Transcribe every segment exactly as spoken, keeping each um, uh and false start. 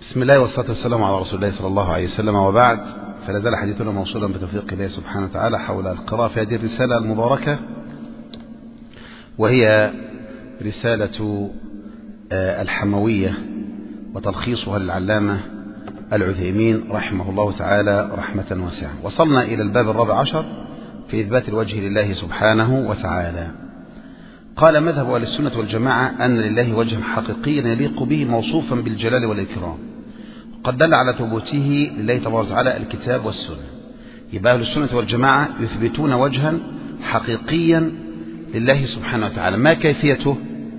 بسم الله والصلاة والسلام على رسول الله صلى الله عليه وسلم، وبعد، فلا زال حديثنا موصولا بتوفيق الله سبحانه وتعالى حول القراءة في هذه الرسالة المباركة، وهي رسالة الحموية وتلخيصها للعلامة العثيمين رحمه الله تعالى رحمة واسعة. وصلنا إلى الباب الرابع عشر في إثبات الوجه لله سبحانه وتعالى. قال: مذهب أهل السنة والجماعة أن لله وجها حقيقيا يليق به موصوفا بالجلال والإكرام، قد دل على ثبوته لله تبارك وتعالى الكتاب والسنة. يبقى أهل السنة والجماعة يثبتون وجها حقيقيا لله سبحانه وتعالى. ما كيفيته؟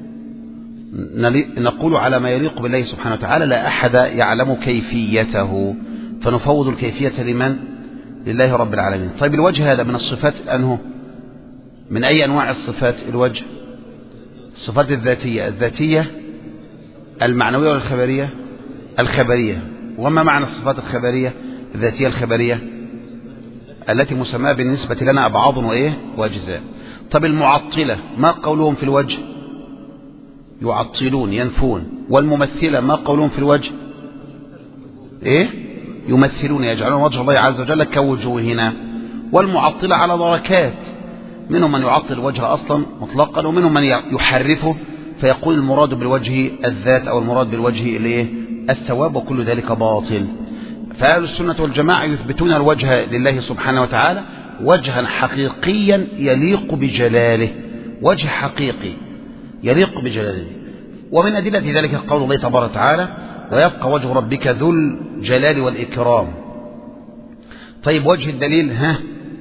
نقول على ما يليق بالله سبحانه وتعالى، لا أحد يعلم كيفيته، فنفوض الكيفية لمن؟ لله رب العالمين. طيب الوجه هذا من الصفات أنه من أي أنواع الصفات؟ الوجه الصفات الذاتية الذاتية المعنوية والخبرية الخبرية. وما معنى الصفات الخبرية الذاتية الخبرية؟ التي مسمى بالنسبة لنا أبعاض وإيه وأجزاء. طب المعطلة ما قولهم في الوجه؟ يعطلون ينفون. والممثلة ما قولهم في الوجه؟ إيه؟ يمثلون يجعلون وجه الله عز وجل كوجوهنا. والمعطلة على دركات، منهم من يعطل الوجه أصلا مطلقا، ومنهم من يحرفه فيقول المراد بالوجه الذات أو المراد بالوجه الايه الثواب، وكل ذلك باطل. فأهل السنة والجماعة يثبتون الوجه لله سبحانه وتعالى وجها حقيقيا يليق بجلاله، وجه حقيقي يليق بجلاله. ومن أدلة ذلك قول الله تبارك وتعالى: ويبقى وجه ربك ذو الجلال والإكرام. طيب وجه الدليل؟ ها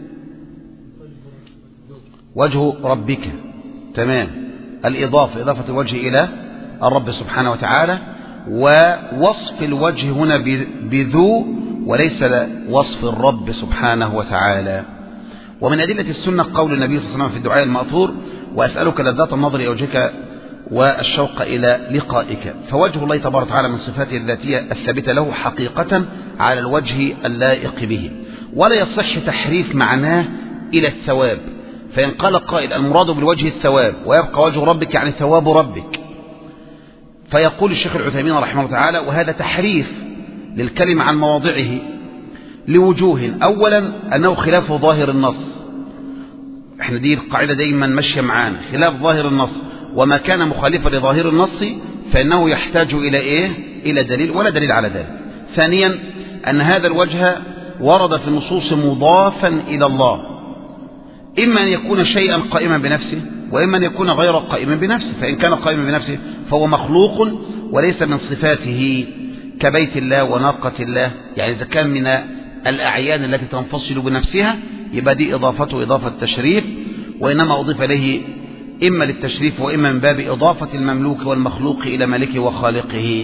وجه ربك، تمام، الإضافة إضافة الوجه إلى الرب سبحانه وتعالى، ووصف الوجه هنا بذو وليس وصف الرب سبحانه وتعالى. ومن أدلة السنة قول النبي صلى الله عليه وسلم في الدعاء المأثور: وأسألك لذات النظر إلى وجهك والشوق إلى لقائك. فوجه الله تبارك وتعالى من صفاته الذاتية الثابتة له حقيقة على الوجه اللائق به، ولا يصح تحريف معناه إلى الثواب. فإن قال قائل المراد بالوجه الثواب ويبقى وجه ربك يعني ثواب ربك، فيقول الشيخ العثيمين رحمه الله تعالى: وهذا تحريف للكلمة عن مواضعه لوجوه. أولا أنه خلاف ظاهر النص، احنا دي القاعدة دايما ماشية معانا، خلاف ظاهر النص، وما كان مخالفا لظاهر النص فإنه يحتاج إلى إيه؟ إلى دليل، ولا دليل على ذلك. ثانيا أن هذا الوجه ورد في النصوص مضافا إلى الله، إما أن يكون شيئا قائما بنفسه، وإما أن يكون غير قائما بنفسه. فإن كان قائما بنفسه فهو مخلوق وليس من صفاته، كبيت الله وناقة الله. يعني إذا كان من الأعيان التي تنفصل بنفسها يبقى دي إضافته إضافة تشريف، وإنما أضيف إليه إما للتشريف وإما من باب إضافة المملوك والمخلوق إلى مالكه وخالقه.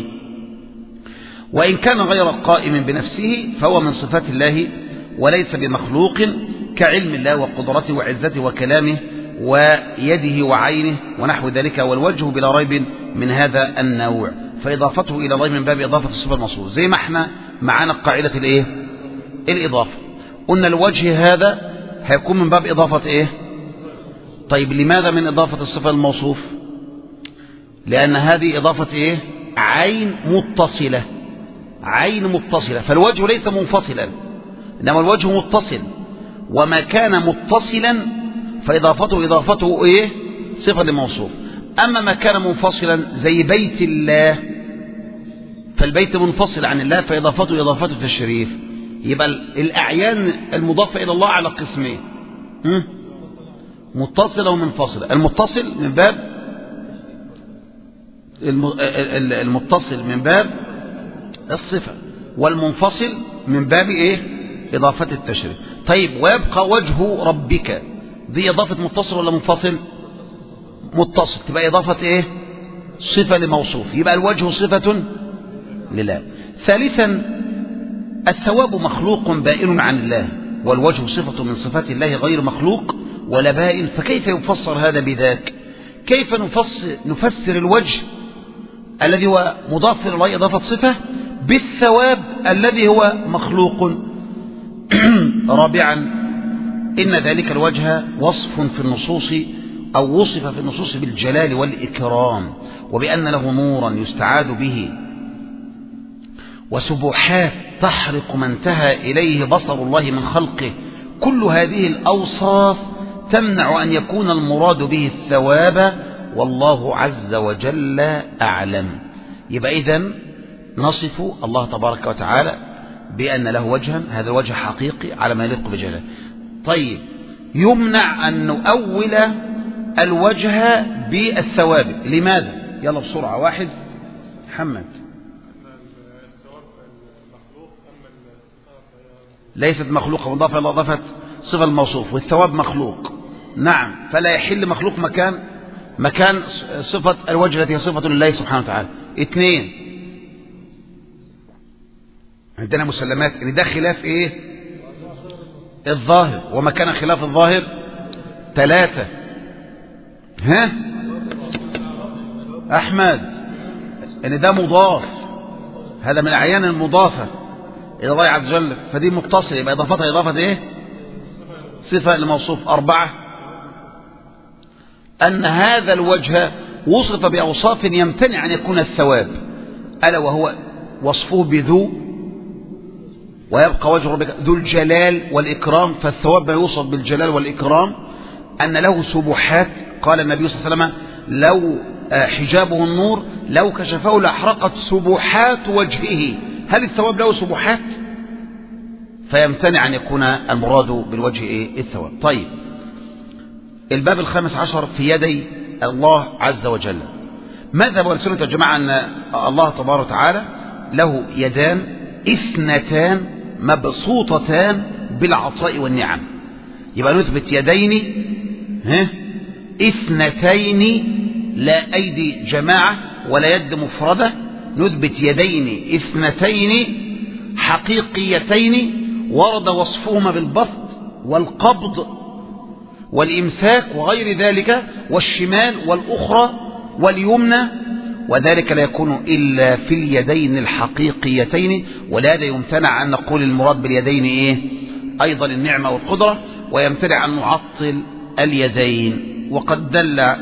وإن كان غير قائم بنفسه فهو من صفات الله وليس بمخلوق، كعلم الله وقدرته وعزته وكلامه ويده وعينه ونحو ذلك. والوجه بلا ريب من هذا النوع، فإضافته إلى الله من باب إضافة الصفة الموصوفة. زي ما احنا معانا قاعدة الإيه؟ الإضافة، قلنا الوجه هذا هيكون من باب إضافة إيه؟ طيب لماذا من إضافة الصفة الموصوف؟ لأن هذه إضافة إيه؟ عين متصلة، عين متصلة. فالوجه ليس منفصلا، إنما الوجه متصل، وما كان متصلا فإضافته إضافته إيه؟ صفة لموصوف. أما ما كان منفصلا زي بيت الله، فالبيت منفصل عن الله فإضافته إضافته تشريف. يبقى الأعيان المضافة إلى الله على قسمين، متصلة ومنفصلة. المتصل من باب المتصل من باب الصفة، والمنفصل من باب إيه؟ إضافة التشريف. طيب ويبقى وجه ربك، دي إضافة متصل ولا منفصل؟ متصل، تبقى إضافة إيه؟ صفة لموصوف، يبقى الوجه صفة لله. ثالثا الثواب مخلوق بائن عن الله، والوجه صفة من صفات الله غير مخلوق ولا بائن. فكيف يفسر هذا بذاك؟ كيف نفسر, نفسر الوجه الذي هو مضاف إلى الله إضافة صفة بالثواب الذي هو مخلوق؟ رابعا إن ذلك الوجه وصف في النصوص أو وصف في النصوص بالجلال والإكرام، وبأن له نورا يستعاذ به وسبحات تحرق ما انتهى إليه بصر الله من خلقه. كل هذه الأوصاف تمنع أن يكون المراد به الثواب، والله عز وجل أعلم. يبقى إذن نصف الله تبارك وتعالى بأن له وجها، هذا الوجه حقيقي على ما يليق بجلاله. طيب، يمنع أن نؤول الوجه بالثواب. لماذا؟ يلا بسرعة. واحد محمد. ليست مخلوقة مضافة إلى إضافة صفة الموصوف، والثواب مخلوق. نعم، فلا يحل مخلوق مكان مكان صفة الوجه التي هي صفة لله سبحانه وتعالى. اثنين، عندنا مسلمات ان ده خلاف ايه؟ الظاهر. وما كان خلاف الظاهر ثلاثة. ها احمد، ان ده مضاف، هذا من الاعيان المضافة الى الله عز وجل، فدي متصل، يبقى اضافتها اضافة ايه؟ صفة لموصوف. اربعة، ان هذا الوجه وصف باوصاف يمتنع ان يكون الثواب، الا وهو وصفه بذو، ويبقى وجه ربك ذو الجلال والإكرام، فالثواب ما يوصف بالجلال والإكرام. أن له سبحات، قال النبي صلى الله عليه وسلم لو حجابه النور لو كشفه لأحرقت سبحات وجهه. هل الثواب له سبحات؟ فيمتنع أن يكون المراد بالوجه إيه؟ الثواب. طيب، الباب الخامس عشر في يدي الله عز وجل. مذهب أهل السنة والجماعة أن الله تبارك وتعالى له يدان اثنتان مبسوطتان بالعطاء والنعم. يبقى نثبت يدين ها اثنتين، لا أيدي جماعة ولا يد مفردة. نثبت يدين اثنتين حقيقيتين ورد وصفهما بالبسط والقبض والإمساك وغير ذلك، والشمال والأخرى واليمنى، وذلك لا يكون إلا في اليدين الحقيقيتين. ولهذا يمتنع أن نقول المراد باليدين إيه؟ أيضا النعمة والقدرة، ويمتنع أن نعطل اليدين. وقد دل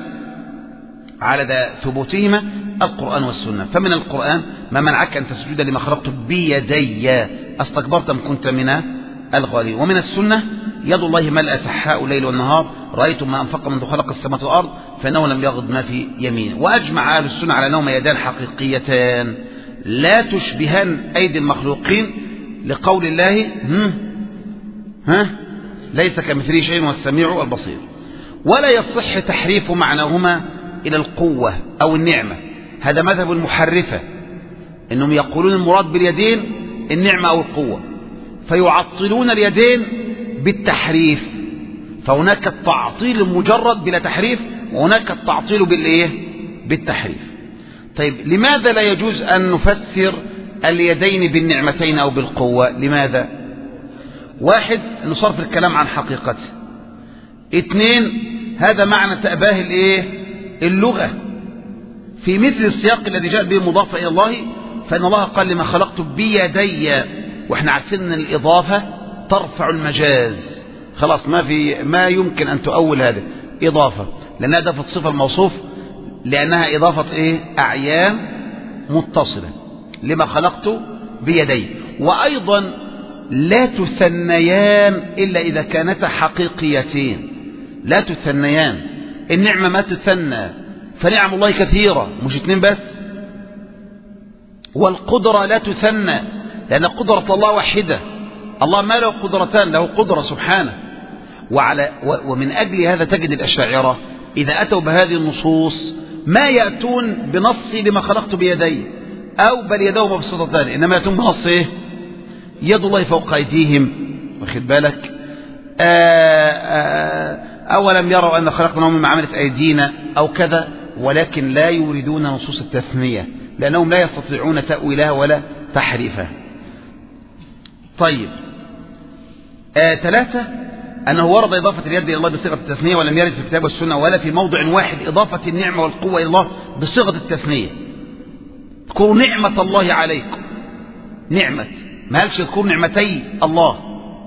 على ثبوتهما القرآن والسنة. فمن القرآن ما منعك أن تسجد لما خلقت بيدي استكبرت أم كنت من الغالين. ومن السنة يد الله ملأ سحاء الليل والنهار رأيتم ما أنفق منذ خلق السماوات والأرض فإنه لم يغض ما في يمينه. وأجمع أهل السنة على أنهما يدان حقيقيتان لا تشبهان أيدي المخلوقين، لقول الله هم ها ليس كمثله شيء والسميع البصير. ولا يصح تحريف معناهما إلى القوة أو النعمة، هذا مذهب المحرفة، إنهم يقولون المراد باليدين النعمة أو القوة، فيعطلون اليدين بالتحريف. فهناك التعطيل المجرد بلا تحريف، وهناك التعطيل بالإيه؟ بالتحريف. طيب، لماذا لا يجوز أن نفسر اليدين بالنعمتين أو بالقوة؟ لماذا؟ واحد، نصرف الكلام عن حقيقته. اثنين، هذا معنى تأباه الإيه؟ اللغة. في مثل السياق الذي جاء به مضاف إلى الله، فإن الله قال لما خلقت بيدي، وإحنا عارفين أن الإضافة ترفع المجاز، خلاص ما في ما يمكن أن تؤول هذا إضافة، لأنها إضافة صفة الموصوف، لأنها إضافة إيه؟ أعيان متصلة لما خلقت بيدي. وأيضا لا تثنيان إلا إذا كانتا حقيقيتين، لا تثنيان. النعمة ما تثنى، فنعم الله كثيرة مش اتنين بس. والقدرة لا تثنى، لأن قدرة الله واحدة، الله ما له قدرتان، له قدرة سبحانه. وعلى ومن أجل هذا تجد الأشاعرة إذا أتوا بهذه النصوص ما يأتون بنص لما خلقت بيدي أو بل يداه مبسوطتان، إنما يأتون بنص إيه؟ يد الله فوق أيديهم، واخد بالك؟ آآ آآ أولم يروا أن خلقناهم مما عملت أيدينا أو كذا، ولكن لا يريدون نصوص التثنية لأنهم لا يستطيعون تأويلها ولا تحريفها. طيب، آه ثلاثة، أنه ورد إضافة اليد إلى الله بصيغة التثنية، ولم يرد في الكتاب والسنة ولا في موضع واحد إضافة النعمة والقوة إلى الله بصيغة التثنية. اذكروا نعمة الله عليكم، نعمة، ما قالش اذكروا نعمتي الله.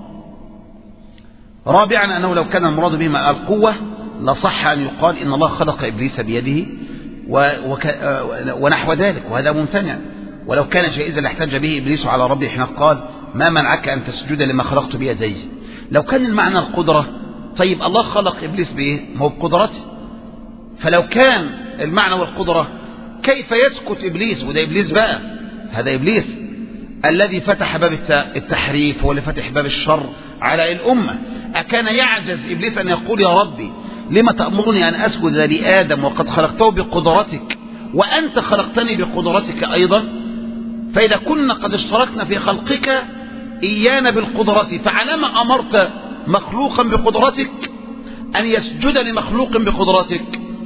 رابعا، أنه لو كان المراد بهما القوة لصح أن يقال إن الله خلق إبليس بيده ونحو ذلك، وهذا ممتنع. ولو كان جائزا لاحتج به إبليس على ربه حين قال ما منعك أن تسجد لما خلقت بيدي. لو كان المعنى القدرة، طيب الله خلق إبليس بإيه؟ ما هو بقدرته. فلو كان المعنى والقدرة كيف يسكت إبليس؟ وده إبليس بقى، هذا إبليس الذي فتح باب التحريف واللي فتح باب الشر على الأمة. أكان يعجز إبليس أن يقول يا ربي لما تأمرني أن أسجد لآدم وقد خلقته بقدرتك وأنت خلقتني بقدرتك أيضا؟ فإذا كنا قد اشتركنا في خلقك إيانا بالقدرة، فعلما أمرت مخلوقا بقدرتك أن يسجد لمخلوق بقدرتك؟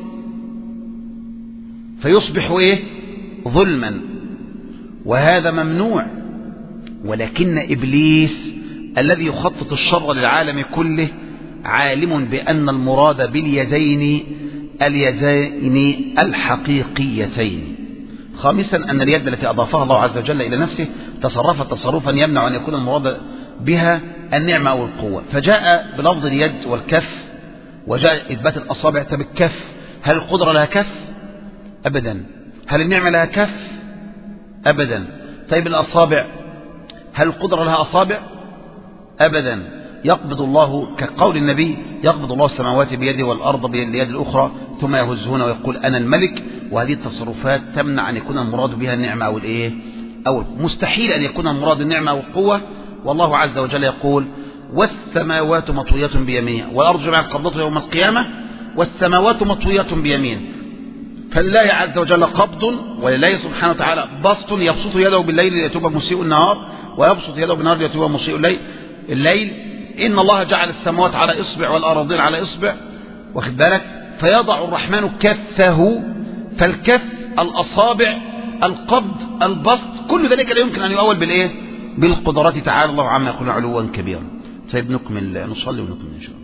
فيصبح إيه؟ ظلما، وهذا ممنوع. ولكن إبليس الذي يخطط الشر للعالم كله عالم بأن المراد باليدين اليدين الحقيقيتين. خامسا أن اليد التي أضافها الله عز وجل إلى نفسه تصرفت تصرفا يمنع أن يكون المراد بها النعمة أو القوة، فجاء بلفظ اليد والكف، وجاء إثبات الأصابع. طب الكف، هل القدرة لها كف؟ أبدا. هل النعمة لها كف؟ أبدا. طيب الأصابع، هل القدرة لها أصابع؟ أبدا. يقبض الله كقول النبي يقبض الله السماوات بيده والأرض باليد الأخرى ثم يهزهن ويقول أنا الملك. وهذه التصرفات تمنع أن يكون المراد بها النعمة أو الإيه أو مستحيل أن يكون المراد النعمة أو القوة. والله عز وجل يقول والسماوات مطوية بيمينه والأرض جميعا قبضته يوم القيامة والسماوات مطوية بيمينه. فلله عز وجل قبض ولله سبحانه وتعالى بسط، يبسط يده بالليل ليتوب مسيء النهار ويبسط يده بالنهار ليتوب مسيء الليل. الليل إن الله جعل السماوات على إصبع والأراضين على إصبع، واخد بالك؟ فيضع الرحمن كفه، فالكف الأصابع القبض البسط كل ذلك لا يمكن أن يؤول بالإيه؟ بالقدرات. تعالى الله عما يقول علوا كبيرا. طيب نكمل، نصلي ونكمل إن شاء الله.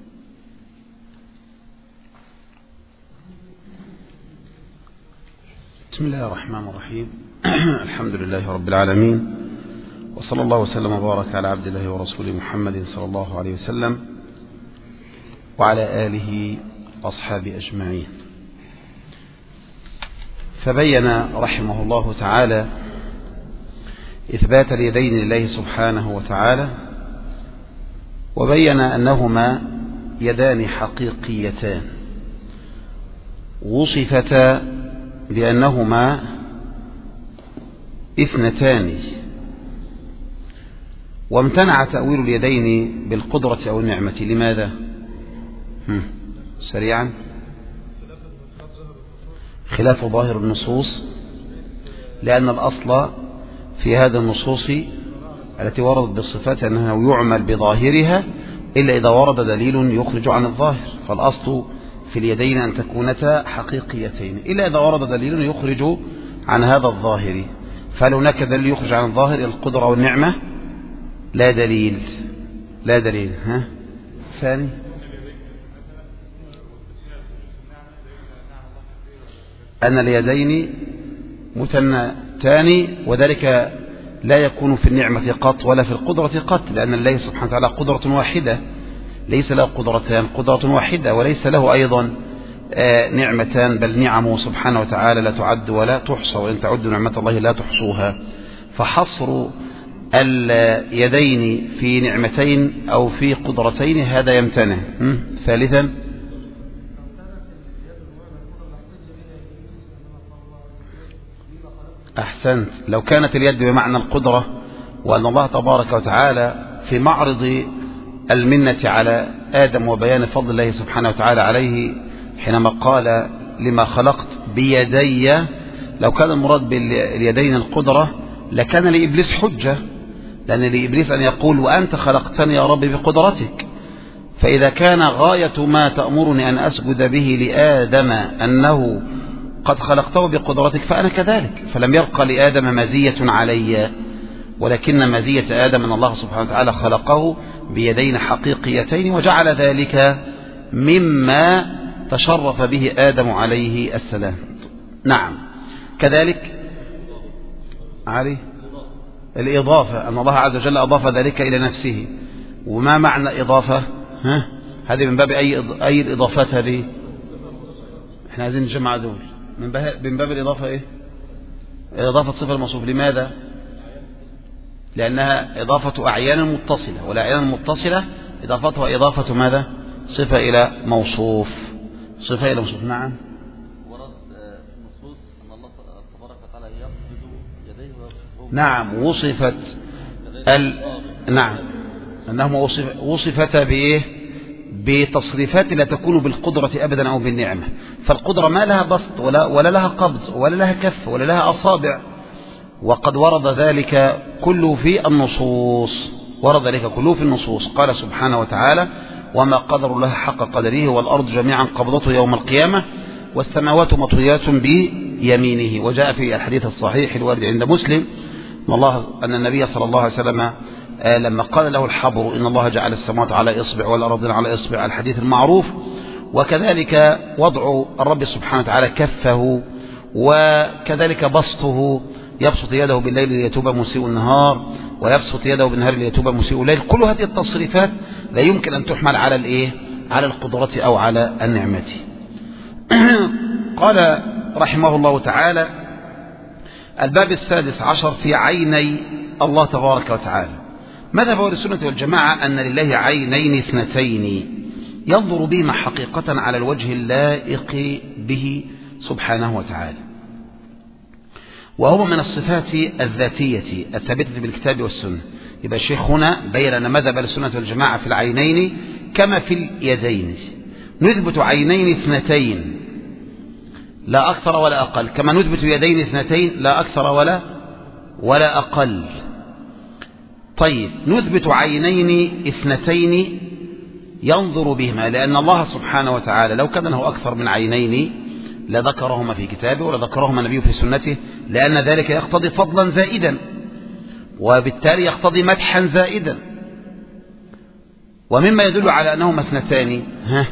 بسم الله الرحمن الرحيم. الحمد لله رب العالمين، وصلى الله وسلم وبارك على عبد الله ورسوله محمد صلى الله عليه وسلم وعلى آله وأصحابه أجمعين. فبين رحمه الله تعالى إثبات اليدين لله سبحانه وتعالى، وبين أنهما يدان حقيقيتان وصفتا بأنهما اثنتان، وامتنع تأويل اليدين بالقدرة أو النعمة. لماذا؟ سريعا. خلاف ظاهر النصوص، لأن الأصل في هذه النصوص التي وردت بالصفات أنها يعمل بظاهرها إلا إذا ورد دليل يخرج عن الظاهر. فالأصل في اليدين أن تكونتا حقيقيتين إلا إذا ورد دليل يخرج عن هذا الظاهر. فهل هناك دليل يخرج عن الظاهر القدرة والنعمة؟ لا دليل، لا دليل. ها ثاني، أن اليدين مثنتان، وذلك لا يكون في النعمة قط ولا في القدرة قط، لأن الله سبحانه وتعالى قدرة واحدة، ليس له قدرتان، قدرة واحدة، وليس له أيضا نعمتان، بل نعمه سبحانه وتعالى لا تعد ولا تحصى، وإن تعدوا نعمة الله لا تحصوها. فحصر اليدين في نعمتين أو في قدرتين هذا يمتنع. ثالثا، أحسنت، لو كانت اليد بمعنى القدرة، وأن الله تبارك وتعالى في معرض المنة على آدم وبيان فضل الله سبحانه وتعالى عليه حينما قال لما خلقت بيدي، لو كان المراد باليدين القدرة لكان لإبليس حجة، لأن لإبليس أن يقول وأنت خلقتني يا رب بقدرتك. فإذا كان غاية ما تأمرني أن أسجد به لآدم أنه قد خلقته بقدرتك فأنا كذلك، فلم يبقى لآدم مزية علي، ولكن مزية آدم أن الله سبحانه وتعالى خلقه بيدين حقيقيتين، وجعل ذلك مما تشرف به آدم عليه السلام. نعم. كذلك علي الإضافة، أن الله عز وجل أضاف ذلك إلى نفسه. وما معنى إضافة؟ ها؟ هذه من باب أي أي الإضافات هذه؟ احنا عايزين نجمع دول من باب الإضافة إيه؟ إضافة صفة الموصوف. لماذا؟ لأنها إضافة أعيان متصلة، والأعيان المتصلة إضافتها إضافة ماذا؟ صفة إلى موصوف. صفة إلى موصوف. نعم. ورد نصوص أن الله تبارك وتعالى يقبض يديه ويبسطهما. نعم وصفت ال... نعم أنهما وصف... وصفتا بإيه؟ بتصريفات لا تكون بالقدرة أبدا أو بالنعمة. فالقدرة ما لها بسط ولا, ولا لها قبض ولا لها كف ولا لها أصابع، وقد ورد ذلك كله في النصوص. ورد ذلك كله في النصوص. قال سبحانه وتعالى: وما قدر الله حق قدره والأرض جميعا قبضته يوم القيامة والسماوات مطويات بيمينه. وجاء في الحديث الصحيح الوارد عند مسلم أن, الله أن النبي صلى الله عليه وسلم لما قال له الحبر إن الله جعل السماوات على إصبع والأرض على إصبع، الحديث المعروف. وكذلك وضع الرب سبحانه وتعالى كفه، وكذلك بسطه، يبسط يده بالليل ليتوب مسيء النهار، ويبسط يده بالنهار ليتوب مسيء الليل. كل هذه التصريفات لا يمكن أن تحمل على الإيه؟ على القدرة أو على النعمة. قال رحمه الله تعالى: الباب السادس عشر في عيني الله تبارك وتعالى. مذهب أهل السنة والجماعة أن لله عينين اثنتين ينظر بهما حقيقة على الوجه اللائق به سبحانه وتعالى، وهو من الصفات الذاتية الثابتة بالكتاب والسنة. يبقى الشيخ هنا بين أن مذهب أهل السنة والجماعة في العينين كما في اليدين، نثبت عينين اثنتين لا أكثر ولا أقل، كما نثبت يدين اثنتين لا أكثر ولا ولا أقل. طيب، نثبت عينين اثنتين ينظر بهما، لأن الله سبحانه وتعالى لو كان له أكثر من عينين لذكرهما في كتابه ولذكرهما النبي في سنته، لأن ذلك يقتضي فضلا زائدا، وبالتالي يقتضي مدحا زائدا. ومما يدل على أنهما اثنتان ها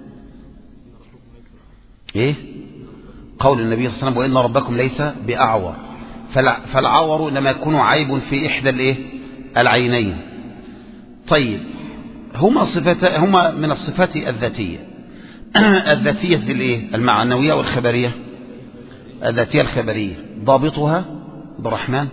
إيه؟ قول النبي صلى الله عليه وسلم: وإن ربكم ليس بأعور. فالعور لما يكون عيب في إحدى الإيه؟ العينين. طيب، هما صفات هما من الصفات الذاتية. الذاتية الإيه؟ المعنوية والخبرية. الذاتية الخبرية ضابطها برحمن.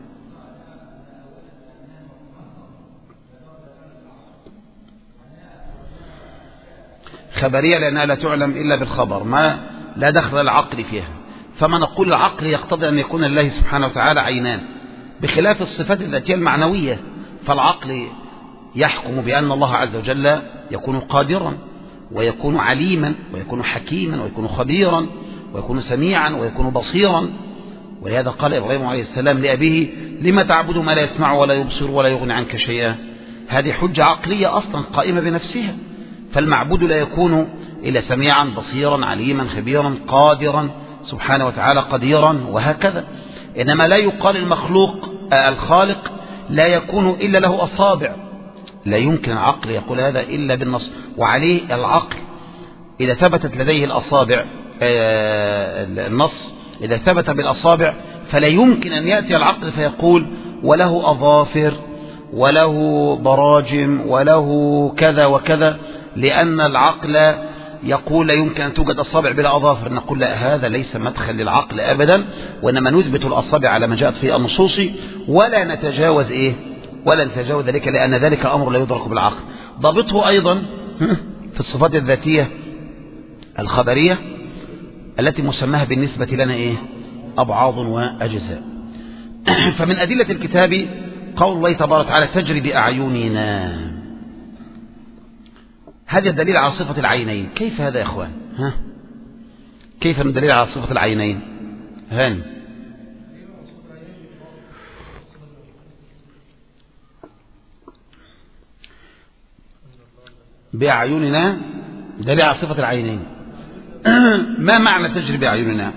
خبرية لأنها لا تعلم إلا بالخبر، ما لا دخل العقل فيها. فما نقول العقل يقتضي أن يكون لله سبحانه وتعالى عينان، بخلاف الصفات الذاتية المعنوية. فالعقل يحكم بأن الله عز وجل يكون قادرا ويكون عليما ويكون حكيما ويكون خبيرا ويكون سميعا ويكون بصيرا. ولهذا قال إبراهيم عليه السلام لأبيه: لما تعبد ما لا يسمع ولا يبصر ولا يغني عنك شيئا. هذه حجة عقلية أصلا قائمة بنفسها. فالمعبود لا يكون إلا سميعا بصيرا عليما خبيرا قادرا سبحانه وتعالى قديرا وهكذا. إنما لا يقال المخلوق الخالق لا يكون إلا له أصابع، لا يمكن العقل يقول هذا إلا بالنص. وعليه العقل إذا ثبتت لديه الأصابع، النص إذا ثبت بالأصابع فلا يمكن أن يأتي العقل فيقول وله أظافر وله براجم وله كذا وكذا، لأن العقل يقول لا يمكن أن توجد أصابع بلا أظافر. نقول لا، هذا ليس مدخل للعقل أبدا، وإنما نثبت الأصابع على ما جاءت في النصوص ولا نتجاوز إيه ولا نتجاوز ذلك، لأن ذلك أمر لا يدرك بالعقل. ضابطه أيضا في الصفات الذاتية الخبرية التي مسماها بالنسبة لنا إيه؟ أبعاض وأجزاء. فمن أدلة الكتاب قول الله تبارك وتعالى: تجري بأعيننا. هذا الدليل على صفة العينين. كيف هذا يا إخوان؟ ها؟ كيف الدليل على صفة العينين؟ هان بأعيننا دليل على صفة العينين. ما معنى تجري بأعيننا؟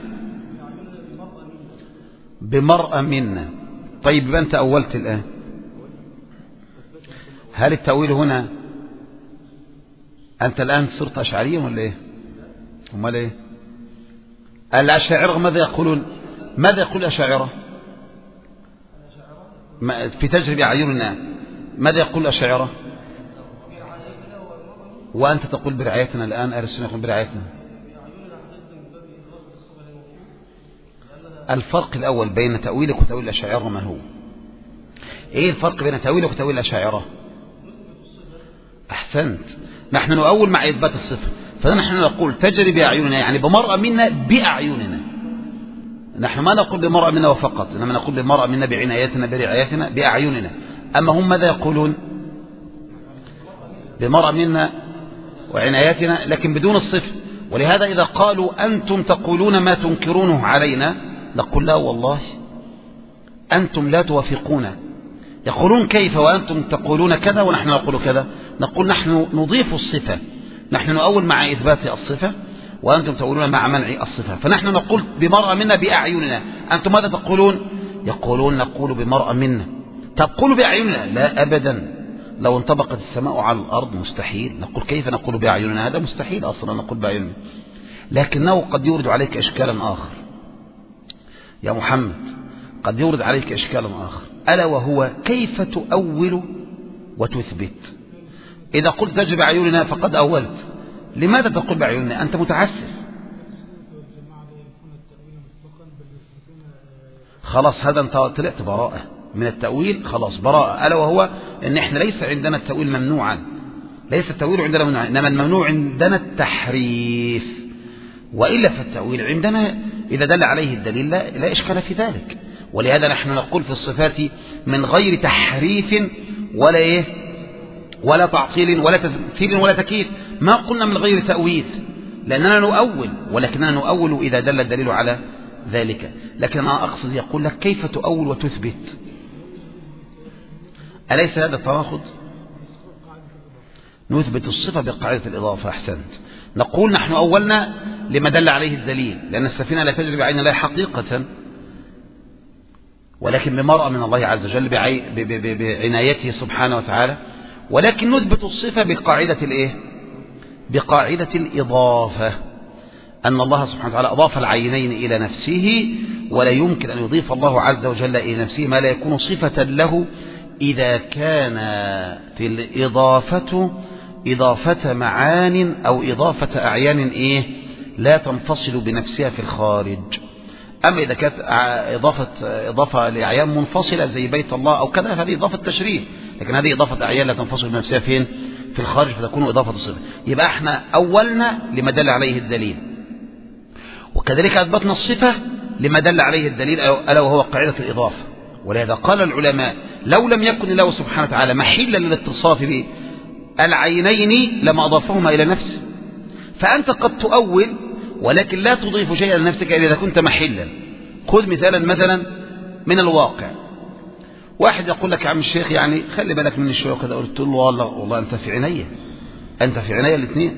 بمرأة منا. طيب، يبقى أنت أولت الآن. هل التأويل هنا أنت الآن صرت أشعريا ولا إيه؟ امال إيه؟ الأشاعرة ماذا يقولون؟ ماذا يقول الأشاعرة في تجري بأعيننا؟ ماذا يقول الأشاعرة؟ وأنت تقول برعايتنا الآن. أهل السنة يقول برعايتنا. الفرق الأول بين تأويلك وتأويل الأشاعرة ما هو؟ إيه الفرق بين تأويلك وتأويل الأشاعرة؟ أحسنت. نحن نؤول مع إثبات الصفة، فنحن نقول تجري بأعيننا، يعني بمرأة منا بأعيننا. نحن ما نقول بمرأة منا وفقط، إنما نقول بمرأة منا بعنايتنا برعايتنا بأعيننا. أما هم ماذا يقولون؟ بمرأة منا وعنايتنا لكن بدون الصفة. ولهذا إذا قالوا أنتم تقولون ما تنكرونه علينا نقول لا والله أنتم لا توافقون. يقولون كيف وأنتم تقولون كذا ونحن نقول كذا؟ نقول نحن نضيف الصفة، نحن نؤول مع إثبات الصفة وأنتم تقولون مع منع الصفة. فنحن نقول بمرأة منا بأعيننا، أنتم ماذا تقولون؟ يقولون نقول بمرأة منا. تقول بأعيننا؟ لا أبدا، لو انطبقت السماء على الأرض مستحيل. نقول كيف نقول بأعيننا؟ هذا مستحيل أصلا نقول بأعيننا. لكنه قد يورد عليك إشكالا آخر يا محمد، قد يورد عليك إشكالا آخر، ألا وهو كيف تؤول وتثبت؟ إذا قلت تجب بأعيننا فقد أولت. لماذا تقول بأعيننا؟ أنت متعسف. خلاص هذا انت طلعت براءة من التأويل، خلاص براءة. ألا وهو أن احنا ليس عندنا التأويل ممنوعا، ليس التأويل عندنا ممنوعا، إنما الممنوع عندنا التحريف. وإلا فالتأويل عندنا إذا دل عليه الدليل لا, لا إشكال في ذلك. ولهذا نحن نقول في الصفات من غير تحريف ولا إيه ولا تعطيل ولا تمثيل ولا تكييف. ما قلنا من غير تأويل لأننا نؤول، ولكننا نؤول إذا دل الدليل على ذلك. لكن أنا أقصد يقول لك كيف تؤول وتثبت؟ أليس هذا التناقض؟ نثبت الصفة بقاعدة الإضافة. أحسنت. نقول نحن أولنا لما دل عليه الدليل، لأن السفينة لا تجري بعين الله حقيقة ولكن بمرأة من الله عز وجل بعنايته سبحانه وتعالى. ولكن نثبت الصفة بقاعدة الإيه؟ بقاعدة الإضافة، أن الله سبحانه وتعالى أضاف العينين إلى نفسه، ولا يمكن أن يضيف الله عز وجل إلى نفسه ما لا يكون صفة له إذا كانت الإضافة إضافة معان أو إضافة أعيان إيه لا تنفصل بنفسها في الخارج. أما إذا كانت إضافة, إضافة لأعيان منفصلة زي بيت الله أو كذا هذه إضافة تشريف، لكن هذه إضافة أعيان لا تنفصل بنفسها فين في الخارج فتكون إضافة الصفة. يبقى احنا أولنا لما دل عليه الدليل، وكذلك أثبتنا الصفة لما دل عليه الدليل ألا وهو قاعدة الإضافة. ولهذا قال العلماء لو لم يكن الله سبحانه وتعالى محلا للاتصاف بالعينين لما أضافهما إلى نفسه. فأنت قد تؤول ولكن لا تضيف شيئا لنفسك إلا إذا كنت محلا. خذ مثالا مثلا من الواقع، واحد يقول لك يا عم الشيخ يعني خلي بالك من الشيوخ كذا، قلت له والله والله أنت في عينيا، أنت في عينيا الاثنين،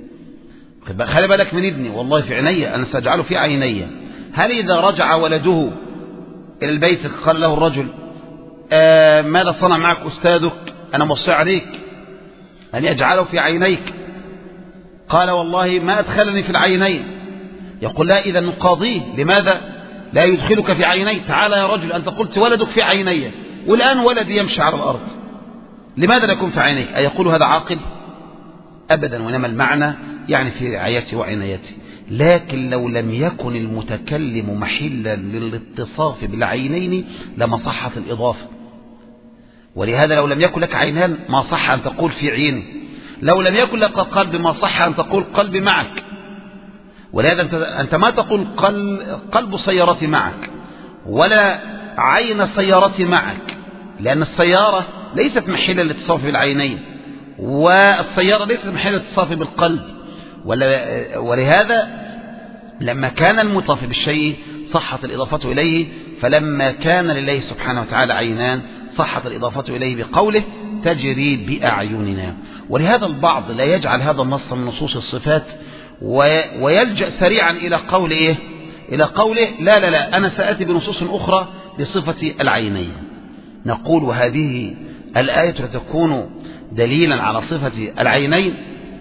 خلي بالك من ابني والله في عينيا أنا سأجعله في عينيا. هل إذا رجع ولده إلى البيت قال له الرجل آه ماذا صنع معك أستاذك؟ أنا موصي عليك أن يجعله في عينيك. قال والله ما أدخلني في العينين. يقول لا إذا نقاضيه، لماذا لا يدخلك في عيني؟ تعال يا رجل أنت قلت ولدك في عيني والآن ولدي يمشي على الأرض، لماذا لا يكون في عينيك؟ أيقول هذا عاقل؟ أبدا، وإنما المعنى يعني في رعايتي وعنايتي. لكن لو لم يكن المتكلم محلا للاتصاف بالعينين لما صحت الإضافة. ولهذا لو لم يكن لك عينان ما صح أن تقول في عيني، لو لم يكن لك قلب ما صح أن تقول قلبي معك. ولهذا أنت, أنت ما تقول قلب سيارتي معك ولا عين سيارتي معك، لأن السيارة ليست محلا للاتصاف بالعينين والسيارة ليست محلا للاتصاف بالقلب. ولهذا لما كان المضاف بالشيء صحت الإضافة إليه، فلما كان لله سبحانه وتعالى عينان صحت الإضافة إليه بقوله تجري بأعيننا. ولهذا البعض لا يجعل هذا النص من نصوص الصفات ويلجأ سريعا إلى قول إيه؟ إلى قوله لا لا لا أنا سأتي بنصوص أخرى لصفة العينين. نقول وهذه الآية تكون دليلا على صفة العينين.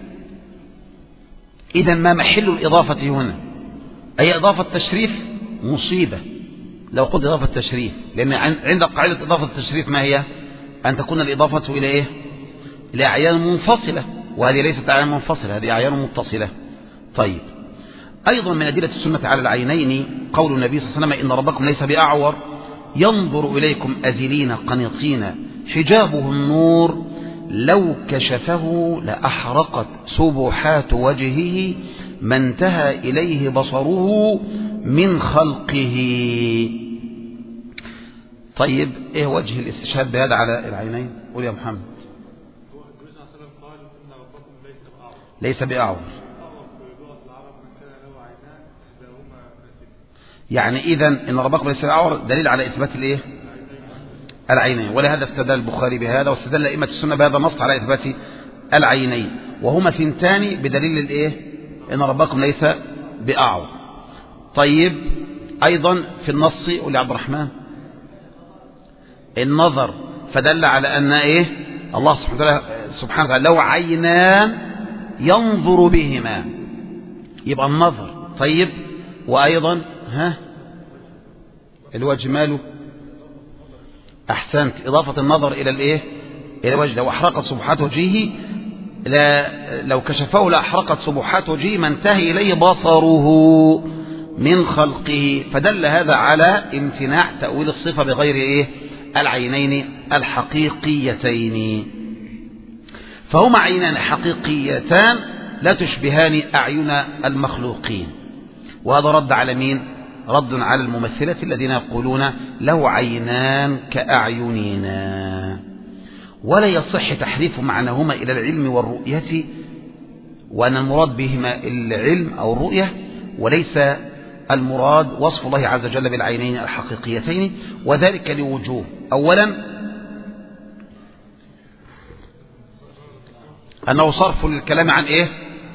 إذا ما محل الإضافة هنا؟ أي إضافة تشريف مصيبة لو قلت إضافة تشريف، لأن عند قاعدة إضافة التشريف ما هي؟ أن تكون الإضافة إلى إيه؟ إلى أعيان منفصلة، وهذه ليست أعيان منفصلة، هذه أعيان متصلة. طيب أيضا من أدلة السنة على العينين قول النبي صلى الله عليه وسلم إن ربكم ليس بأعور ينظر إليكم أزلين قنطين حجابه النور لو كشفه لأحرقت سبحات وجهه ما انتهى إليه بصره من خلقه. طيب إيه وجه الاستشهاد بهذا على العينين؟ قول يا محمد. ليس بأعور، يعني إذن إن ربكم ليس بأعور دليل على إثبات الإيه؟ العينين، ولهذا استدل البخاري بهذا واستدل أئمة السنة بهذا النص على إثبات العينين، وهما ثنتان بدليل الإيه؟ إن ربكم ليس بأعور. طيب أيضا في النص قول يا عبد الرحمن النظر، فدل على أن إيه؟ الله سبحانه وتعالى سبحانه وتعالى لو عينان ينظر بهما، يبقى النظر. طيب وأيضا ها الوجه ماله؟ أحسنت، إضافة النظر إلى الإيه؟ إلى الوجه. لو أحرقت سبحات وجهه لا لو كشفه لأحرقت سبحات وجهه ما انتهي إليه بصره من خلقه، فدل هذا على امتناع تأويل الصفة بغير إيه؟ العينين الحقيقيتين. فهما عينان حقيقيتان لا تشبهان أعين المخلوقين. وهذا رد على مين؟ رد على الممثلة الذين يقولون له عينان كأعيننا، ولا يصح تحريف معناهما إلى العلم والرؤية، وأن المراد بهما العلم أو الرؤية، وليس المراد وصف الله عز وجل بالعينين الحقيقيتين، وذلك لوجوه. أولا أنه صرف الكلام عن إيه؟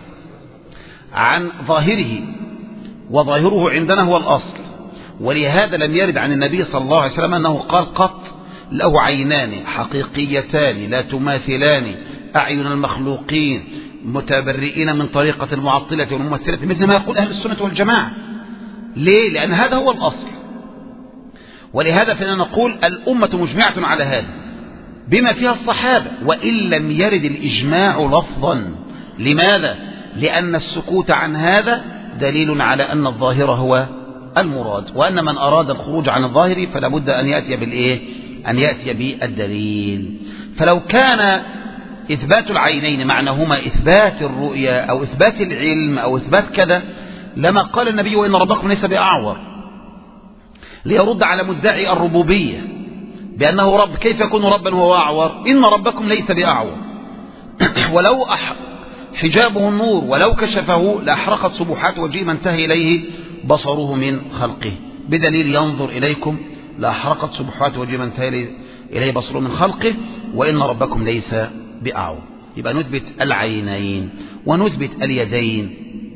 عن ظاهره، وظاهره عندنا هو الأصل، ولهذا لم يرد عن النبي صلى الله عليه وسلم أنه قال قط له عينان حقيقيتان لا تماثلان أعين المخلوقين متبرئين من طريقة المعطلة والممثلة، مثل ما يقول أهل السنة والجماعة. ليه؟ لأن هذا هو الأصل، ولهذا فإننا نقول الأمة مجمعة على هذا بما فيها الصحابة، وإن لم يرد الإجماع لفظا. لماذا؟ لأن السكوت عن هذا دليل على أن الظاهر هو المراد، وأن من أراد الخروج عن الظاهر فلا بد أن يأتي بالإيه؟ أن يأتي بالدليل. فلو كان إثبات العينين معناهما إثبات الرؤية أو إثبات العلم أو إثبات كذا لما قال النبي وإن ربكم ليس بأعور، ليرد على مدعي الربوبية بأنه رب، كيف يكون ربا وهو أعور؟ إن ربكم ليس بأعور ولو أح حجابه النور ولو كشفه لأحرقت سبحات وجهه ما انتهى إليه بصره من خلقه، بدليل ينظر إليكم لأحرقت سبحات وجهه ما انتهى إليه بصره من خلقه وإن ربكم ليس بأعور. يبقى نثبت العينين ونثبت اليدين.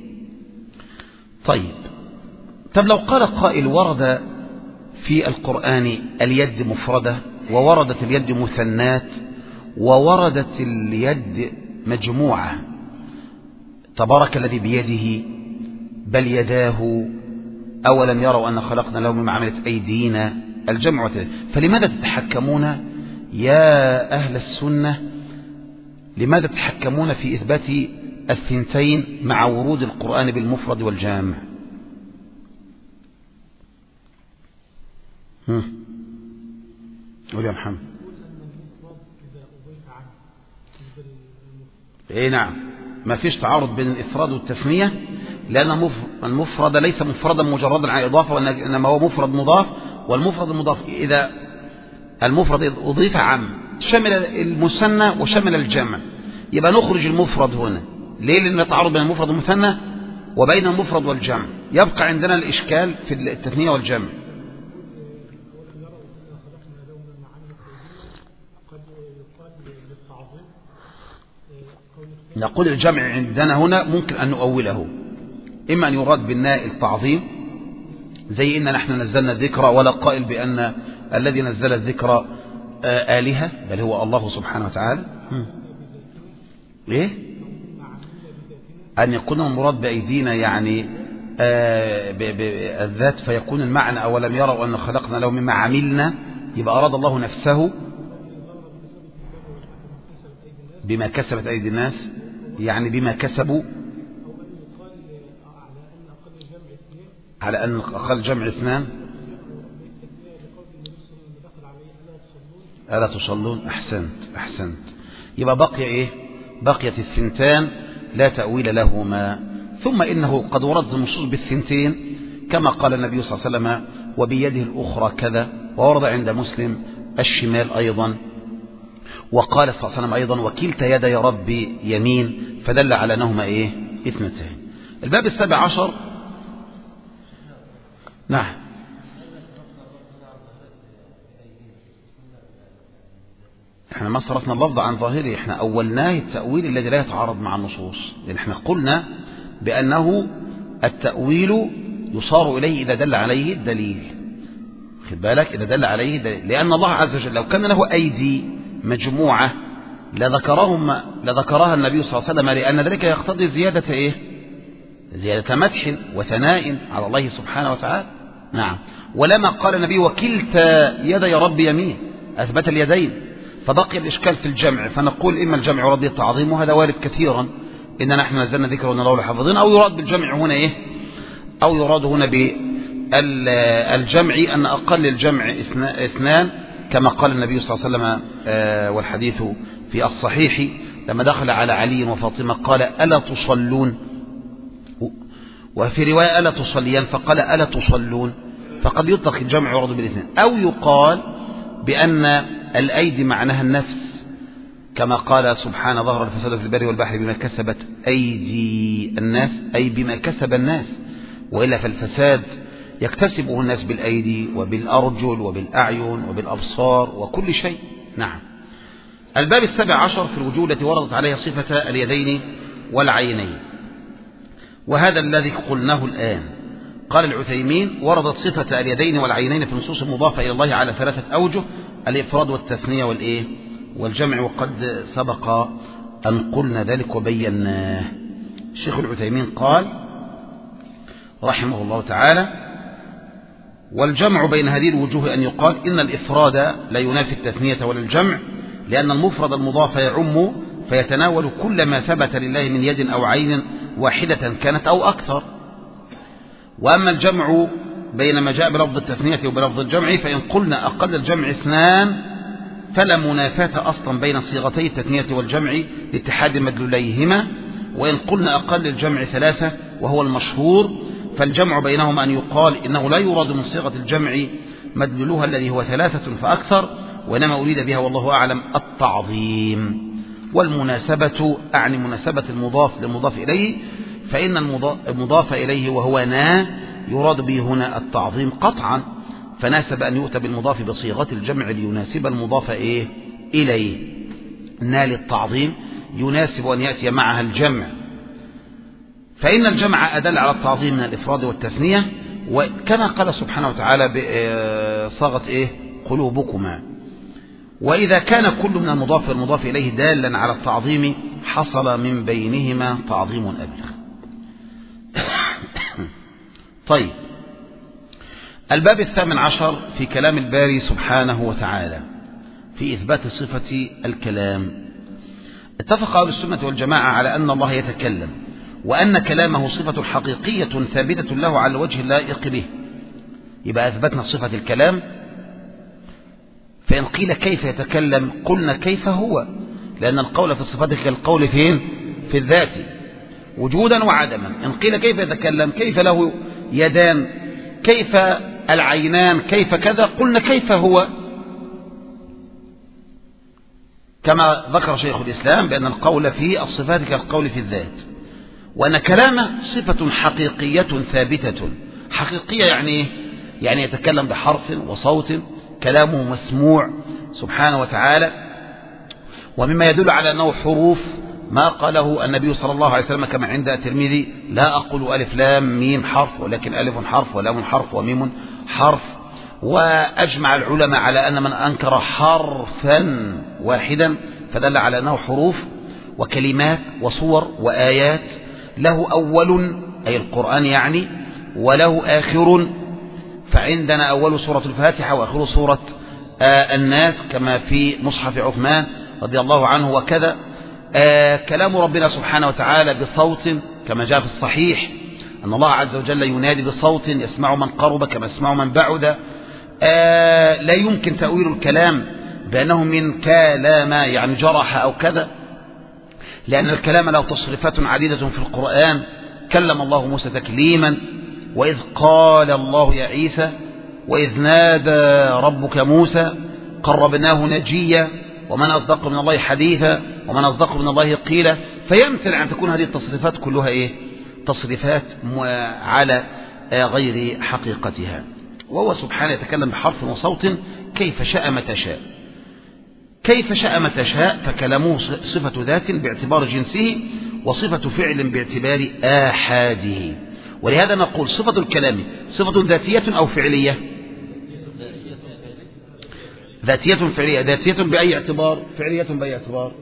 طيب طب لو قال قائل ورد في القرآن اليد مفردة ووردت اليد مثنات ووردت اليد مجموعة، تبارك الذي بيده بل يداه أولم يروا أن خلقنا لهم مما عملت أيدينا الجمع، فلماذا تتحكمون يا أهل السنة، لماذا تتحكمون في إثبات الثنتين مع ورود القرآن بالمفرد والجامع؟ قول يا محمد. ايه نعم، ما فيش تعارض بين الإفراد والتثنية، لأن المفرد ليس مفردا مجردا عن إضافة، وإنما هو مفرد مضاف، والمفرد المضاف إذا المفرد أضيف عام شمل المثنى وشمل الجمع، يبقى نخرج المفرد هنا. ليه؟ لأن التعارض بين المفرد والمثنى وبين المفرد والجمع، يبقى عندنا الإشكال في التثنية والجمع. نقول الجمع عندنا هنا ممكن أن نؤوله، إما أن يراد بالناء التعظيم زي إن نحن نزلنا الذكر، ولا قائل بأن الذي نزل الذكر آلهة بل هو الله سبحانه وتعالى. إيه؟ أن يكون المراد بأيدينا يعني الذات، فيكون المعنى أولم يروا أن خلقنا لهم مما عملنا، يبقى أراد الله نفسه بما كسبت أيدي الناس، يعني بما كسبوا. على أن أقل جمع اثنان. ألا تصلون؟ أحسنت أحسنت. يبقى بقي إيه؟ بقيت الثنتان لا تأويل لهما. ثم إنه قد ورد النصوص بالثنتين كما قال النبي صلى الله عليه وسلم وبيده الأخرى كذا، وورد عند مسلم الشمال أيضا، وقال صلى الله عليه وسلم أيضا وكلتا يدي ربي يمين، فدل على أنهما إيه؟ اثنتين. الباب السابع عشر. نعم. احنا ما صرفنا اللفظ عن ظاهره، احنا أولناه التأويل الذي لا يتعارض مع النصوص، لأن احنا قلنا بأنه التأويل يصار إليه إذا دل عليه الدليل. خد بالك، إذا دل عليه الدليل، لأن الله عز وجل لو كان له أيدي مجموعة لذكرهم لذكرها النبي صلى الله عليه وسلم، لأن ذلك يقتضي زيادة إيه؟ زيادة مدح وثناء على الله سبحانه وتعالى. نعم. ولما قال النبي وكلتا يدي ربي يمين، أثبت اليدين، فبقي الإشكال في الجمع، فنقول إما الجمع يراد التعظيم، وهذا وارد كثيرا، إن نحن نزلنا ذكر وإن الله لحافظين، أو يراد بالجمع هنا إيه؟ أو يراد هنا بالجمع أن أقل الجمع اثنان، كما قال النبي صلى الله عليه وسلم والحديث في الصحيح لما دخل على علي وفاطمة قال ألا تصلون، وفي رواية ألا تصليان فقال ألا تصلون، فقد يطلق الجمع يراد بالاثنين. أو يقال بأن الأيدي معناها النفس، كما قال سبحانه ظهر الفساد في البر والبحر بما كسبت أيدي الناس، أي بما كسب الناس، وإلا فالفساد يكتسبه الناس بالأيدي وبالأرجل وبالأعين وبالأبصار وكل شيء. نعم. الباب السابع عشر في الوجوه التي وردت عليها صفة اليدين والعينين، وهذا الذي قلناه الآن. قال العثيمين وردت صفة اليدين والعينين في نصوص مضافة إلى الله على ثلاثة أوجه: الإفراد والتثنية والإيه؟ والجمع، وقد سبق أن قلنا ذلك وبيناه. الشيخ العثيمين قال رحمه الله تعالى: والجمع بين هذه الوجوه أن يقال إن الإفراد لا ينافي التثنية ولا الجمع، لأن المفرد المضاف يعم فيتناول كل ما ثبت لله من يد أو عين واحدة كانت أو أكثر. وأما الجمع بين ما جاء بلفظ التثنية وبلفظ الجمع، فإن قلنا أقل الجمع اثنان فلا منافاة أصلا بين صيغتي التثنية والجمع لاتحاد مدلوليهما، وإن قلنا أقل الجمع ثلاثة وهو المشهور، فالجمع بينهما أن يقال إنه لا يراد من صيغة الجمع مدلولها الذي هو ثلاثة فأكثر، وإنما أريد بها والله أعلم التعظيم. والمناسبة أعني مناسبة المضاف للمضاف إليه، فإن المضاف إليه وهو نا يراد به هنا التعظيم قطعا، فناسب أن يؤتى بالمضاف بصيغة الجمع ليناسب المضاف إيه؟ إليه. نا للتعظيم يناسب أن يأتي معها الجمع، فإن الجمع أدل على التعظيم من الإفراد والتثنية، وكما قال سبحانه وتعالى بصيغة إيه؟ قلوبكما. وإذا كان كل من المضاف والمضاف إليه دالا على التعظيم حصل من بينهما تعظيم أبلغ. طيب، الباب الثامن عشر في كلام الباري سبحانه وتعالى في إثبات صفة الكلام. اتفق أهل السنة والجماعة على أن الله يتكلم، وأن كلامه صفة حقيقية ثابتة له على الوجه اللائق به. يبقى أثبتنا صفة الكلام. فإن قيل كيف يتكلم قلنا كيف هو، لأن القول في الصفات كالقول فين؟ في الذات وجودا وعدما. إن قيل كيف يتكلم، كيف له يدان، كيف العينان، كيف كذا، قلنا كيف هو، كما ذكر شيخ الإسلام بأن القول في الصفات كالقول في الذات، وأن كلامه صفة حقيقية ثابتة. حقيقية يعني يعني يتكلم بحرف وصوت، كلامه مسموع سبحانه وتعالى. ومما يدل على أنه حروف ما قاله النبي صلى الله عليه وسلم كما عند الترمذي: لا أقول ألف لام ميم حرف، ولكن ألف حرف ولام حرف وميم حرف. وأجمع العلماء على أن من أنكر حرفا واحدا فدل على أنه حروف وكلمات وصور وآيات، له أول أي القرآن يعني، وله آخر، فعندنا أول سورة الفاتحة وآخر سورة آه الناس كما في مصحف عثمان رضي الله عنه. وكذا آه كلام ربنا سبحانه وتعالى بصوت كما جاء في الصحيح، أن الله عز وجل ينادي بصوت يسمع من قرب كما يسمع من بعد. آه لا يمكن تأويل الكلام بأنه من كلام يعني جرح أو كذا، لأن الكلام له تصريفات عديدة في القرآن. كلم الله موسى تكليما، وإذ قال الله يا عيسى، وإذ نادى ربك موسى قربناه نجيا، ومن أصدق من الله حديثا، ومن أصدق من الله قيلا. فيمثل أن تكون هذه التصريفات كلها إيه؟ تصريفات على غير حقيقتها. وهو سبحانه يتكلم بحرف وصوت كيف شاء متى شاء، كيف شاء متى شاء. فكلامه صفة ذات باعتبار جنسه، وصفة فعل باعتبار آحاده. ولهذا نقول صفة الكلام صفة ذاتية أو فعلية؟ ذاتية فعلية. ذاتية بأي اعتبار؟ فعلية بأي اعتبار؟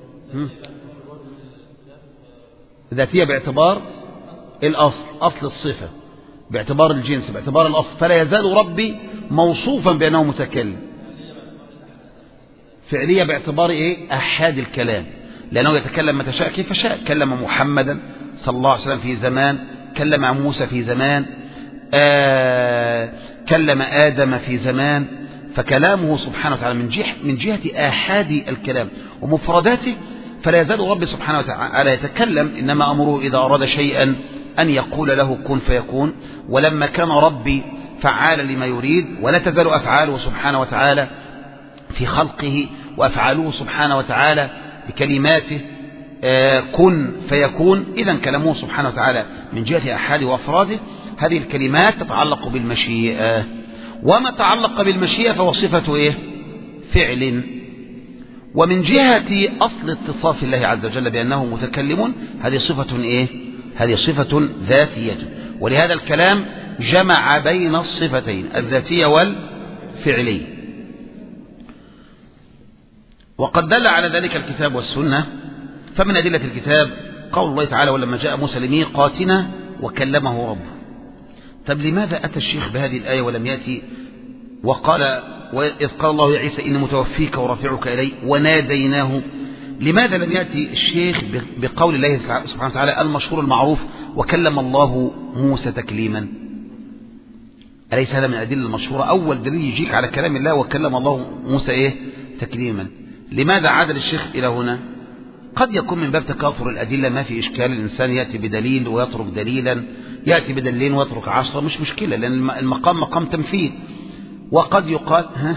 ذاتية باعتبار الأصل، أصل الصفة، باعتبار الجنس، باعتبار الأصل. فلا يزال ربي موصوفا بأنه متكلم. فعلية باعتبار إيه؟ أحاد الكلام، لأنه يتكلم متى شاء كيف شاء. كلم محمدا صلى الله عليه وسلم في زمان، كلم موسى في زمان، آه كلم آدم في زمان. فكلامه سبحانه وتعالى من جهة, من جهة آحاد الكلام ومفرداته، فلا يزال ربي سبحانه وتعالى يتكلم. إنما أمره إذا أراد شيئا أن يقول له كن فيكون. ولما كان ربي فعالا لما يريد، ولا تزال أفعاله سبحانه وتعالى في خلقه، وأفعاله سبحانه وتعالى بكلماته آه كن فيكون. إذن كلامه سبحانه وتعالى من جهة أحاده وأفراده، هذه الكلمات تتعلق بالمشيئة. وما تعلق بالمشيئة فهو صفة إيه؟ فعل. ومن جهة أصل اتصاف الله عز وجل بأنه متكلم، هذه صفة إيه؟ هذه صفة ذاتية. ولهذا الكلام جمع بين الصفتين الذاتية والفعلية. وقد دل على ذلك الكتاب والسنة. فمن أدلة الكتاب قول الله تعالى ولما جاء موسى لميقاتنا وكلمه ربه. طب لماذا أتى الشيخ بهذه الآية ولم يأتي وقال وإذ قال الله يا عيسى إني متوفيك ورافعك إلي وناديناه؟ لماذا لم يأتي الشيخ بقول الله سبحانه وتعالى المشهور المعروف وكلم الله موسى تكليما؟ أليس هذا من الأدلة المشهورة؟ أول دليل يجيك على كلام الله وكلم الله موسى إيه؟ تكليما. لماذا عاد الشيخ إلى هنا؟ قد يكون من باب تكاثر الأدلة، ما في إشكال. الإنسان يأتي بدليل ويترك دليلا، يأتي بدليل ويترك عشرة، مش مشكلة، لأن المقام مقام تمثيل. وقد يقال ها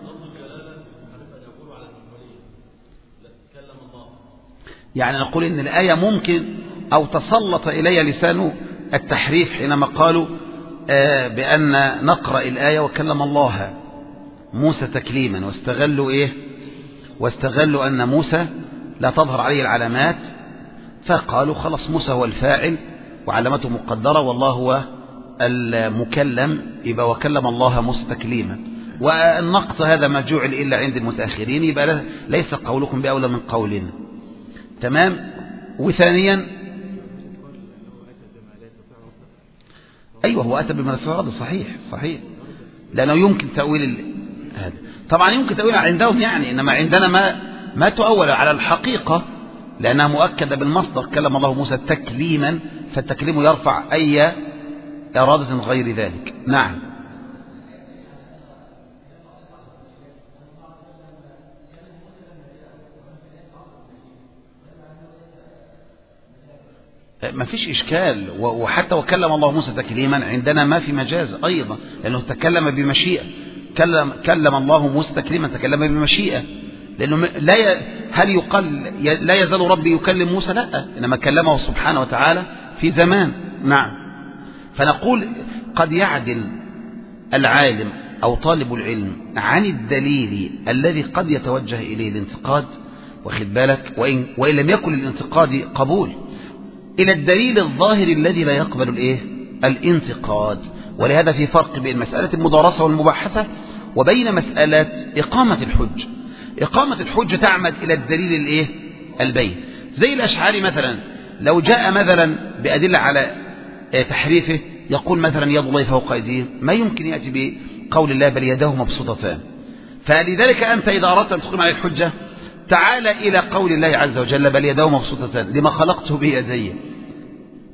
يعني نقول إن الآية ممكن أو تسلط إلي لسان التحريف حينما قالوا آه بأن نقرأ الآية وكلم الله موسى تكليما، واستغلوا إيه؟ واستغلوا أن موسى لا تظهر عليه العلامات، فقالوا خلص موسى هو الفاعل وعلامته مقدرة والله هو المكلم، يبقى وكلم الله موسى تكليما. والنقص هذا ما جعل إلا عند المتأخرين، يبقى ليس قولكم بأولى من قولنا. تمام. وثانيا أيوه هو أتى بما فرض، صحيح صحيح، لأنه يمكن تأويل هذا. طبعا يمكن تأويل عندهم يعني، إنما عندنا ما ما تؤول على الحقيقة، لأنها مؤكدة بالمصدر كلم الله موسى تكليما، فالتكليم يرفع أي إرادة غير ذلك. نعم. ما فيش إشكال. وحتى وكلم الله موسى تكليما عندنا ما في مجاز أيضا، لأنه تكلم بمشيئة. كلم, كلم الله موسى تكليما، تكلم بمشيئة. لأنه لا ي... هل يقال لا يزال ربي يكلم موسى؟ لا، إنما كلمه سبحانه وتعالى في زمان. نعم. فنقول قد يعدل العالم أو طالب العلم عن الدليل الذي قد يتوجه إليه الانتقاد، واخد بالك، وإن, وإن لم يكن الانتقاد قبول، إلى الدليل الظاهر الذي لا يقبل الإيه؟ الانتقاد. ولهذا في فرق بين مسألة المدارسة والمباحثة وبين مسألة إقامة الحج. إقامة الحج تعمد إلى الدليل الإيه؟ البين. زي الأشعري مثلا لو جاء مثلا بأدلة على تحريفه، يقول مثلا يد الله فوق أيديهم، ما يمكن يأتي بقول الله بل يداه مبسوطتان. فلذلك أنت إذا أردت أن تقيم عليه الحجة تعال إلى قول الله عز وجل بل يداه مبسوطتان لما خلقته بيدي.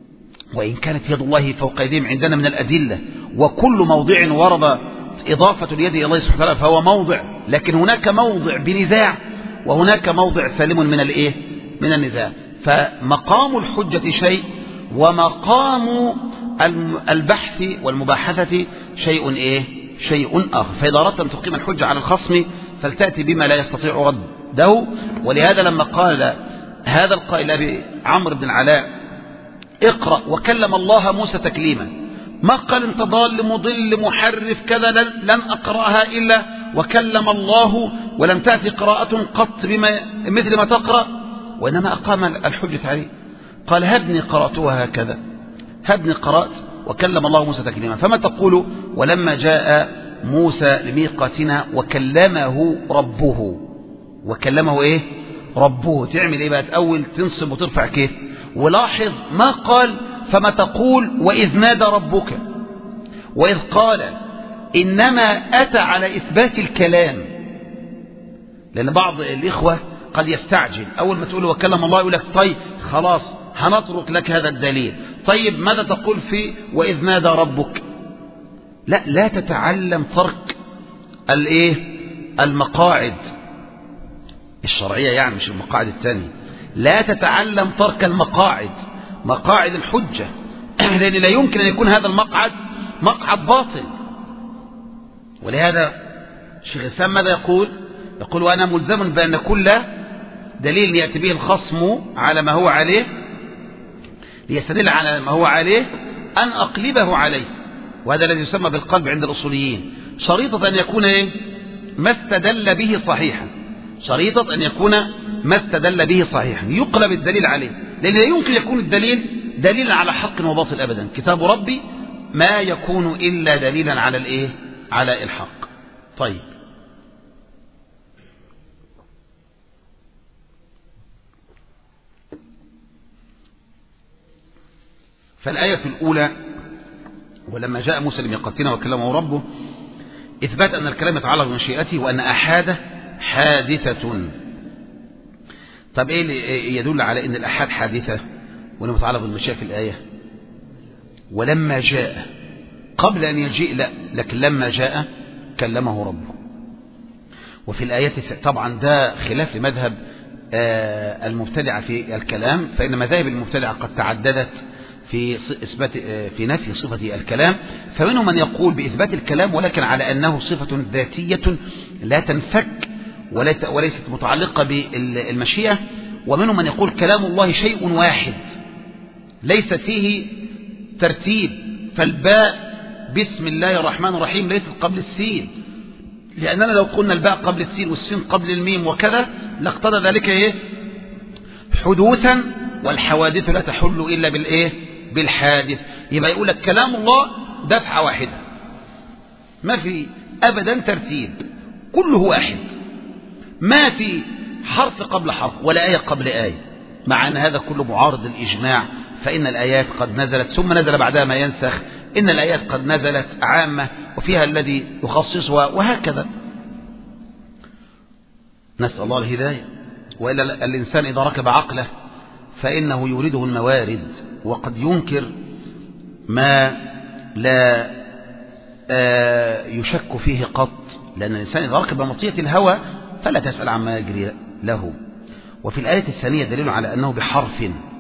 وإن كانت يد الله فوق أيديهم عندنا من الأدلة، وكل موضع ورد إضافة اليد إلى الله سبحانه وتعالى فهو موضع، لكن هناك موضع بنزاع وهناك موضع سالم من الإيه؟ من النزاع. فمقام الحجة شيء، ومقام البحث والمباحثة شيء إيه؟ شيء آخر. فإذا أردت أن تقيم الحجة على الخصم فلتأتي بما لا يستطيع رده. ولهذا لما قال هذا القائل أبي عمرو بن العلاء اقرأ وكلم الله موسى تكليما، ما قال انت ضال مضل محرف كذا لن أقرأها إلا وكلم الله، ولم تأتي قراءة قط بما مثل ما تقرأ، وإنما أقام الحجة عليه. قال هبني قرأتها هكذا، هبني قرأت وكلم الله موسى تكليما. فما تقول ولما جاء موسى لميقاتنا وكلمه ربه؟ وكلمه ايه؟ ربه. تعمل ايه بقى؟ تأول تنصب وترفع كيف؟ ولاحظ ما قال فما تقول وإذ نادى ربك، وإذ قال، إنما أتى على إثبات الكلام. لأن بعض الإخوة قد يستعجل، أول ما تقول وكلم الله يقول لك طيب خلاص هنترك لك هذا الدليل، طيب ماذا تقول في وإذ نادى ربك؟ لا، لا تتعلم ترك الايه؟ المقاعد الشرعية، يعني مش المقاعد الثانية. لا تتعلم ترك المقاعد، مقاعد الحجة، لأن لا يمكن أن يكون هذا المقعد مقعد باطل. ولهذا الشيخ الإسلام ماذا يقول؟ يقول وأنا ملزم بأن كل دليل يأتي به الخصم على ما هو عليه، ليستدل على ما هو عليه، أن أقلبه عليه. وهذا الذي يسمى بالقلب عند الأصوليين، شريطة أن يكون إيه؟ ما استدل به صحيحا، شريطة أن يكون ما استدل به صحيحا يقلب الدليل عليه، لأن لا يمكن يكون الدليل دليل على حق وباطل أبدا. كتاب ربي ما يكون إلا دليلا على الإيه؟ على الحق. طيب، فالآية الأولى ولما جاء موسى لميقاتنا وكلمه ربه، إثبات أن الكلام يتعلق بمشيئته وأن أحاده حادثة. طب إيه اللي يدل على أن الأحاد حادثة وأنه متعلق بالمشيئة في الآية؟ ولما جاء، قبل أن يجيء لا، لكن لما جاء كلمه ربه. وفي الآيات طبعا ده خلاف لمذهب المبتدعة في الكلام، فإن مذاهب المبتدعة قد تعددت في إثبات في نفي صفة الكلام. فمنهم من يقول بإثبات الكلام ولكن على أنه صفة ذاتية لا تنفك وليست متعلقة بالمشيئة. ومنهم من يقول كلام الله شيء واحد ليس فيه ترتيب، فالباء بسم الله الرحمن الرحيم ليست قبل السين، لأننا لو قلنا الباء قبل السين والسين قبل الميم وكذا لاقتضى ذلك إيه؟ حدوثا، والحوادث لا تحل إلا بالإيه؟ بالحادث. يبقى يقول لك كلام الله دفعة واحدة، ما في أبدا ترتيب، كله واحد، ما في حرف قبل حرف ولا آية قبل آية، مع أن هذا كله معارض للإجماع. فإن الآيات قد نزلت ثم نزل بعدها ما ينسخ، إن الآيات قد نزلت عامة وفيها الذي يخصصها وهكذا. نسأل الله الهداية. وإلا الإنسان إذا ركب عقله فإنه يورده الموارد، وقد ينكر ما لا يشك فيه قط، لأن الإنسان إذا ركب مطية الهوى فلا تسأل عما يجري له. وفي الآية الثانية دليل على أنه بحرف،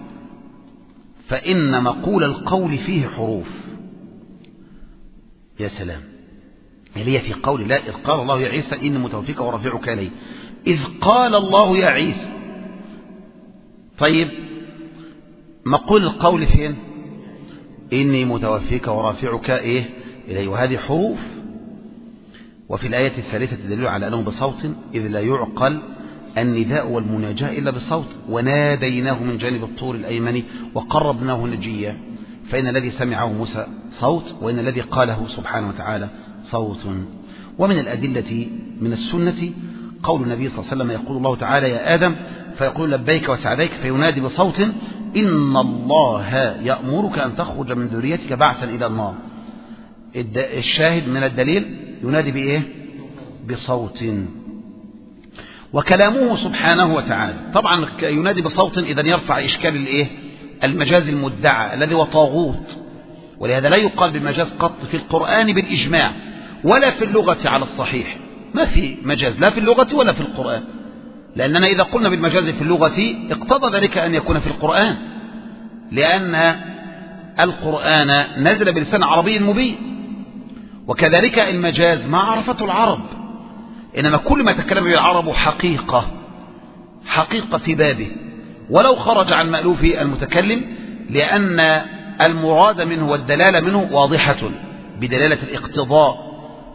فإن مقول القول فيه حروف. يا سلام، اللي هي في قول لا، إذ قال الله يا عيسى إني متوفيك ورافعك إلي، إذ قال الله يا عيسى. طيب مقول القول فين؟ إني متوفيك ورافعك إيه إلي، وهذه حروف. وفي الآية الثالثة دليل على أنه بصوت، إذ لا يعقل النداء والمناجاة إلا بصوت، وناديناه من جانب الطور الأيمن وقربناه نجيا. فإن الذي سمعه موسى صوت، وإن الذي قاله سبحانه وتعالى صوت. ومن الأدلة من السنة قول النبي صلى الله عليه وسلم يقول الله تعالى يا آدم، فيقول لبيك وسعديك، فينادي بصوت إن الله يأمرك أن تخرج من ذريتك بعثا إلى النار. الشاهد من الدليل ينادي بإيه؟ بصوت. وكلامه سبحانه وتعالى طبعا ينادي بصوت، إذا يرفع إشكال الإيه؟ المجاز المدعى الذي هو طاغوت. ولهذا لا يقال بالمجاز قط في القرآن بالإجماع ولا في اللغة على الصحيح، ما في مجاز لا في اللغة ولا في القرآن، لأننا إذا قلنا بالمجاز في اللغة اقتضى ذلك أن يكون في القرآن، لأن القرآن نزل بلسان عربي مبين. وكذلك المجاز ما عرفته العرب، إنما كل ما تكلم به العرب حقيقة حقيقة في بابه ولو خرج عن مألوف المتكلم، لأن المراد منه والدلالة منه واضحة بدلالة الاقتضاء.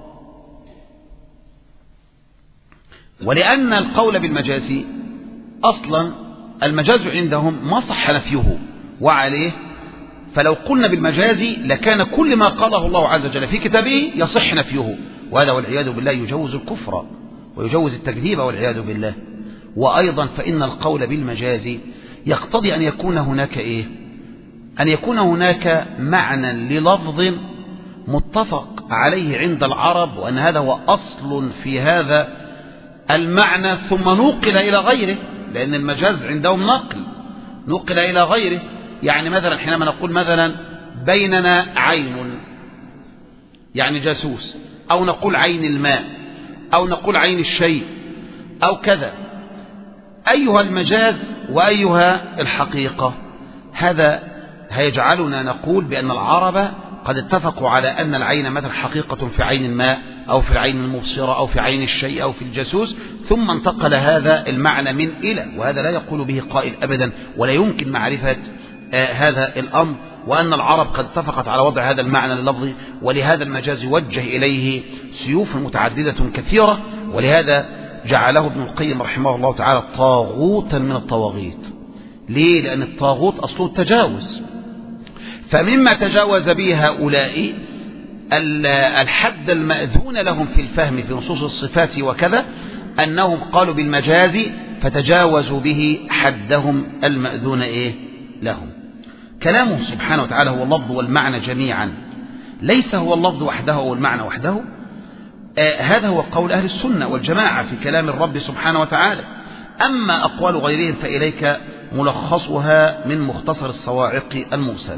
ولأن القول بالمجاز أصلا المجاز عندهم ما صح نفيه وعليه، فلو قلنا بالمجاز لكان كل ما قاله الله عز وجل في كتابه يصح نفيه، وهذا والعياذ بالله يجوز الكفر ويجوز التكذيب والعياذ بالله. وأيضا فإن القول بالمجاز يقتضي أن يكون هناك إيه؟ أن يكون هناك معنى للفظ متفق عليه عند العرب، وأن هذا هو أصل في هذا المعنى ثم نوقل إلى غيره، لأن المجاز عندهم نقل نوقل إلى غيره. يعني مثلا حينما نقول مثلا بيننا عين يعني جاسوس، أو نقول عين الماء، أو نقول عين الشيء، أو كذا، أيها المجاز وأيها الحقيقة، هذا هيجعلنا نقول بأن العرب قد اتفقوا على أن العين مثلا حقيقة في عين الماء أو في العين المبصرة أو في عين الشيء أو في الجاسوس، ثم انتقل هذا المعنى من إلى، وهذا لا يقول به قائل أبدا ولا يمكن معرفة آه هذا الأمر، وأن العرب قد اتفقت على وضع هذا المعنى اللفظي، ولهذا المجاز وجه إليه سيوف متعددة كثيرة، ولهذا جعله ابن القيم رحمه الله تعالى طاغوتا من الطواغيت. ليه؟ لأن الطاغوت أصله التجاوز، فمما تجاوز به هؤلاء الحد المأذون لهم في الفهم في نصوص الصفات وكذا، أنهم قالوا بالمجاز فتجاوزوا به حدهم المأذون إيه لهم. كلامه سبحانه وتعالى هو اللفظ والمعنى جميعا، ليس هو اللفظ وحده أو المعنى وحده. آه هذا هو قول أهل السنة والجماعة في كلام الرب سبحانه وتعالى. أما أقوال غيرهم فإليك ملخصها من مختصر الصواعق المرسلة.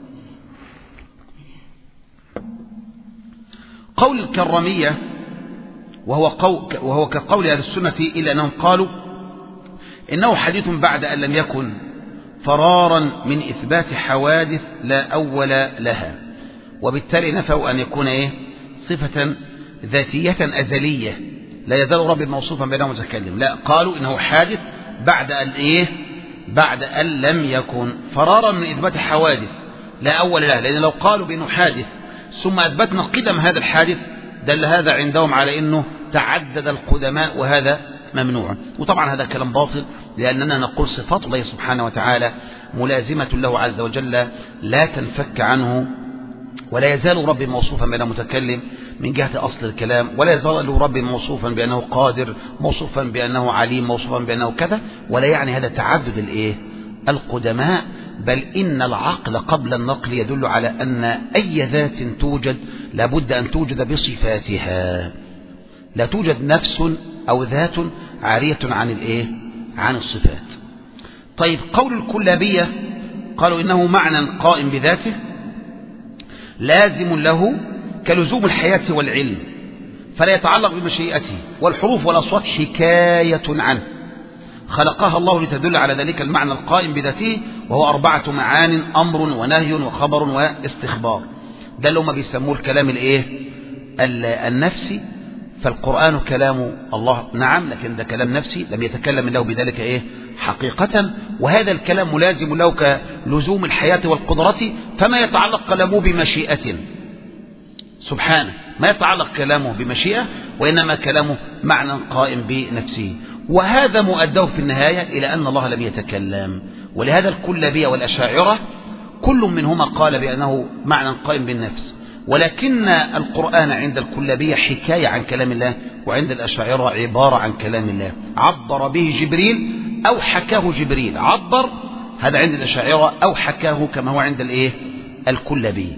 قول الكرمية وهو, قول وهو كقول أهل السنة، إلا أنهم قالوا إنه حديث بعد أن لم يكن، فرارا من إثبات حوادث لا أول لها، وبالتالي نفوا أن يكون إيه؟ صفة ذاتية أزلية لا يزال رب موصوفا بأنه متكلم، لا، قالوا إنه حادث بعد أن إيه؟ بعد أن لم يكن، فرارا من إثبات حوادث لا أول لها، لأن لو قالوا بأنه حادث ثم أثبتنا قدم هذا الحادث دل هذا عندهم على أنه تعدد القدماء، وهذا ممنوع. وطبعا هذا كلام باطل، لأننا نقول صفات الله سبحانه وتعالى ملازمة له عز وجل لا تنفك عنه، ولا يزال ربي موصوفا بأنه متكلم من جهة أصل الكلام، ولا يزال ربي موصوفا بأنه قادر، موصوفا بأنه عليم، موصوفا بأنه كذا، ولا يعني هذا تعدد الإيه؟ القدماء، بل إن العقل قبل النقل يدل على أن أي ذات توجد لابد أن توجد بصفاتها، لا توجد نفس أو ذات عارية عن الإيه؟ عن الصفات. طيب، قول الكلابية قالوا إنه معنى قائم بذاته لازم له كلزوم الحياة والعلم، فلا يتعلق بمشيئته، والحروف والأصوات حكاية عنه، خلقها الله لتدل على ذلك المعنى القائم بذاته، وهو أربعة معان: أمر ونهي وخبر واستخبار. ده اللي هم بيسموه الكلام الايه؟ النفسي. فالقرآن كلام الله نعم، لكن ده كلام نفسي لم يتكلم الله بذلك ايه؟ حقيقة. وهذا الكلام ملازم له كلزوم الحياة والقدرة، فما يتعلق كلامه بمشيئة سبحانه، ما يتعلق كلامه بمشيئة، وإنما كلامه معنى قائم بنفسه. وهذا مؤداه في النهاية إلى أن الله لم يتكلم. ولهذا الكلابية والأشاعرة كل منهما قال بأنه معنى قائم بالنفس، ولكن القرآن عند الكلابية حكاية عن كلام الله، وعند الأشاعرة عبارة عن كلام الله، عبر به جبريل أو حكاه جبريل. عبر هذا عند الأشاعرة أو حكاه كما هو عند الإيه؟ الكلابية.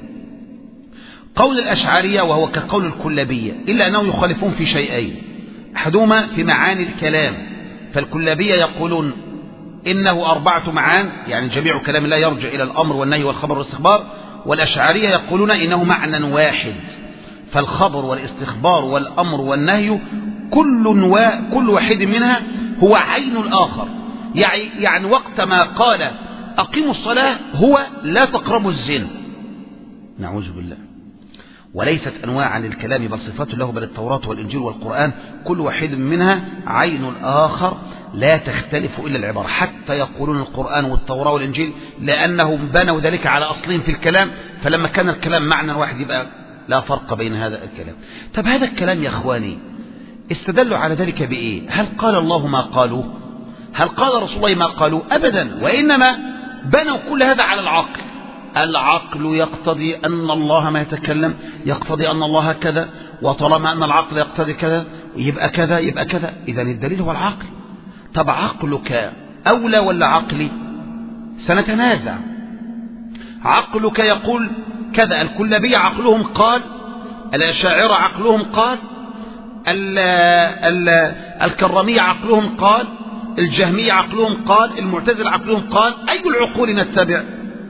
قول الأشعرية وهو كقول الكلابية، إلا أنه يخالفون في شيئين: أحدهما في معاني الكلام، فالكلابية يقولون إنه أربعة معان، يعني جميع كلام الله يرجع إلى الأمر والنهي والخبر والاستخبار. والأشعرية يقولون إنه معنى واحد، فالخبر والاستخبار والأمر والنهي كل, و... كل واحد منها هو عين الآخر. يعني, يعني وقت ما قال أقيموا الصلاة هو لا تقربوا الزنا، نعوذ بالله. وليست أنواعا للكلام بل صفات له، بل التوراة والإنجيل والقرآن كل واحد منها عين الآخر لا تختلف إلا العبارة. حتى يقولون القرآن والتوراة والإنجيل لأنهم بنوا ذلك على أصلهم في الكلام، فلما كان الكلام معنى واحد يبقى لا فرق بين هذا الكلام. طب هذا الكلام يا أخواني استدلوا على ذلك بإيه؟ هل قال الله ما قالوا؟ هل قال رسول الله ما قالوا؟ أبدا، وإنما بنوا كل هذا على العقل. العقل يقتضي أن الله ما يتكلم، يقتضي أن الله كذا، وطالما أن العقل يقتضي كذا يبقى كذا يبقى كذا، إذن الدليل هو العقل. طب عقلك أولى ولا عقلي؟ سنتنازع. عقلك يقول كذا، الكلابية عقلهم قال، الأشاعرة عقلهم قال، ال ال الكرامية عقلهم قال، الجهمية عقلهم قال، المعتزلة عقلهم قال، أي العقول نتبع؟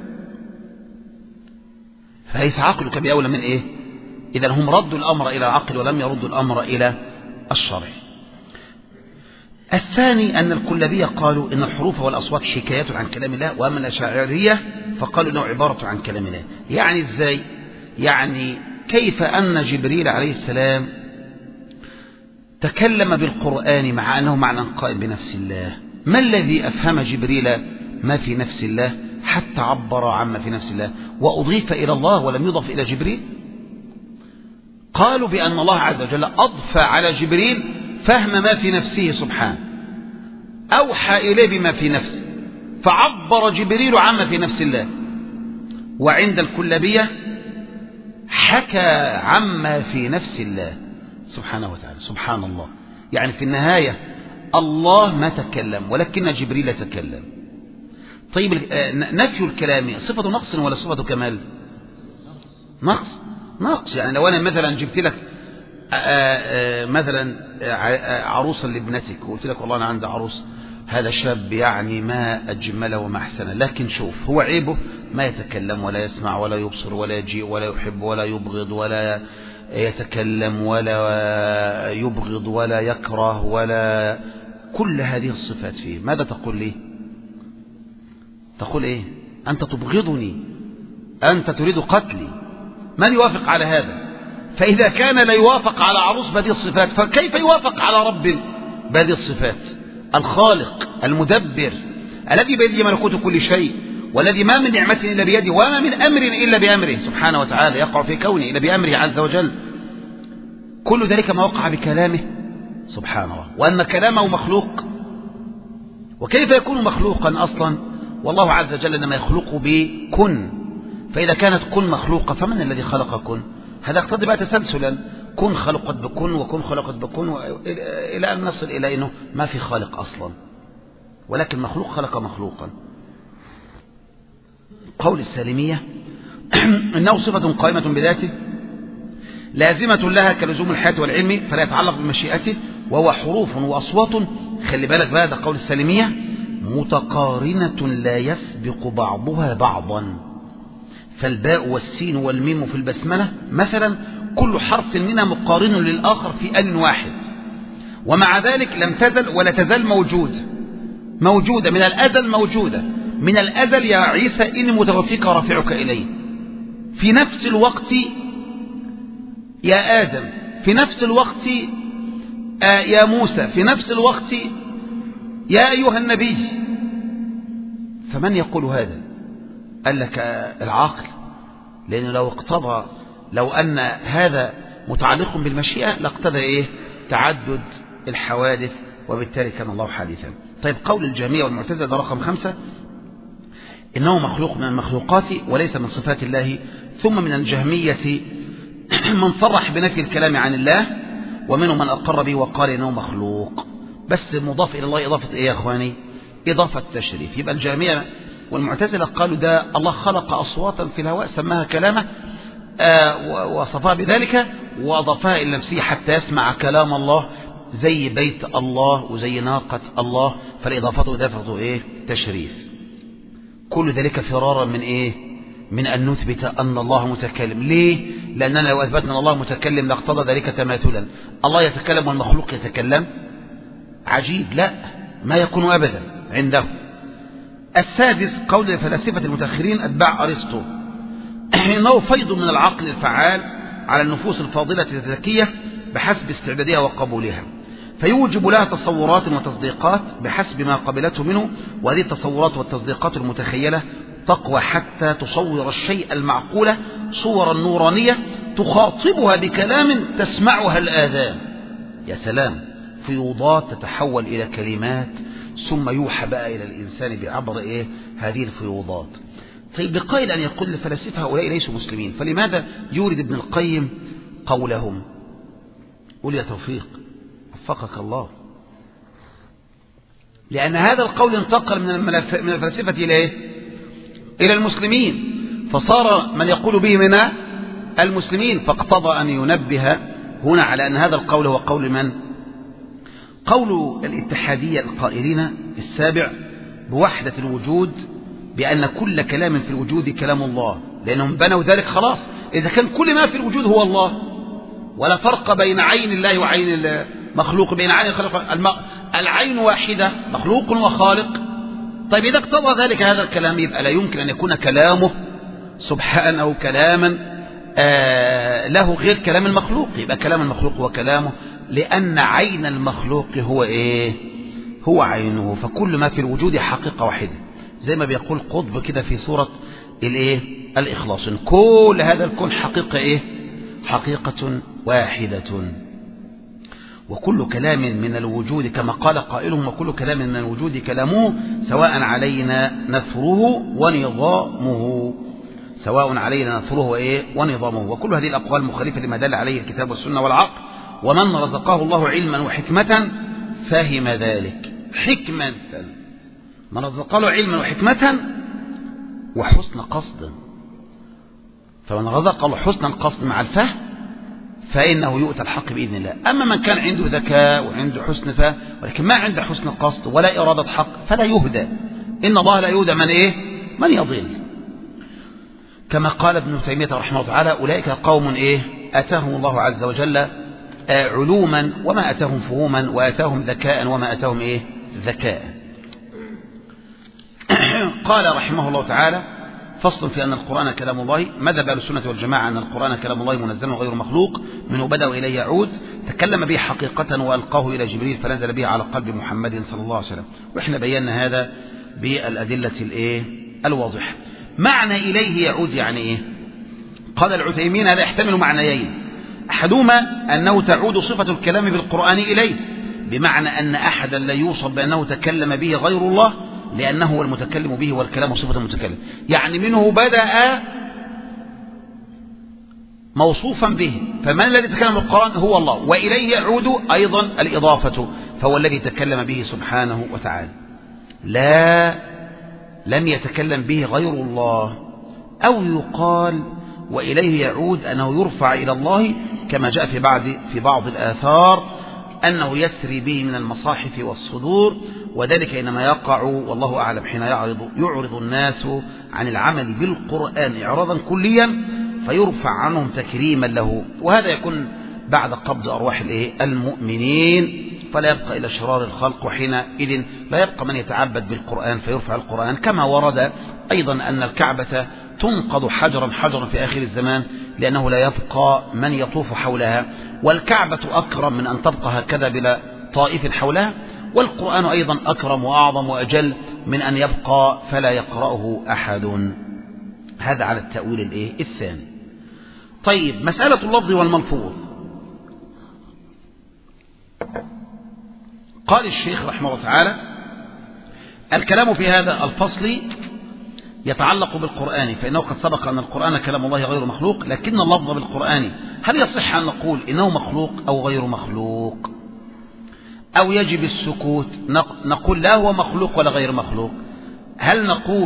فليس عقلك بأولى من إيه؟ إذن هم ردوا الأمر إلى العقل ولم يردوا الأمر إلى الشرع. الثاني أن الكلابية قالوا إن الحروف والأصوات حكايات عن كلام الله، وأما الأشاعرية فقالوا إنه عبارة عن كلام الله. يعني إزاي؟ يعني كيف أن جبريل عليه السلام تكلم بالقرآن مع أنه معنى قائم بنفس الله؟ ما الذي أفهم جبريل ما في نفس الله حتى عبر عما في نفس الله وأضيف إلى الله ولم يضف إلى جبريل؟ قالوا بأن الله عز وجل أضفى على جبريل فهم ما في نفسه سبحانه، أوحى إليه بما في نفسه، فعبر جبريل عما في نفس الله. وعند الكلابية حكى عما في نفس الله سبحانه وتعالى. سبحان الله، يعني في النهاية الله ما تكلم ولكن جبريل تكلم. طيب نفي الكلام صفة نقص ولا صفة كمال؟ نقص. نقص يعني لو أنا مثلا جبت لك مثلا عروسا لابنتك وقلت لك والله أنا عندي عروس، هذا شاب يعني ما أجمله وما أحسنه، لكن شوف هو عيبه ما يتكلم ولا يسمع ولا يبصر ولا يجيء ولا يحب ولا يبغض ولا يتكلم ولا يبغض ولا يكره ولا كل هذه الصفات فيه. ماذا تقول لي؟ تقول إيه؟ أنت تبغضني، أنت تريد قتلي. من يوافق على هذا؟ فإذا كان لا يوافق على عروس بهذه الصفات فكيف يوافق على رب بهذه الصفات؟ الخالق المدبر الذي بيده ملكوت كل شيء، والذي ما من نعمة إلا بيده وما من أمر إلا بأمره سبحانه وتعالى، يقع في كونه إلا بأمره عز وجل. كل ذلك ما وقع بكلامه سبحان الله، وأن كلامه مخلوق. وكيف يكون مخلوقا أصلا؟ والله عز وجل إنما يخلق بكن، فإذا كانت كن مخلوقة فمن الذي خلق كن؟ هذا اقتضي بقى تسلسلا، كن خلقت بكن وكن خلقت بكن إلى أن نصل إلى أنه ما في خالق أصلا، ولكن مخلوق خلق مخلوقا. قول السالمية إنه صفة قائمة بذاته لازمة لها كلزوم الحياة والعلم فلا يتعلق بمشيئته، وهو حروف وأصوات، خلي بالك بقى ده قول السالمية، متقارنة لا يسبق بعضها بعضا، فالباء والسين والميم في البسملة مثلا كل حرف منها مقارن للآخر في آن واحد، ومع ذلك لم تزل ولا تزال موجودة موجودة من الأزل، موجودة من الأزل يا عيسى إني متوفيك ورافعك إلي. في نفس الوقت يا آدم، في نفس الوقت يا موسى، في نفس الوقت يا أيها النبي. فمن يقول هذا؟ قال لك العقل، لأنه لو اقتضى لو أن هذا متعلق بالمشيئة لاقتضى إيه؟ تعدد الحوادث، وبالتالي كان الله حادثا. طيب قول الجهمية والمعتزلة ده رقم خمسة، إنه مخلوق من المخلوقات وليس من صفات الله. ثم من الجهمية من صرح بنفي الكلام عن الله، ومنهم من أقر به وقال إنه مخلوق، بس مضاف إلى الله إضافة إيه يا أخواني؟ إضافة تشريف. يبقى الجهمية والمعتزلة قالوا ده الله خلق أصواتا في الهواء سماها كلامه آه وصفها بذلك وأضافها إلى نفسه حتى يسمع كلام الله زي بيت الله وزي ناقة الله، فالإضافة إضافة إيه؟ تشريف. كل ذلك فرارا من إيه؟ من أن نثبت أن الله متكلم. ليه؟ لأننا لو أثبتنا أن الله متكلم لاقتضى ذلك تماثلا. الله يتكلم والمخلوق يتكلم؟ عجيب، لا، ما يكون أبدا عنده. السادس قول الفلاسفة المتأخرين أتباع أرسطو، إنه فيض من العقل الفعال على النفوس الفاضلة الذكية بحسب استعدادها وقبولها، فيوجب لها تصورات وتصديقات بحسب ما قبلته منه، وهذه التصورات والتصديقات المتخيلة تقوى حتى تصور الشيء المعقول صورا نورانية تخاطبها بكلام تسمعها الآذان. يا سلام، فيوضات تتحول إلى كلمات ثم يوحى بقى إلى الإنسان بعبر إيه هذه الفيوضات. طيب، بقائل أن يقول الفلاسفة هؤلاء ليسوا مسلمين، فلماذا يورد ابن القيم قولهم؟ قل يا توفيق وفقك الله. لأن هذا القول انتقل من الفلاسفة إلى إيه؟ إلى المسلمين، فصار من يقول به من المسلمين، فاقتضى أن ينبه هنا على أن هذا القول هو قول من؟ قول الاتحادية القائلين السابع بوحدة الوجود، بأن كل كلام في الوجود كلام الله، لأنهم بنوا ذلك خلاص. إذا كان كل ما في الوجود هو الله، ولا فرق بين عين الله وعين المخلوق، بين عين الخالق، العين واحدة، مخلوق وخالق. طيب، إذا اقتضى ذلك هذا الكلام، يبقى لا يمكن أن يكون كلامه سبحانه كلاما آه له غير كلام المخلوق، يبقى كلام المخلوق هو كلامه، لأن عين المخلوق هو إيه؟ هو عينه. فكل ما في الوجود حقيقة واحدة، زي ما بيقول قطب كده في سورة الإيه؟ الإخلاص، كل هذا الكون حقيقة إيه؟ حقيقة واحدة. وكل كلام من الوجود كما قال قائلهم، وكل كلام من الوجود كلامه سواء علينا نثره ونظامه، سواء علينا نثره وإيه؟ ونظامه. وكل هذه الأقوال مخالفة لما دل عليه الكتاب والسنة والعقل، ومن رزقه الله علما وحكمة فهم ذلك. حكمة، من رزقه الله علما وحكمة وحسن قصد، فمن رزق الله حسن القصد مع الفهم فإنه يؤتى الحق بإذن الله. أما من كان عنده ذكاء وعنده حسن فهم ولكن ما عنده حسن قصد ولا إرادة حق فلا يهدى. إن الله لا يهدى من إيه؟ من يضل. كما قال ابن تيمية رحمه الله تعالى: أولئك قوم إيه؟ أتاهم الله عز وجل علوما وما أتاهم فهوما، وأتاهم ذكاء وما أتاهم إيه؟ ذكاء. قال رحمه الله تعالى: فصل في أن القرآن كلام الله. مذهب أهل السنة والجماعة أن القرآن كلام الله منزل غير مخلوق، منه بدأ وإليه يعود، تكلم به حقيقة وألقاه إلى جبريل فنزل به على قلب محمد صلى الله عليه وسلم. وإحنا بينا هذا بالأدلة الإيه؟ الواضحة. معنى إليه يعود يعني إيه؟ قال العثيمين: هذا يحتمل معنيين، أحدهما أنه تعود صفة الكلام بالقرآن إليه، بمعنى أن أحدا لا يوصف بأنه تكلم به غير الله، لأنه هو المتكلم به والكلام صفة المتكلم، يعني منه بدأ موصوفا به، فمن الذي تكلم بالقرآن هو الله، وإليه يعود أيضا الإضافة، فهو الذي تكلم به سبحانه وتعالى، لا لم يتكلم به غير الله. أو يقال وإليه يعود أنه يرفع إلى الله، كما جاء في بعض في بعض الآثار أنه يسري به من المصاحف والصدور، وذلك إنما يقع والله أعلم حين يعرض يعرض الناس عن العمل بالقرآن إعراضا كليا فيرفع عنهم تكريما له، وهذا يكون بعد قبض أرواح المؤمنين، فلا يبقى إلى شرار الخلق، وحينئذ لا يبقى من يتعبد بالقرآن فيرفع القرآن. كما ورد أيضا أن الكعبة تنقض حجرا حجرا في آخر الزمان، لأنه لا يبقى من يطوف حولها، والكعبة أكرم من أن تبقى هكذا بلا طائف حولها، والقرآن أيضا أكرم وأعظم وأجل من أن يبقى فلا يقرأه أحد. هذا على التأويل الإيه؟ الثاني. طيب، مسألة اللفظ والملفوظ. قال الشيخ رحمه الله تعالى: الكلام في هذا الفصل يتعلق بالقرآن، فإنه قد سبق أن القرآن كلام الله غير مخلوق، لكن اللفظ بالقرآن هل يصح أن نقول إنه مخلوق أو غير مخلوق، أو يجب السكوت؟ نقول لا هو مخلوق ولا غير مخلوق. هل نقول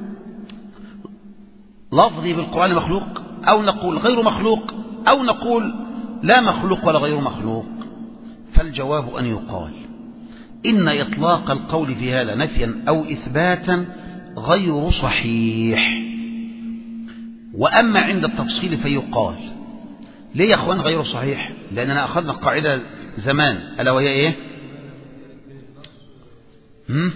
لفظي بالقرآن مخلوق، أو نقول غير مخلوق، أو نقول لا مخلوق ولا غير مخلوق؟ فالجواب أن يقال إن إطلاق القول في هذا نفيا أو إثباتا غير صحيح. وأما عند التفصيل فيقال. ليه يا أخوان غير صحيح؟ لأننا أخذنا قاعدة زمان ألا وهي إيه؟ هم؟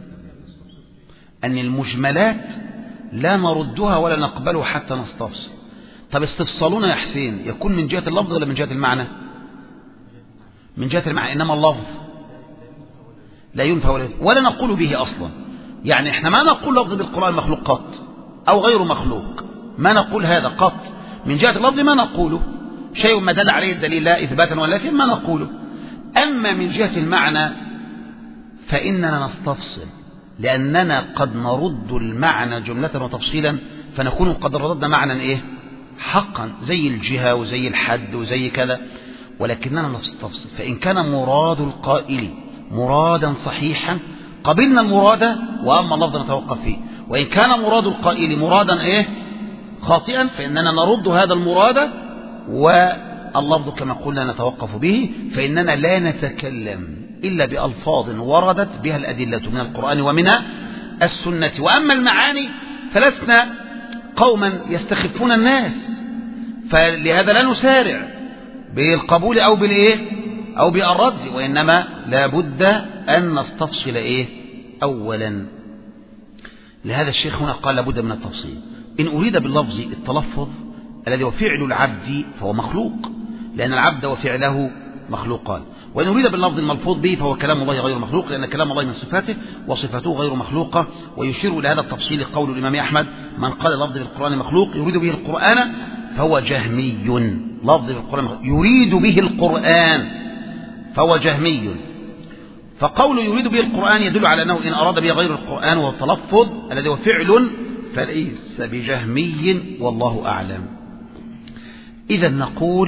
أن المجملات لا نردها ولا نقبلها حتى نستفصل. طب استفصالنا يا حسين يكون من جهة اللفظ ولا من جهة المعنى؟ من جهة المعنى. إنما اللفظ لا ينفى ولا, ولا نقول به أصلا. يعني إحنا ما نقول لفظ بالقرآن مخلوق قط أو غير مخلوق، ما نقول هذا قط. من جهة اللفظ ما نقوله شيء ما دل عليه الدليل لا إثباتا ولا نفيا ما نقوله. أما من جهة المعنى فإننا نستفصل، لأننا قد نرد المعنى جملة وتفصيلا فنكون قد رددنا معنى إيه حقا زي الجهة وزي الحد وزي كذا، ولكننا نستفصل. فإن كان مراد القائل مرادا صحيحا قبلنا المراد وأما اللفظ نتوقف فيه، وإن كان مراد القائل مرادا إيه خاطئا فإننا نرد هذا المراد واللفظ كما قلنا نتوقف به. فإننا لا نتكلم إلا بألفاظ وردت بها الأدلة من القرآن ومن السنة. وأما المعاني فلسنا قوما يستخفون الناس، فلهذا لا نسارع بالقبول أو بالإيه أو بالرد، وإنما لا بد أن نستفصل إيه أولا. لهذا الشيخ هنا قال لابد من التفصيل. إن أريد باللفظ التلفظ الذي هو فعل العبد فهو مخلوق، لأن العبد وفعله مخلوقان. وإن أريد باللفظ الملفوظ به فهو كلام الله غير مخلوق، لأن كلام الله من صفاته وصفاته غير مخلوقة. ويشير إلى هذا التفصيل قول الإمام أحمد من قال لفظ بالقرآن مخلوق يريد به القرآن فهو جهمي. لفظ بالقرآن يريد به القرآن فهو جهمي. فقول يريد به القرآن يدل على أنه إن أراد به غير القرآن وهو التلفظ الذي هو فعل فليس بجهمي والله أعلم. إذا نقول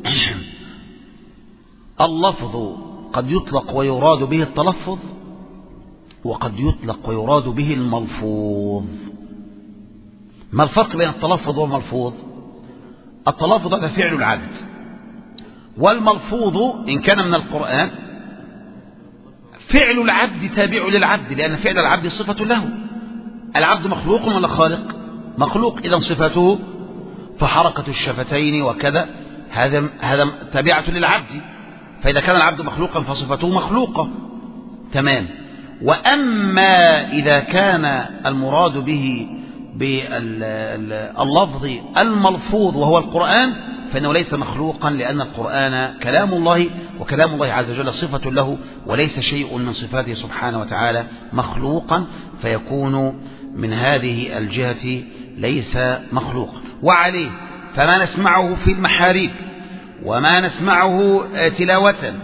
اللفظ قد يطلق ويراد به التلفظ وقد يطلق ويراد به الملفوظ. ما الفرق بين التلفظ والملفوظ؟ التلفظ هذا فعل العبد، والملفوظ إن كان من القرآن فعل العبد تابع للعبد، لأن فعل العبد صفة له. العبد مخلوق ولا خالق؟ مخلوق، إذا صفته فحركة الشفتين وكذا هذا هذا تابعة للعبد. فإذا كان العبد مخلوقا فصفته مخلوقة تمام. وأما إذا كان المراد به باللفظ الملفوظ وهو القرآن فإنه ليس مخلوقا، لأن القرآن كلام الله، وكلام الله عز وجل صفة له، وليس شيء من صفاته سبحانه وتعالى مخلوقا، فيكون من هذه الجهة ليس مخلوقا. وعليه فما نسمعه في المحاريب وما نسمعه تلاوة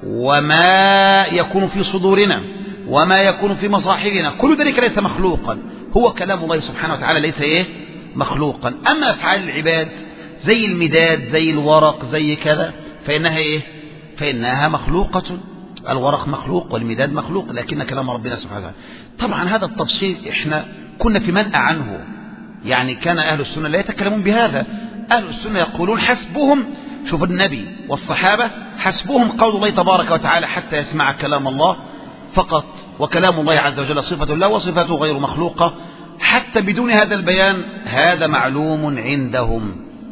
وما يكون في صدورنا وما يكون في مصاحفنا كل ذلك ليس مخلوقا، هو كلام الله سبحانه وتعالى ليس إيه مخلوقا. أما أفعال العباد زي المداد زي الورق زي كذا فإنها إيه فإنها مخلوقة. الورق مخلوق والمداد مخلوق، لكن كلام ربنا سبحانه وتعالى. طبعا هذا التفصيل إحنا كنا في منأى عنه، يعني كان أهل السنة لا يتكلمون بهذا. أهل السنة يقولون حسبهم، شوف النبي والصحابة حسبهم قول الله تبارك وتعالى حتى يسمع كلام الله فقط، وكلام الله عز وجل صفة الله وصفاته غير مخلوقة حتى بدون هذا البيان، هذا معلوم عندهم.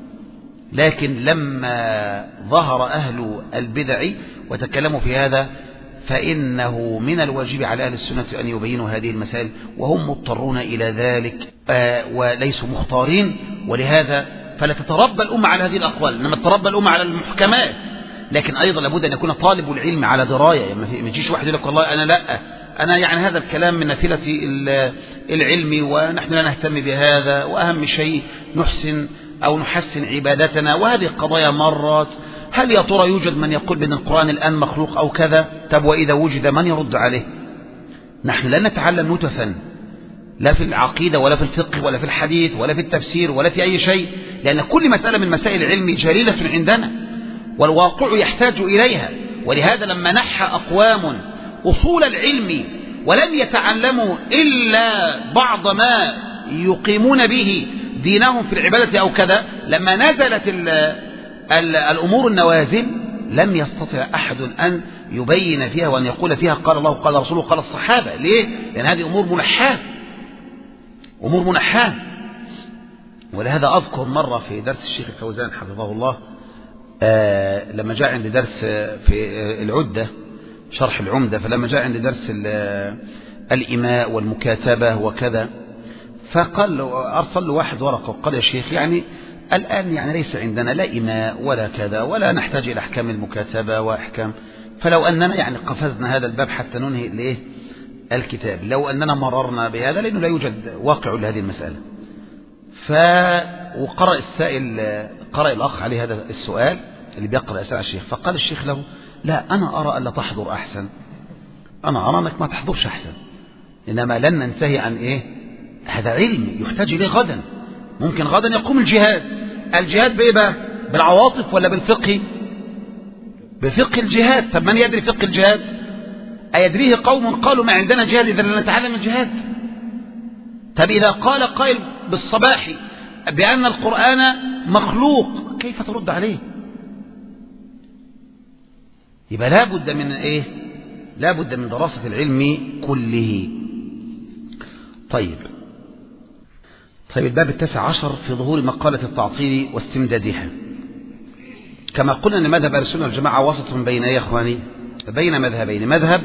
لكن لما ظهر أهل البدع وتكلموا في هذا فإنه من الواجب على أهل السنة أن يبينوا هذه المسائل، وهم مضطرون إلى ذلك آه وليسوا مختارين. ولهذا فلا تتربى الأمة على هذه الأقوال، إنما تتربى الأمة على المحكمات. لكن أيضا لابد أن يكون طالب العلم على دراية، يعني ما يجيش واحد يقول لك والله أنا لا أنا يعني هذا الكلام من نافلة العلم ونحن لا نهتم بهذا، وأهم شيء نحسن أو نحسن عبادتنا، وهذه القضايا مرت. هل يا ترى يوجد من يقول بأن القرآن الآن مخلوق أو كذا؟ طب وإذا وجد من يرد عليه؟ نحن لا نتعلم نتفا لا في العقيدة ولا في الفقه ولا في الحديث ولا في التفسير ولا في أي شيء، لأن كل مسألة من مسائل العلم جليلة عندنا والواقع يحتاج إليها. ولهذا لما نحى أقوام أصول العلم ولم يتعلموا إلا بعض ما يقيمون به دينهم في العبادة أو كذا، لما نزلت ال ال الأمور النوازل لم يستطع أحد أن يبين فيها وأن يقول فيها قال الله قال رسوله قال الصحابة. ليه؟ لأن هذه أمور منحاة، أمور منحاة. ولهذا أذكر مرة في درس الشيخ الفوزان حفظه الله، آه لما جاء عند درس في العدة شرح العمدة، فلما جاء عند درس الإماء والمكاتبة وكذا، فقال أرسل له واحد ورقة وقال يا شيخ يعني الآن يعني ليس عندنا لا إماء ولا كذا ولا نحتاج إلى أحكام المكاتبة وأحكام، فلو أننا يعني قفزنا هذا الباب حتى ننهي ليه الكتاب، لو أننا مررنا بهذا لأنه لا يوجد واقع لهذه المسألة. ف وقرأ السائل، قرأ الأخ عليه هذا السؤال اللي بيقرأ أسئلة الشيخ، فقال الشيخ له لا أنا أرى ألا تحضر أحسن، أنا أرى أنك ما تحضرش أحسن، إنما لن ننتهي عن إيه، هذا علم يحتاج إليه غدا، ممكن غدا يقوم الجهاد. الجهاد بإيه بقى؟ بالعواطف ولا بالفقه؟ بفقه الجهاد. طب من يدري فقه الجهاد؟ أيدريه قوم قالوا ما عندنا جهاد إذا لن نتعلم الجهاد؟ طب إذا قال قائل بالصباح بأن القرآن مخلوق كيف ترد عليه؟ يبقى لا بد من إيه؟ لا بد من دراسة العلم كله. طيب طيب الباب التاسع عشر في ظهور مقالة التعطيل واستمدادها. كما قلنا أن مذهب أهل السنة والجماعة وسط بين يا إخواني، بين مذهبين، مذهب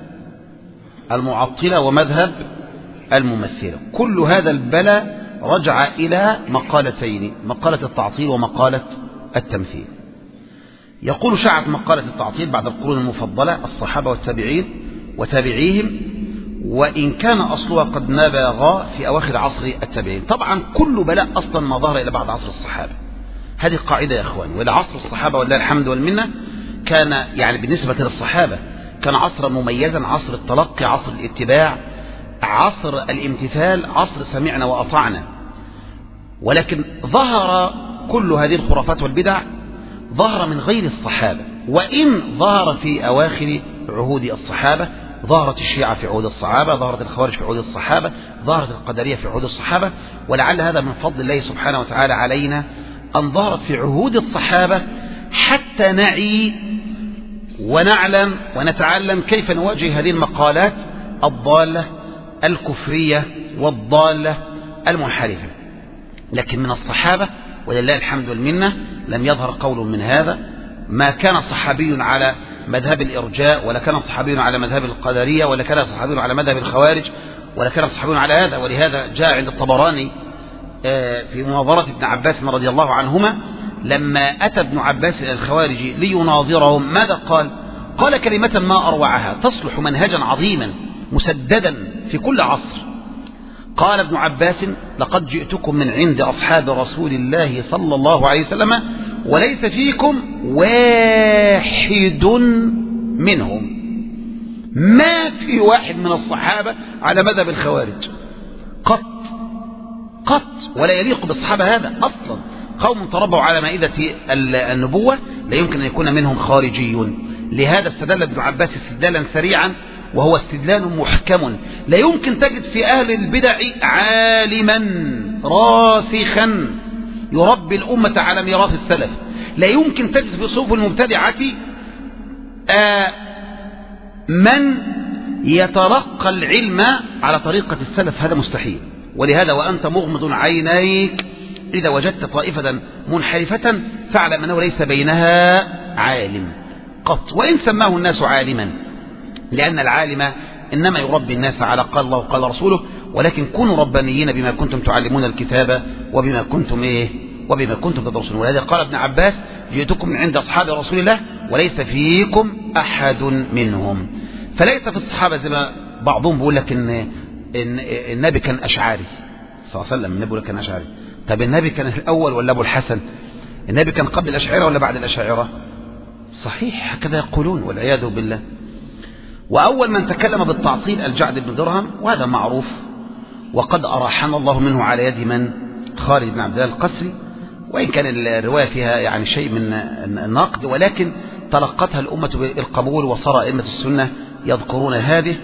المعطلة ومذهب الممثلة. كل هذا البلاء رجع إلى مقالتين، مقالة التعطيل ومقالة التمثيل. يقول شاعت مقالة التعطيل بعد القرون المفضلة الصحابة والتابعين وتابعيهم، وإن كان أصلها قد نبغ في أواخر عصر التابعين. طبعا كل بلاء أصلا ما ظهر إلى بعد عصر الصحابة، هذه قاعدة يا إخوان. وإلى عصر الصحابة ولله الحمد والمنة كان يعني بالنسبة للصحابة كان عصرا مميزا، عصر التلقي، عصر الاتباع، عصر الامتثال، عصر سمعنا وأطعنا. ولكن ظهر كل هذه الخرافات والبدع ظهر من غير الصحابة، وإن ظهر في أواخر عهود الصحابة. ظهرت الشيعة في عهود الصحابة، ظهرت الخوارج في عهود الصحابة، ظهرت القدرية في عهود الصحابة، ولعل هذا من فضل الله سبحانه وتعالى علينا أن ظهرت في عهود الصحابة حتى نعي ونعلم ونتعلم كيف نواجه هذه المقالات الضالة الكفرية والضالة المنحرفة. لكن من الصحابة ولله الحمد والمنة لم يظهر قول من هذا. ما كان صحابي على مذهب الإرجاء، ولا كان صحابي على مذهب القدرية، ولا كان صحابي على مذهب الخوارج، ولا كان صحابي على هذا. ولهذا جاء عند الطبراني في مناظرة ابن عباس رضي الله عنهما لما أتى ابن عباس إلى الخوارج ليناظرهم ماذا قال؟ قال كلمة ما أروعها تصلح منهجا عظيما مسددا في كل عصر. قال ابن عباس لقد جئتكم من عند أصحاب رسول الله صلى الله عليه وسلم وليس فيكم واحد منهم. ما في واحد من الصحابة على مذهب الخوارج قط قط، ولا يليق بالصحابة هذا أصلا. قوم تربوا على مائدة النبوة لا يمكن أن يكون منهم خارجيون. لهذا استدل ابن عباس استدلالا سريعا وهو استدلال محكم. لا يمكن تجد في أهل البدع عالما راسخا يربي الأمة على ميراث السلف. لا يمكن تجد في صفوف المبتدعة آه من يتلقى العلم على طريقة السلف، هذا مستحيل. ولهذا وأنت مغمض عينيك إذا وجدت طائفة منحرفة فاعلم أنه ليس بينها عالم قط، وإن سماه الناس عالما، لأن العالم إنما يربي الناس على قال الله وقال رسوله. ولكن كونوا ربانيين بما كنتم تعلمون الكتاب وبما كنتم إيه وبما كنتم تدرسون. ولهذا قال ابن عباس جئتكم من عند أصحاب رسول الله وليس فيكم أحد منهم. فليس في الصحابة زي ما بعضهم بيقول لك إن, إن النبي كان أشعاري صلى الله عليه وسلم. النبي كان أشعاري. طب النبي كان الأول ولا أبو الحسن؟ النبي كان قبل الأشاعرة ولا بعد الأشاعرة؟ صحيح هكذا يقولون والعياذ بالله. وأول من تكلم بالتعطيل الجعد بن درهم، وهذا معروف، وقد أراحنا الله منه على يد من؟ خالد بن عبد الله القسري. وإن كان الرواية فيها يعني شيء من النقد، ولكن تلقتها الأمة بالقبول وصار أئمة السنة يذكرون هذه.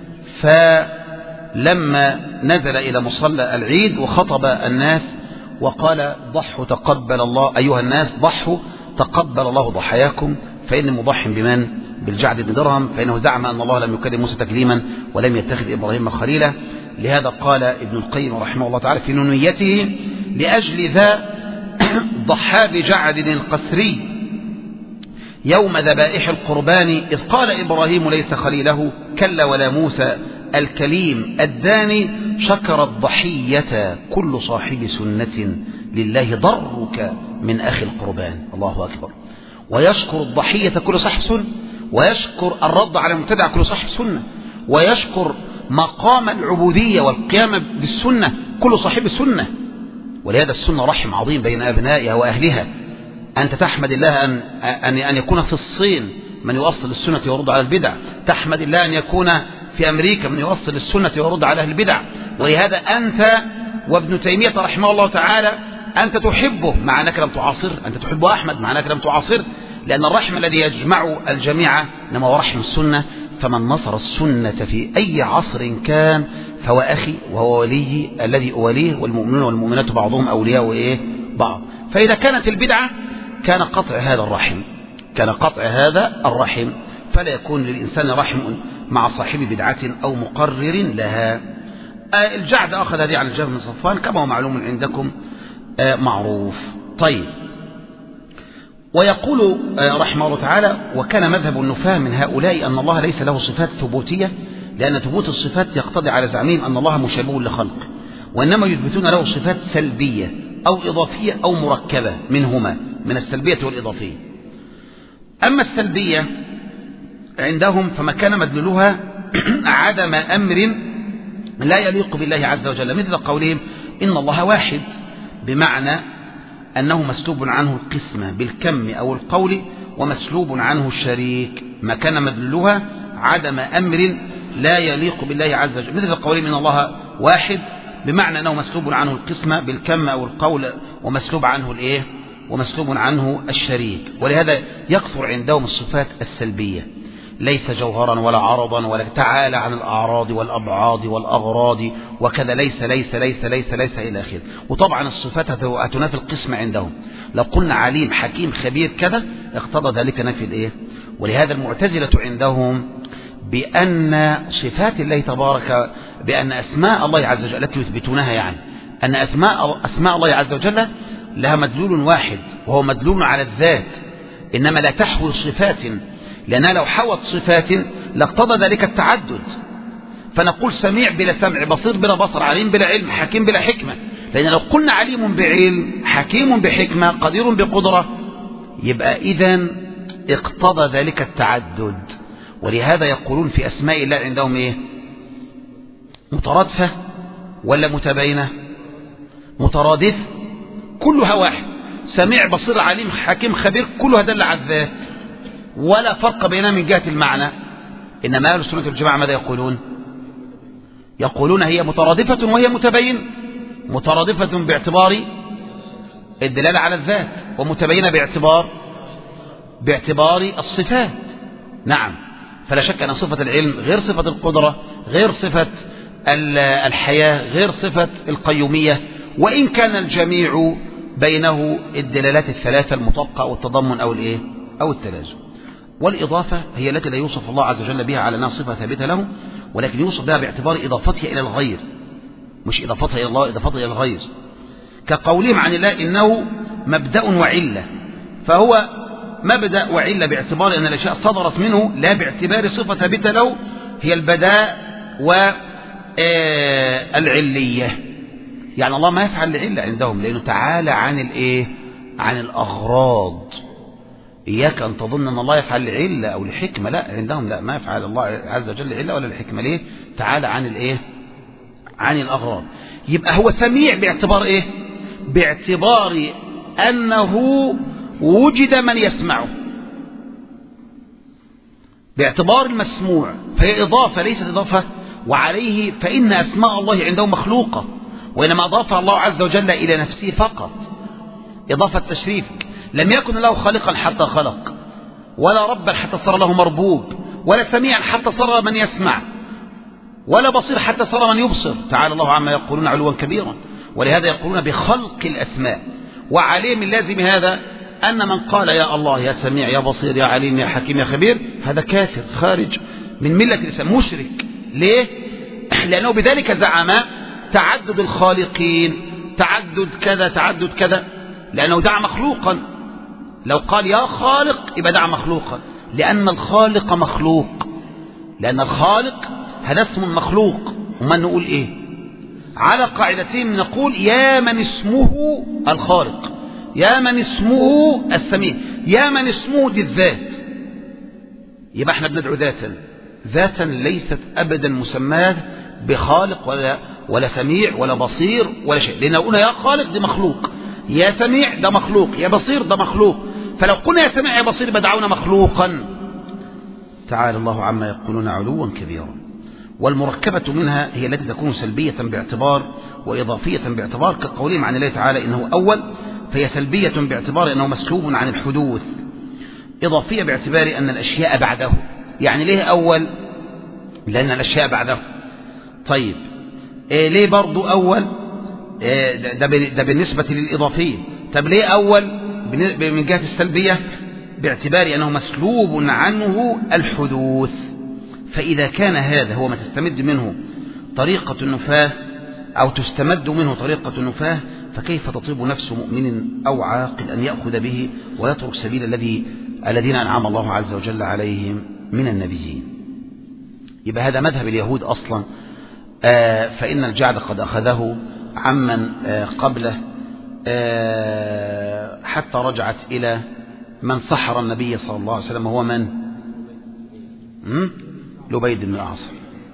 فلما نزل إلى مصلى العيد وخطب الناس وقال ضحوا تقبل الله أيها الناس ضحوا تقبل الله ضحاياكم، فإن مضح بمن؟ بالجعد بن درهم، فإنه زعم أن الله لم يكلم موسى تكليما ولم يتخذ إبراهيم خليلا. لهذا قال ابن القيم رحمه الله تعالى في نونيته: لأجل ذا ضحى بجعد القسري يوم ذبائح القربان إذ قال إبراهيم ليس خليله كلا ولا موسى الكليم الداني شكر الضحية كل صاحب سنة لله ضرك من أخي القربان. الله أكبر. ويشكر الضحية كل صاحب سنة، ويشكر الرد على المبتدع كل صاحب سنة، ويشكر مقام العبودية والقيام بالسنة كل صاحب سنة. ولهذا السنة رحم عظيم بين أبنائها وأهلها. أنت تحمد الله أن, أن, أن يكون في الصين من يوصل السنة ويرد على البدع، تحمد الله أن يكون في أمريكا من يوصل السنة ويرد على أهل البدع. ولهذا أنت وابن تيمية رحمه الله تعالى أنت تحبه مع أنك لم تعاصر، أنت تحب أحمد مع أنك لم تعاصر، لأن الرحم الذي يجمع الجميع إنما هو رحم السنة. فمن نصر السنة في أي عصر كان فهو أخي وهو ولي الذي أوليه، والمؤمنون والمؤمنات بعضهم أولياء وإيه بعض. فإذا كانت البدعة كان قطع هذا الرحم، كان قطع هذا الرحم، فلا يكون للإنسان رحم مع صاحب بدعة أو مقرر لها. الجعد أخذ هذه عن الجهم بن صفوان كما هو معلوم عندكم معروف. طيب، ويقول رحمه الله تعالى: وكان مذهب النفاة من هؤلاء أن الله ليس له صفات ثبوتية، لأن ثبوت الصفات يقتضي على زعمهم أن الله مشابه لخلق، وإنما يثبتون له صفات سلبية أو إضافية أو مركبة منهما، من السلبية والإضافية. أما السلبية عندهم فما كان مدلولها عدم أمر لا يليق بالله عز وجل، مثل قولهم إن الله واحد، بمعنى أنه مسلوب عنه القسمة بالكم أو القول، ومسلوب عنه الشريك. ما كان مدلولها عدم أمر لا يليق بالله عز وجل، مثل قولهم إن الله واحد، بمعنى أنه مسلوب عنه القسمة بالكم أو القول، ومسلوب عنه الإيه؟ ومسلوب عنه الشريك. ولهذا يكثر عندهم الصفات السلبية: ليس جوهرا ولا عرضا ولا تعالى عن الأعراض والأبعاض والأغراض وكذا، ليس ليس ليس ليس ليس إلى آخره. وطبعا الصفات هتنافي القسم عندهم. لو قلنا عليم حكيم خبير كذا اقتضى ذلك نفي الإيه؟ ولهذا المعتزلة عندهم بأن صفات الله تبارك، بأن أسماء الله عز وجل التي يثبتونها، يعني أن أسماء أسماء الله عز وجل لها مدلول واحد وهو مدلول على الذات، إنما لا تحوي صفات، لأنها لو حوت صفات لاقتضى ذلك التعدد. فنقول سميع بلا سمع، بصير بلا بصر، عليم بلا علم، حكيم بلا حكمة. لأن لو قلنا عليم بعلم، حكيم بحكمة، قدير بقدرة، يبقى إذن اقتضى ذلك التعدد. ولهذا يقولون في أسماء الله عندهم إيه؟ مترادفة ولا متباينة؟ مترادف، كلها واحد. سميع بصير عليم حكيم خبير كلها دل على الذات، ولا فرق بينها من جهة المعنى. إنما أهل السنة والجماعة ماذا يقولون؟ يقولون هي مترادفة وهي متباينة. مترادفة باعتبار الدلالة على الذات، ومتباينة باعتبار باعتبار الصفات. نعم، فلا شك أن صفة العلم غير صفة القدرة، غير صفة الحياة، غير صفة القيومية، وإن كان الجميع بينه الدلالات الثلاثة المطابقة أو التضمن أو الإيه؟ أو التلازم. والإضافة هي التي لا يوصف الله عز وجل بها على أنها صفة ثابتة له، ولكن يوصف بها باعتبار إضافتها إلى الغير، مش إضافتها إلى الله، إضافتها إلى الغير. كقولهم عن الله إنه مبدأ وعلة، فهو مبدأ وعلة باعتبار أن الأشياء صدرت منه، لا باعتبار صفة ثابتة له هي البداء والعلية. يعني الله ما يفعل العلة عندهم، لأنه تعالى عن الإيه؟ عن الأغراض. إياك أن تظن أن الله يفعل العلة أو الحكمة، لا، عندهم لا، ما يفعل الله عز وجل العلة ولا الحكمة. ليه؟ تعالى عن الإيه؟ عن الأغراض. يبقى هو سميع باعتبار إيه؟ باعتبار أنه وجد من يسمعه، باعتبار المسموع، فهي إضافة ليست إضافة. وعليه فإن أسماء الله عنده مخلوقة، وإنما أضافها الله عز وجل إلى نفسه فقط إضافة تشريف. لم يكن له خالقا حتى خلق، ولا ربا حتى صار له مربوب، ولا سميعا حتى صار من يسمع، ولا بصير حتى صار من يبصر. تعالى الله عما يقولون علوا كبيرا. ولهذا يقولون بخلق الأسماء. وعليه من لازم هذا أن من قال يا الله يا سميع يا بصير يا عليم يا حكيم يا خبير هذا كافر خارج من ملة الإسلام مشرك. ليه؟ لأنه بذلك زعم تعدد الخالقين، تعدد كذا تعدد كذا، لأنه دعا مخلوقا. لو قال يا خالق يبقى دعا مخلوقا، لأن الخالق مخلوق، لأن الخالق هذا اسم مخلوق. وما نقول إيه؟ على قاعدتين نقول يا من اسمه الخالق، يا من اسمه السميع، يا من اسمه دي الذات. يبقى احنا بندعو ذاتا، ذاتا ليست أبدا مسماه بخالق ولا ولا سميع ولا بصير ولا شيء، لأن قلنا يا خالق دي مخلوق، يا سميع ده مخلوق، يا بصير ده مخلوق. فلو قلنا يا سميع يا بصير بدعونا مخلوقا. تعالى الله عما يقولون علوا كبيرا. والمركبة منها هي التي تكون سلبية باعتبار وإضافية باعتبار، كقولهم عن الله تعالى إنه أول، فهي سلبية باعتبار أنه مسلوب عن الحدوث، إضافية باعتبار أن الأشياء بعده. يعني ليه أول؟ لأن الأشياء بعده. طيب إيه ليه برضو أول؟ إيه ده, ده بالنسبة للإضافية. طب ليه أول من جهة السلبية؟ باعتبار أنه مسلوب عنه الحدوث. فإذا كان هذا هو ما تستمد منه طريقة النفاة أو تستمد منه طريقة النفاة، فكيف تطيب نفس مؤمن أو عاقل أن يأخذ به ويترك سبيل الذي الذين أنعم الله عز وجل عليهم من النبيين؟ يبقى هذا مذهب اليهود أصلا، آه فإن الجعد قد أخذه عمن آه قبله، آه حتى رجعت إلى من سحر النبي صلى الله عليه وسلم، هو من؟ لبيد بن الأعصم.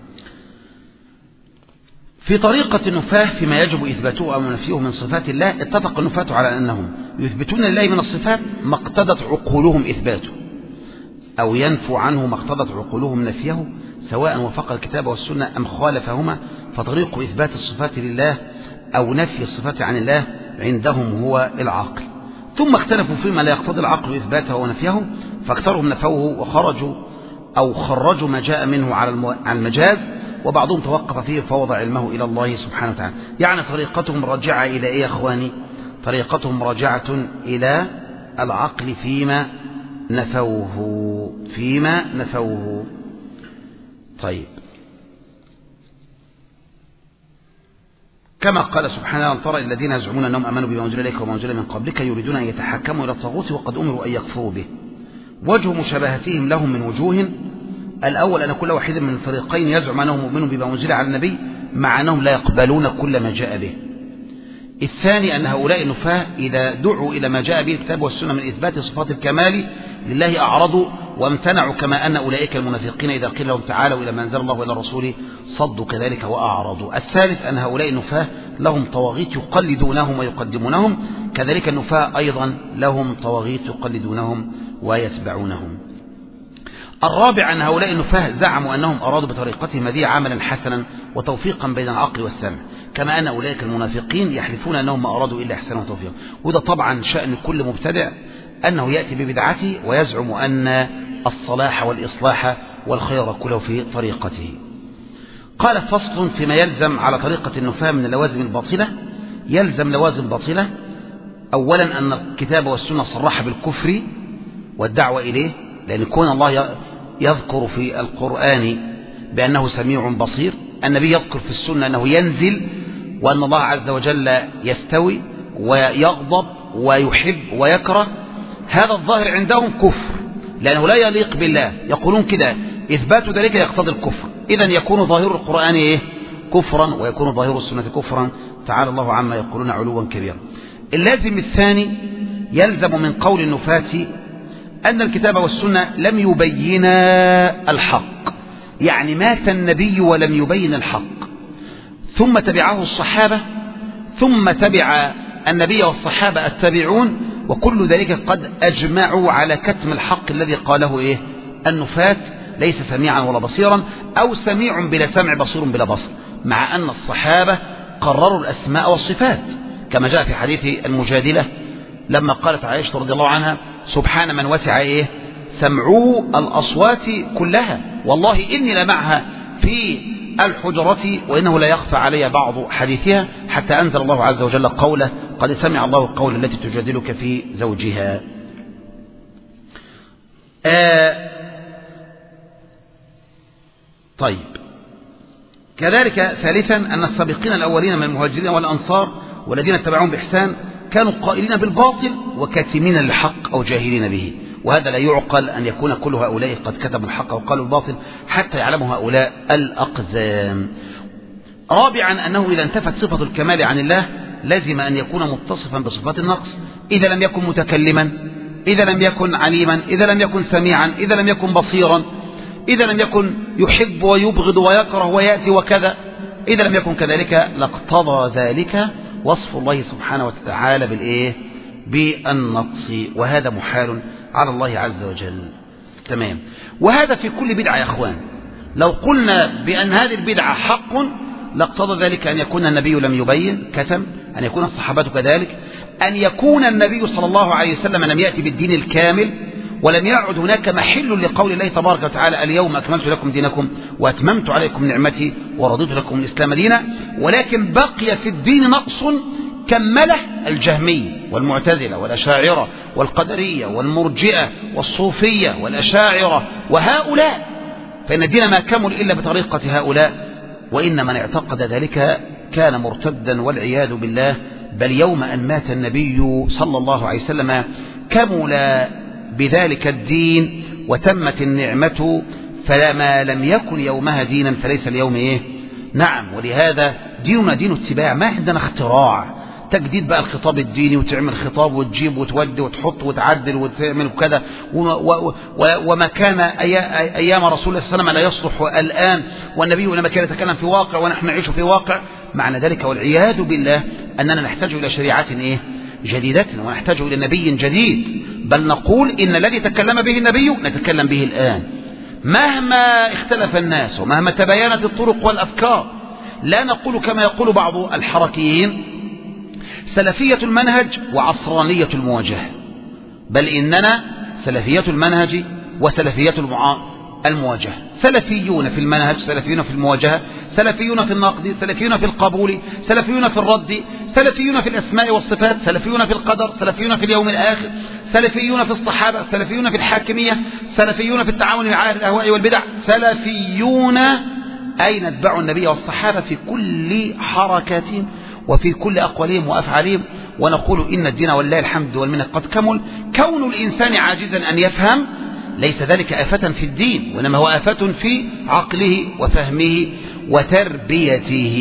في طريقة النفاة فيما يجب إثباته أو نفيه من صفات الله، اتفق النفاة على أنهم يثبتون لله من الصفات ما اقتضت عقولهم إثباته، أو ينفوا عنه ما اقتضت عقولهم نفيه، سواء وفق الكتاب والسنة أم خالفهما. فطريق إثبات الصفات لله أو نفي الصفات عن الله عندهم هو العقل. ثم اختلفوا فيما لا يقتضي العقل إثباته ونفيه، فاكثرهم نفوه وخرجوا أو خرجوا ما جاء منه على المجاز، وبعضهم توقف فيه فوضع علمه إلى الله سبحانه وتعالى. يعني طريقتهم راجعة إلى إيه يا أخواني؟ طريقتهم راجعة إلى العقل فيما نفوه، فيما نفوه. طيب، كما قال سبحانه: ألم تر الذين يزعمون أنهم آمنوا بما أنزل إليك وما أنزل من قبلك يريدون أن يتحكموا إلى الطاغوت وقد أمروا أن يكفروا به. وجه مشابهتهم لهم من وجوه: الأول أن كل واحد من الفريقين يزعم أنه مؤمن بما أنزل على النبي مع أنهم لا يقبلون كل ما جاء به. الثاني أن هؤلاء النفاة إذا دعوا إلى ما جاء به الكتاب والسنة من إثبات صفات الكمال لله أعرضوا وامتنعوا، كما أن أولئك المنافقين إذا قيل لهم تعالوا إلى ما أنزل الله وإلى الرسول صدوا كذلك وأعرضوا. الثالث أن هؤلاء النفاة لهم طواغيت يقلدونهم ويقدمونهم، كذلك النفاة أيضا لهم طواغيت يقلدونهم ويتبعونهم. الرابع أن هؤلاء النفاة زعموا أنهم أرادوا بطريقتهم هذه عملا حسنا وتوفيقا بين العقل والسمع، كما أن أولئك المنافقين يحلفون أنهم ما أرادوا إلا إحسانا وتوفيقا. وده طبعا شأن كل مبتدع، أنه يأتي ببدعته ويزعم أن الصلاح والإصلاح والخير كله في طريقته. قال: فصل فيما يلزم على طريقة النفاة من اللوازم الباطلة. يلزم لوازم باطلة: أولا أن الكتاب والسنة صرح بالكفر والدعوة إليه، لأن كون الله يذكر في القرآن بأنه سميع بصير، النبي يذكر في السنة أنه ينزل، وأن الله عز وجل يستوي ويغضب ويحب ويكره. هذا الظاهر عندهم كفر، لأنه لا يليق بالله، يقولون كده إثبات ذلك يقتضي الكفر. إذن يكون ظاهر القرآن إيه؟ كفرا، ويكون ظاهر السنة كفرا. تعالى الله عما يقولون علوا كبيرا. اللازم الثاني: يلزم من قول النفاة أن الكتاب والسنة لم يبينا الحق، يعني مات النبي ولم يبين الحق، ثم تبعه الصحابة، ثم تبع النبي والصحابة التابعون، وكل ذلك قد أجمعوا على كتم الحق الذي قاله إيه؟ النفاة: ليس سميعا ولا بصيرا، أو سميع بلا سمع بصير بلا بصر، مع أن الصحابة قرروا الأسماء والصفات، كما جاء في حديث المجادلة لما قالت عائشة رضي الله عنها: سبحان من وسع إيه؟ سمعوا الأصوات كلها، والله إني لمعها في الحجرة وإنه لا يخفى علي بعض حديثها، حتى أنزل الله عز وجل قوله: قد سمع الله القول التي تجادلك في زوجها. آه طيب، كذلك ثالثا أن السابقين الأولين من المهاجرين والأنصار والذين اتبعوهم بإحسان كانوا قائلين بالباطل وكاتمين للحق أو جاهلين به، وهذا لا يعقل أن يكون كل هؤلاء قد كتبوا الحق وقالوا الباطل حتى يعلموا هؤلاء الأقزام. رابعا أنه إذا انتفت صفة الكمال عن الله لازم أن يكون متصفا بصفات النقص، إذا لم يكن متكلما، إذا لم يكن عليما، إذا لم يكن سميعا، إذا لم يكن بصيرا، إذا لم يكن يحب ويبغض ويكره ويأتي وكذا، إذا لم يكن كذلك لاقتضى ذلك وصف الله سبحانه وتعالى بالإيه؟ بالنقص، وهذا محال على الله عز وجل. تمام. وهذا في كل بدعة يا أخوان. لو قلنا بأن هذه البدعة حق لاقتضى ذلك أن يكون النبي لم يبين كتم، أن يكون الصحابة كذلك، أن يكون النبي صلى الله عليه وسلم لم يأتي بالدين الكامل، ولم يعد هناك محل لقول الله تبارك وتعالى اليوم أكملت لكم دينكم وأتممت عليكم نعمتي ورضيت لكم الإسلام دينا، ولكن بقي في الدين نقص كمله الجهمية والمعتزلة والأشاعرة والقدرية والمرجئة والصوفية والأشاعرة وهؤلاء، فإن الدين ما كمل إلا بطريقة هؤلاء، وإن من اعتقد ذلك كان مرتدا والعياذ بالله. بل يوم أن مات النبي صلى الله عليه وسلم كمل بذلك الدين وتمت النعمة، فما لم يكن يومها دينا فليس اليوم إيه؟ نعم. ولهذا ديننا دين اتباع، ما عندنا اختراع تجديد بقى الخطاب الديني وتعمل خطاب وتجيب وتودي وتحط وتعدل وتعمل وكذا، وما كان أيام رسول الله صلى الله عليه وسلم لا يصلح الآن، والنبي لما كان يتكلم في واقع ونحن نعيش في واقع. معنى ذلك والعياذ بالله أننا نحتاج إلى شريعة إيه؟ جديدة، ونحتاج إلى نبي جديد، بل نقول إن الذي تكلم به النبي نتكلم به الآن مهما اختلف الناس ومهما تباينت الطرق والأفكار. لا نقول كما يقول بعض الحركيين سلفية المنهج وعصرانية المواجهة، بل إننا سلفية المنهج وسلفية المواجهة، سلفيون في المنهج، سلفيون في المواجهة، سلفيون في النقد، سلفيون في القبول، سلفيون في الرد، سلفيون في الأسماء والصفات، سلفيون في القدر، سلفيون في اليوم الآخر، سلفيون في الصحابة، سلفيون في الحاكمية، سلفيون في التعاون مع أهل الأهواء والبدع، سلفيون أي نتبع النبي والصحابة في كل حركاتهم وفي كل أقوالهم وأفعالهم. ونقول إن الدين ولله الحمد والمنة قد كمل. كون الإنسان عاجزا أن يفهم ليس ذلك آفة في الدين، وإنما هو آفة في عقله وفهمه وتربيته.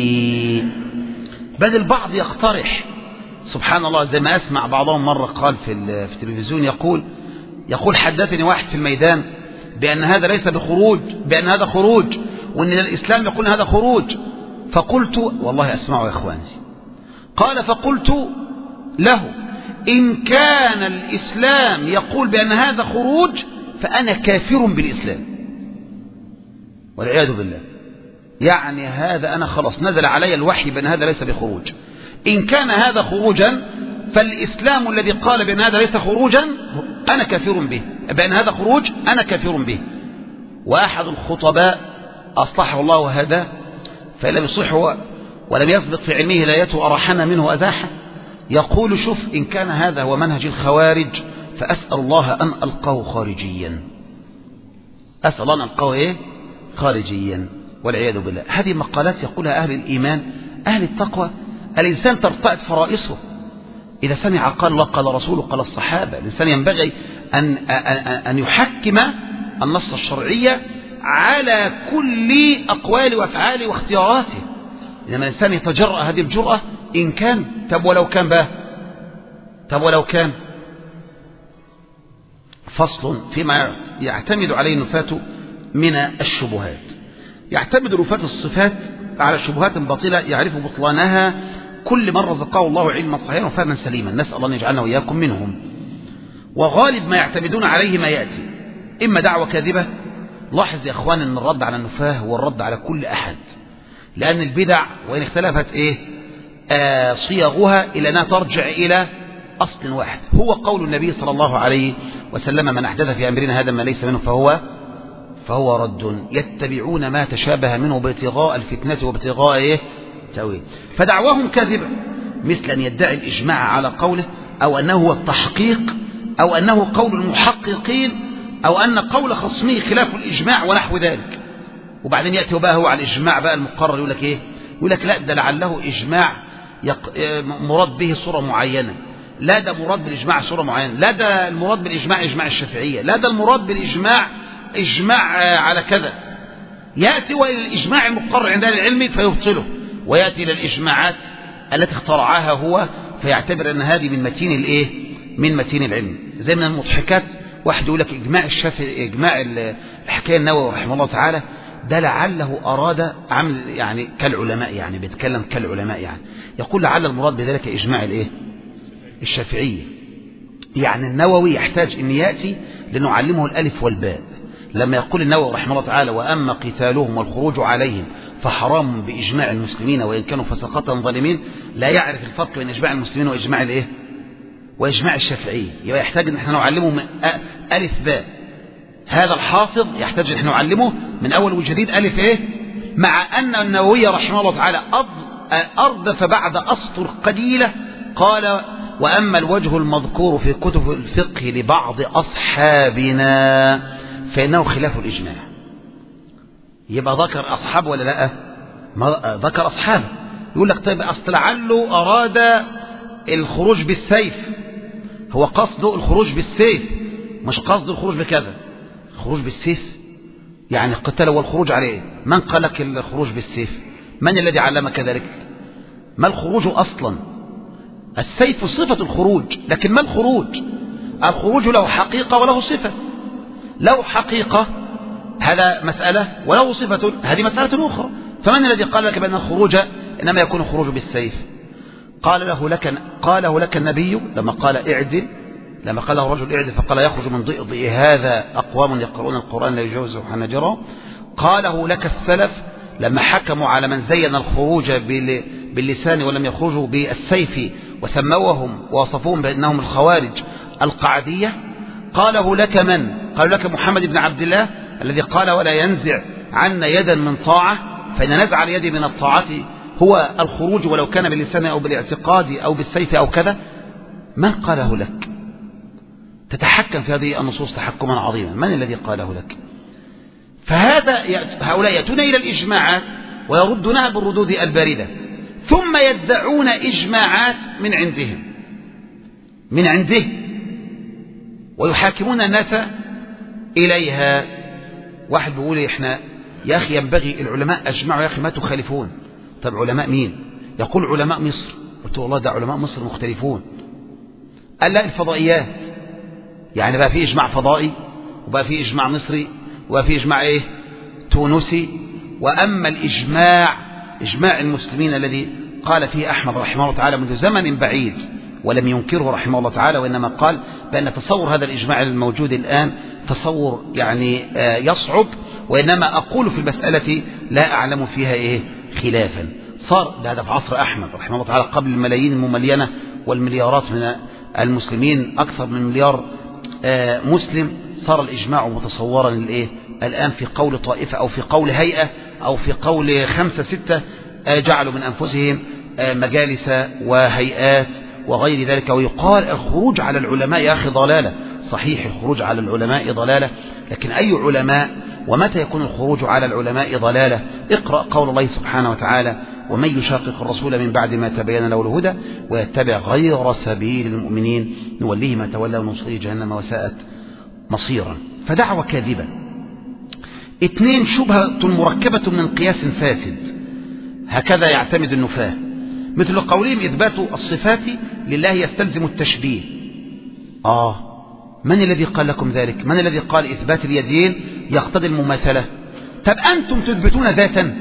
بل البعض يقترح سبحان الله، زي ما أسمع بعضهم مرة قال في التلفزيون، يقول يقول حدثني واحد في الميدان بأن هذا ليس بخروج، بأن هذا خروج، وأن الإسلام يقول هذا خروج. فقلت والله أسمعوا يا إخواني، قال فقلت له إن كان الإسلام يقول بأن هذا خروج فأنا كافر بالإسلام والعياذ بالله. يعني هذا أنا خلاص نزل علي الوحي بأن هذا ليس بخروج. إن كان هذا خروجا فالإسلام الذي قال بأن هذا ليس خروجا أنا كافر به، بأن هذا خروج أنا كافر به. وأحد الخطباء أصلحه الله وهداه فإن لم يصح ولم يسبق في علمه لايته أرحنا منه أزاحه، يقول شوف إن كان هذا هو منهج الخوارج فأسأل الله أن ألقاه خارجيا، أسأل الله أن ألقاه إيه؟ خارجيا والعياذ بالله. هذه مقالات يقولها أهل الإيمان أهل التقوى. الإنسان ترتعد فرائصه إذا سمع قال الله قال رسوله قال الصحابة. الإنسان ينبغي أن, أن يحكم النص الشرعي على كل أقوال وأفعاله واختياراته. لما الإنسان يتجرأ هذه الجرأة إن كان طب ولو كان بقى طب ولو كان فصل فيما يعتمد عليه النفاة من الشبهات. يعتمد نفاة الصفات على شبهات باطلة يعرف بطلانها كل من رزقه الله علما صحيحا وفهما سليما، نسأل الله أن يجعلنا وإياكم منهم. وغالب ما يعتمدون عليه ما يأتي إما دعوة كاذبة. لاحظ يا أخوان أن الرد على النفاه هو الرد على كل أحد، لأن البدع وإن اختلفت إيه آه صيغها إلى أنها ترجع إلى أصل واحد هو قول النبي صلى الله عليه وسلم من أحدث في أمرنا هذا ما ليس منه فهو فهو رد. يتبعون ما تشابه منه ابتغاء الفتنة وابتغاء إيه تأويل. فدعواهم كاذبة، مثل أن يدعي الإجماع على قوله، أو أنه هو التحقيق، أو أنه قول المحققين، أو أن قول خصمه خلاف الإجماع ونحو ذلك. وبعدين يأتي بقى هو على الإجماع بقى المقرر يقول لك إيه؟ يقول لك لا ده لعله إجماع يق... مراد به صورة معينة، لا ده مراد بالإجماع صورة معينة، لا ده المراد بالإجماع إجماع الشافعية، لا ده المراد بالإجماع إجماع على كذا. يأتي إلى الإجماع المقرر عند أهل العلم فيبطله، ويأتي إلى الإجماعات التي اخترعها هو فيعتبر أن هذه من متين الإيه؟ من متين العلم. زي من المضحكات واحد يقول لك إجماع الشافعي، إجماع الحكاية النووي رحمه الله تعالى ده لعله أراد عمل يعني كالعلماء، يعني بيتكلم كالعلماء، يعني يقول لعل المراد بذلك إجماع الإيه؟ الشافعية. يعني النووي يحتاج أن يأتي لنعلمه الألف والباء. لما يقول النووي رحمه الله تعالى وأما قتالهم والخروج عليهم فحرام بإجماع المسلمين وإن كانوا فسقة ظالمين، لا يعرف الفرق بين إجماع المسلمين وإجماع الإيه؟ وإجماع الشافعية. يبقى يحتاج أن احنا نعلمه من ألف باء. هذا الحافظ يحتاج أن احنا نعلمه من أول وجديد ألف إيه؟ مع أن النووي رحمه الله تعالى أردف بعد أسطر قليلة قال وأما الوجه المذكور في كتب الفقه لبعض أصحابنا فإنه خلاف الإجماع. يبقى ذكر أصحاب ولا لا؟ ما ذكر أصحاب. يقول لك طيب أصل لعله أراد الخروج بالسيف، هو قصده الخروج بالسيف مش قصده الخروج بكذا. الخروج بالسيف يعني القتال والخروج عليه. من قال لك الخروج بالسيف؟ من الذي علمك ذلك؟ ما الخروج أصلا؟ السيف صفة الخروج، لكن ما الخروج؟ الخروج له حقيقة وله صفة. له حقيقة هذا مسألة، وله صفة هذه مسألة أخرى. فمن الذي قال لك بأن الخروج إنما يكون الخروج بالسيف؟ قال له لك قاله لك النبي لما قال اعدل، لما قال له رجل اعدل فقال يخرج من ضئضئ هذا أقوام يقرؤون القرآن لا يجوز حنجرهم. قاله لك السلف لما حكموا على من زين الخروج باللسان ولم يخرجوا بالسيف وسموهم ووصفوهم بأنهم الخوارج القعدية. قاله لك من؟ قالوا لك محمد بن عبد الله الذي قال ولا ينزع عنا يدا من طاعة، فإن نزع اليد من الطاعة هو الخروج ولو كان باللسان أو بالاعتقاد أو بالسيف أو كذا. من قاله لك؟ تتحكم في هذه النصوص تحكما عظيما. من الذي قاله لك؟ فهذا هؤلاء يأتون إلى الإجماعات ويردونها بالردود الباردة، ثم يدعون إجماعات من عندهم من عنده ويحاكمون الناس إليها. واحد بيقول إحنا يا أخي ينبغي العلماء أجمعوا يا أخي ما تخالفون. طب علماء مين؟ يقول علماء مصر. قلت والله ده علماء مصر مختلفون. قال لا الفضائيات، يعني بقى في إجماع فضائي وبقى في إجماع مصري وبقى في إجماع إيه؟ تونسي. وأما الإجماع إجماع المسلمين الذي قال فيه أحمد رحمه الله تعالى منذ زمن بعيد ولم ينكره رحمه الله تعالى، وإنما قال بأن تصور هذا الإجماع الموجود الآن تصور يعني يصعب، وإنما أقول في المسألة لا أعلم فيها إيه خلافا. صار هذا في عصر أحمد رحمه الله تعالى قبل الملايين المملينة والمليارات من المسلمين، أكثر من مليار مسلم. صار الإجماع متصورا الإيه الآن في قول طائفة أو في قول هيئة أو في قول خمسة ستة جعلوا من أنفسهم مجالس وهيئات وغير ذلك. ويقال الخروج على العلماء يا أخي ضلالة. صحيح الخروج على العلماء ضلالة، لكن أي علماء؟ ومتى يكون الخروج على العلماء ضلالة؟ اقرأ قول الله سبحانه وتعالى ومن يشاقق الرسول من بعد ما تبين له الهدى ويتبع غير سبيل المؤمنين نوليه ما تولى ونصليه جهنم وساءت مصيرا. فدعوة كاذبة. اثنين شبهة مركبة من قياس فاسد، هكذا يعتمد النفاة. مثل قولهم إثبات الصفات لله يستلزم التشبيه. آه من الذي قال لكم ذلك؟ من الذي قال إثبات اليدين يقتضي المماثلة؟ طب أنتم تثبتون ذاتا.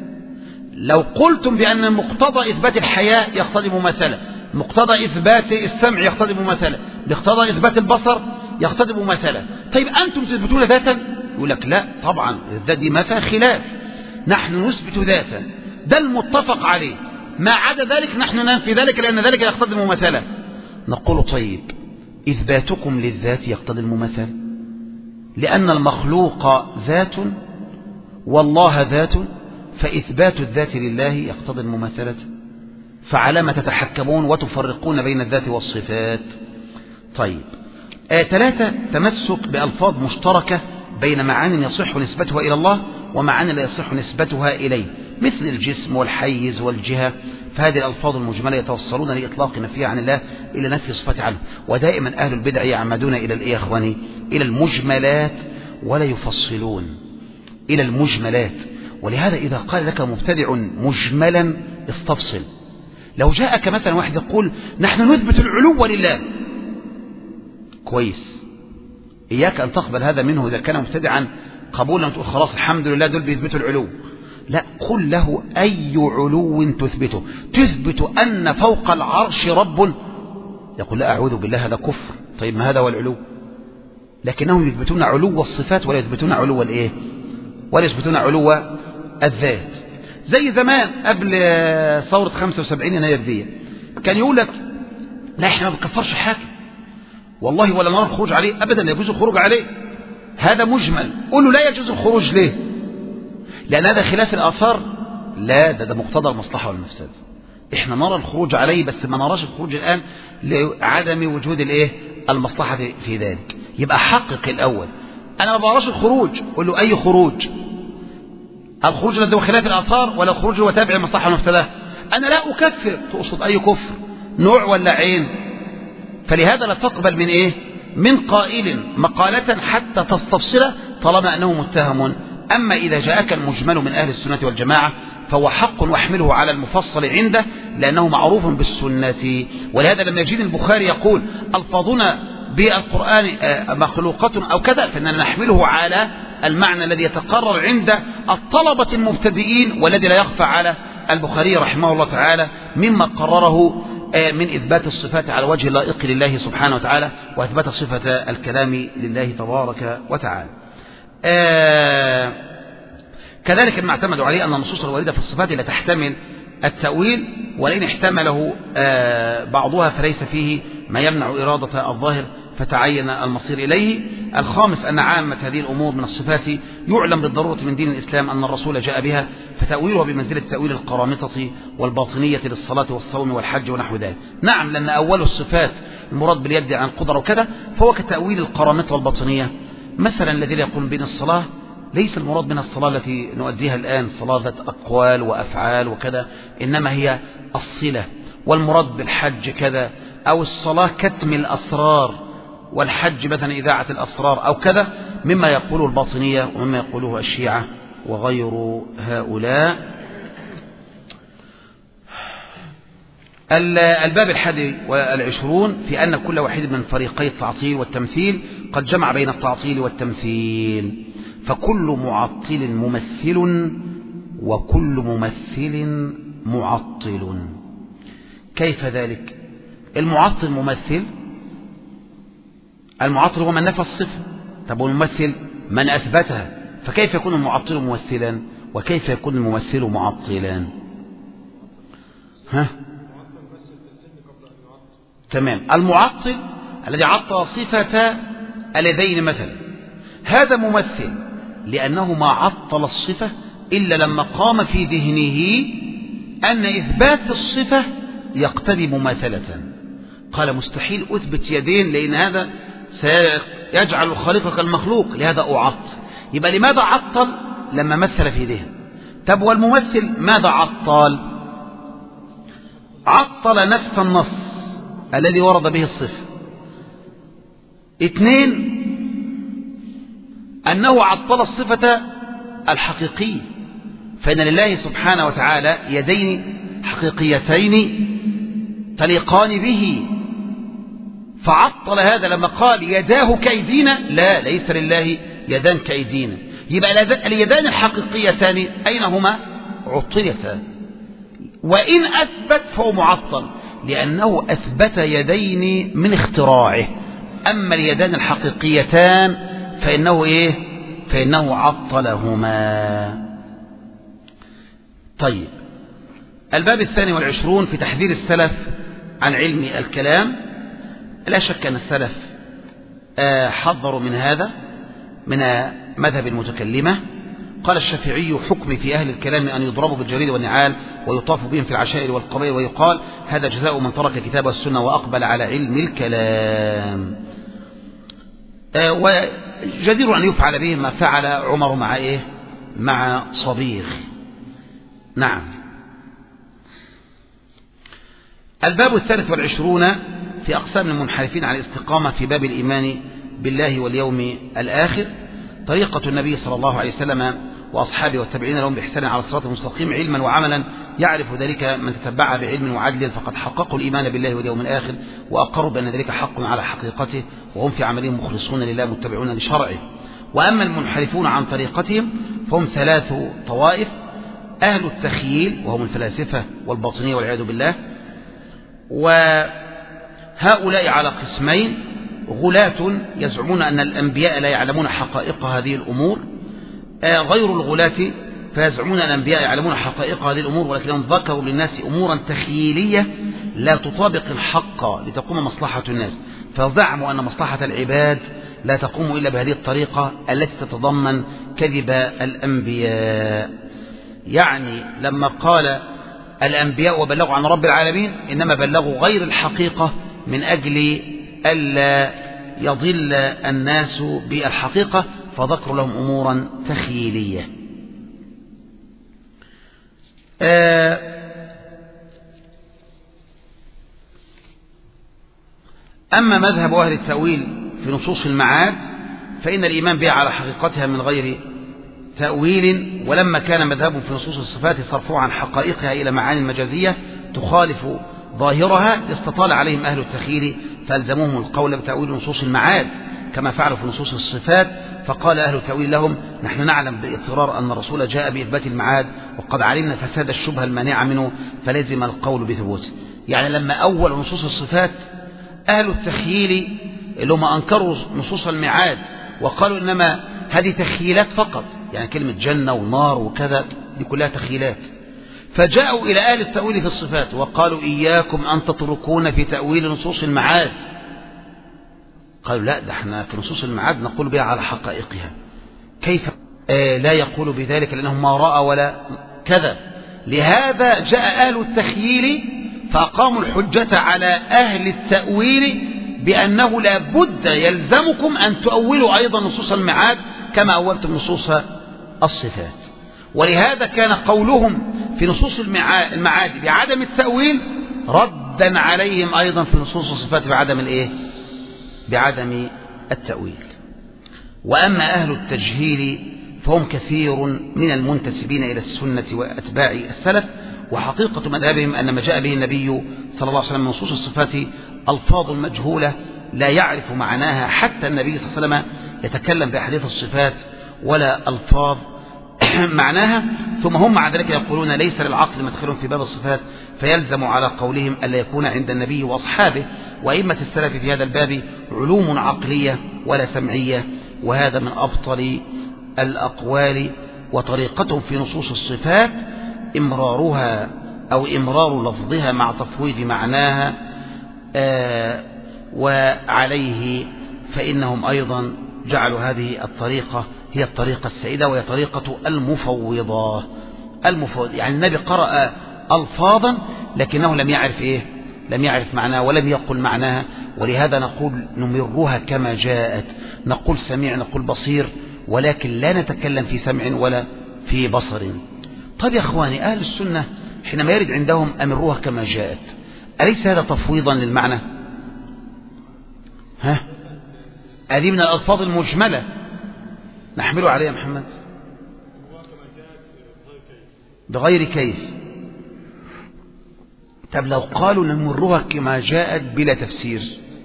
لو قلتم بأن مقتضى إثبات الحياة يقتضي مماثلة، مقتضى إثبات السمع يقتضي مماثلة، مقتضى إثبات البصر يقتضي مماثلة، طيب أنتم تثبتون ذاتا؟ يقول لك لا طبعا الذات دي ما فيها خلاف، نحن نثبت ذاتا، ده المتفق عليه، ما عدا ذلك نحن ننفي ذلك لأن ذلك يقتضي المماثلة. نقول طيب إثباتكم للذات يقتضي المماثلة، لأن المخلوق ذات والله ذات، فإثبات الذات لله يقتضي المماثلة، فعلى ما تتحكمون وتفرقون بين الذات والصفات؟ طيب آه ثلاثة تمسك بألفاظ مشتركة بين معان يصح نسبتها إلى الله ومعان لا يصح نسبتها إليه، مثل الجسم والحيز والجهة، فهذه الألفاظ المجملة يتوصلون لإطلاق نفيها عن الله إلى نفي صفات عنه. ودائما أهل البدع يعمدون إلى الإيه يا أخواني؟ إلى المجملات ولا يفصلون، إلى المجملات. ولهذا إذا قال لك مبتدع مجملا استفصل. لو جاءك مثلا واحد يقول نحن نثبت العلو لله، كويس، إياك أن تقبل هذا منه إذا كان مبتدعا قبولا، تقول خلاص الحمد لله دول بيثبتوا العلو. لا، قل له أي علو تثبته؟ تثبت أن فوق العرش رب؟ يقول لا أعوذ بالله هذا كفر. طيب ما هذا هو العلو؟ لكنهم يثبتون علو الصفات ولا يثبتون علو الإيه؟ ولا يثبتون علو الذات. زي زمان قبل ثورة خمسة وسبعين يناير دي كان يقول لك لا احنا ما بنكفرش حاكم والله ولا نرى الخروج عليه أبدا، لا يجوز الخروج عليه، هذا مجمل. قل له لا يجوز الخروج ليه؟ لأن هذا خلاف الآثار. لا، ده, ده مقتضى المصلحة والمفسدة. احنا نرى الخروج عليه بس ما نراش الخروج الآن لعدم وجود الايه المصلحة في ذلك. يبقى حقق الأول، أنا ما براش الخروج، قل له أي خروج؟ الخروج الذي هو خلاف الآثار ولا الخروج هو تابع المصلحة والمفسدة؟ أنا لا أكفر، تقصد أي كفر؟ نوع ولا عين؟ فلهذا لا تقبل من إيه؟ من قائل مقالة حتى تستفصل طالما أنه متهم. أما إذا جاءك المجمل من أهل السنة والجماعة فهو حق واحمله على المفصل عنده لأنه معروف بالسنة. ولهذا لما يجيء البخاري يقول ألفاظنا بالقرآن مخلوقة أو كذا، فإننا نحمله على المعنى الذي يتقرر عند الطلبة المبتدئين والذي لا يخفى على البخاري رحمه الله تعالى مما قرره من إثبات الصفات على وجه اللائق لله سبحانه وتعالى وإثبات صفة الكلام لله تبارك وتعالى. آه كذلك ما اعتمدوا عليه أن النصوص الواردة في الصفات لا تحتمل التأويل، ولئن احتمله آه بعضها فليس فيه ما يمنع إرادة الظاهر فتعين المصير إليه. الخامس أن عامة هذه الأمور من الصفات يعلم بالضرورة من دين الإسلام أن الرسول جاء بها، فتأويلها بمنزلة تأويل القرامطة والباطنية للصلاة والصوم والحج ونحو ذلك. نعم، لأن أول الصفات المراد باليد عن القدرة وكذا فهو كتأويل القرامطة والباطنية. مثلا الذين يقوم بين الصلاة ليس المراد من الصلاة التي نؤديها الآن صلاة ذات أقوال وأفعال وكذا، إنما هي الصلة. والمراد بالحج كذا، أو الصلاة كتم الأسرار، والحج مثلا إذاعة الأسرار أو كذا، مما يقوله الباطنية ومما يقوله الشيعة وغير هؤلاء. الباب الحادي والعشرون في أن كل واحد من فريقي التعطيل والتمثيل قد جمع بين التعطيل والتمثيل، فكل معطل ممثل وكل ممثل معطل. كيف ذلك؟ المعطل ممثل، المعطل هو من نفى الصفة، طب والممثل من أثبتها، فكيف يكون المعطل ممثلا وكيف يكون الممثل معطلا؟ ها؟ تمام. المعطل الذي عطل صفة اليدين مثلا، هذا ممثل لأنه ما عطل الصفة إلا لما قام في ذهنه أن إثبات الصفة يقتضي مماثلة. قال مستحيل أثبت يدين لأن هذا سيجعل الخالق كالمخلوق، لهذا أعطل. يبقى لماذا عطل؟ لما مثل في ذهن. طب والممثل ماذا عطل؟ عطل نفس النص الذي ورد به الصفة. اثنين، أنه عطل الصفة الحقيقية، فإن لله سبحانه وتعالى يدين حقيقيتين تليقان به، فعطل هذا لما قال يداه كأيدينا. لا، ليس لله يدان كأيدينا. يبقى اليدان الحقيقيتان أين هما؟ عطلتا. وإن أثبت فهو معطل لأنه أثبت يدين من اختراعه. أما اليدان الحقيقيتان فإنه إيه؟ فإنه عطلهما. طيب، الباب الثاني والعشرون في تحذير السلف عن علم الكلام. لا شك أن السلف حذروا من هذا من مذهب المتكلمة. قال الشافعي حكم في أهل الكلام أن يضربوا بالجريد والنعال ويطاف بهم في العشائر والقبائل، ويقال هذا جزاء من ترك الكتاب والسنة وأقبل على علم الكلام. وجدير أن يفعل به ما فعل عمر مع إيه مع صبيغ. نعم. الباب الثالث والعشرون في أقسام المنحرفين عن الاستقامة في باب الإيمان بالله واليوم الآخر. طريقة النبي صلى الله عليه وسلم وأصحابه والتابعين لهم بإحسان على الصراط المستقيم علما وعملا، يعرف ذلك من تتبعها بعلم وعدل، فقد حققوا الإيمان بالله واليوم الآخر وأقروا بأن ذلك حق على حقيقته، وهم في عملهم مخلصون لله متبعون لشرعه. وأما المنحرفون عن طريقتهم فهم ثلاث طوائف: أهل التخييل وهم الفلاسفة والباطنية والعياذ بالله، وهؤلاء على قسمين: غلاة يزعمون أن الأنبياء لا يعلمون حقائق هذه الأمور، غير الغلاة فيزعمون أن الأنبياء يعلمون حقائق هذه الأمور ولكنهم ذكروا للناس أمورا تخيلية لا تطابق الحق لتقوم مصلحة الناس، فزعموا أن مصلحة العباد لا تقوم إلا بهذه الطريقة التي تتضمن كذب الأنبياء. يعني لما قال الأنبياء وبلغوا عن رب العالمين إنما بلغوا غير الحقيقة من أجل ألا يضل الناس بالحقيقة، فذكروا لهم أمورا تخيلية. أما مذهب أهل التأويل في نصوص المعاد فإن الإيمان بها على حقيقتها من غير تأويل، ولما كان مذهبهم في نصوص الصفات صرفوا عن حقائقها إلى معاني مجازية تخالف ظاهرها استطال عليهم أهل التخيل فألزموهم القول بتأويل نصوص المعاد كما فعلوا في نصوص الصفات، فقال أهل التأويل لهم: نحن نعلم باضطرار أن الرسول جاء بإثبات المعاد وقد علمنا فساد الشبهة المانعة منه فلزم القول بثبوته. يعني لما أول نصوص الصفات أهل التخيل اللي هم أنكروا نصوص المعاد وقالوا إنما هذه تخيلات فقط، يعني كلمة جنة ونار وكذا دي كلها تخيلات، فجاءوا إلى أهل التأويل في الصفات وقالوا: إياكم أن تتركون في تأويل نصوص المعاد. قالوا: لا، ده احنا في نصوص المعاد نقول بها على حقائقها. كيف آه لا يقول بذلك لأنهم ما رأى ولا كذا؟ لهذا جاء أهل التخييل فأقاموا الحجة على أهل التأويل بأنه لا بد يلزمكم أن تؤولوا أيضا نصوص المعاد كما أولتم نصوص الصفات. ولهذا كان قولهم في نصوص المعاد بعدم التأويل ردا عليهم أيضا في نصوص الصفات بعدم الإيه؟ بعدم التأويل. وأما أهل التجهيل فهم كثير من المنتسبين إلى السنة وأتباع السلف، وحقيقة مذهبهم أن ما جاء به النبي صلى الله عليه وسلم من نصوص الصفات ألفاظ مجهولة لا يعرف معناها حتى النبي صلى الله عليه وسلم يتكلم بأحاديث الصفات ولا ألفاظ معناها، ثم هم مع ذلك يقولون ليس للعقل مدخل في باب الصفات، فيلزم على قولهم ألا يكون عند النبي وأصحابه وأئمة السلف في هذا الباب علوم عقلية ولا سمعية، وهذا من أبطل الأقوال. وطريقتهم في نصوص الصفات إمرارها أو إمرار لفظها مع تفويض معناها، آه وعليه فإنهم أيضا جعلوا هذه الطريقة هي الطريقة السائدة، وهي طريقة المفوضة. المفوض يعني النبي قرأ ألفاظا لكنه لم يعرف إيه؟ لم يعرف معناها ولم يقل معناها، ولهذا نقول نمرها كما جاءت، نقول سميع نقول بصير، ولكن لا نتكلم في سمع ولا في بصر. طيب يا أخواني، أهل السنة حينما يرد عندهم أمروها كما جاءت، أليس هذا تفويضا للمعنى؟ ها؟ هذه من الألفاظ المجملة نحمله عليها محمد بغير كيف. طب لو قالوا نمرها كما جاءت بلا تفسير،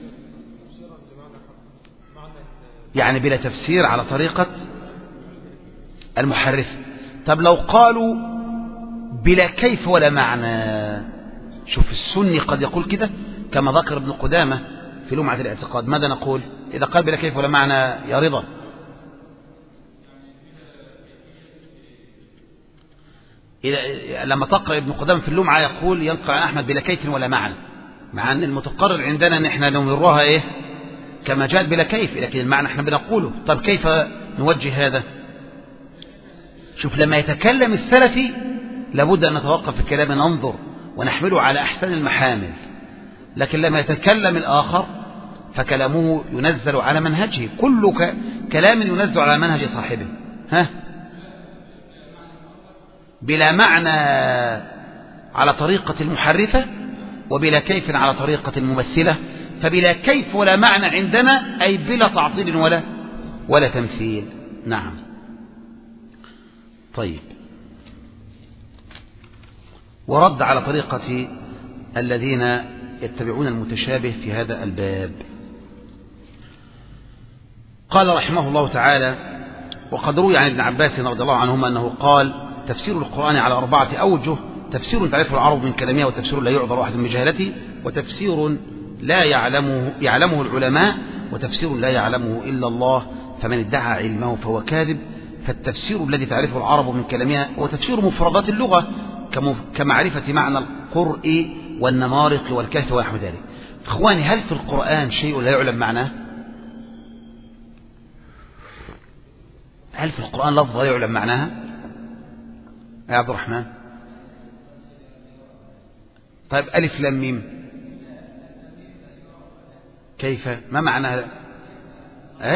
يعني بلا تفسير على طريقة المحرف. طب لو قالوا بلا كيف ولا معنى، شوف السني قد يقول كده كما ذكر ابن قدامة في لمعة الاعتقاد، ماذا نقول إذا قال بلا كيف ولا معنى يا رضا؟ إذا لما تقرأ ابن قدامة في اللمعة يقول ينقل عن أحمد بلا كيف ولا معنى، مع أن المتقرر عندنا أن احنا نمرها إيه كما جاءت بلا كيف، لكن المعنى احنا بنقوله. طب كيف نوجه هذا؟ شوف لما يتكلم السلفي لابد أن نتوقف في الكلام ننظر ونحمله على أحسن المحامل، لكن لما يتكلم الآخر فكلامه ينزل على منهجه، كل ك... كلام ينزل على منهج صاحبه. ها بلا معنى على طريقة المحرفة، وبلا كيف على طريقة الممثلة. فبلا كيف ولا معنى عندنا أي بلا تعطيل ولا ولا تمثيل. نعم. طيب، ورد على طريقة الذين يتبعون المتشابه في هذا الباب. قال رحمه الله تعالى: وقد روي عن ابن عباس رضي الله عنهما أنه قال: تفسير القرآن على أربعة أوجه: تفسير تعرفه العرب من كلامها، وتفسير لا يعذر أحد من جهالته، وتفسير لا يعلمه, يعلمه العلماء، وتفسير لا يعلمه إلا الله، فمن ادعى علمه فهو كاذب. فالتفسير الذي تعرفه العرب من كلامها هو تفسير مفردات اللغة كمعرفة معنى القرء والنمارق والكهف ونحو ذلك. إخواني، هل في القرآن شيء لا يعلم معناه؟ هل في القرآن لفظ لا يعلم معناها يا عبد الرحمن؟ طيب، ألف لام ميم كيف؟ ما معناها؟ أه؟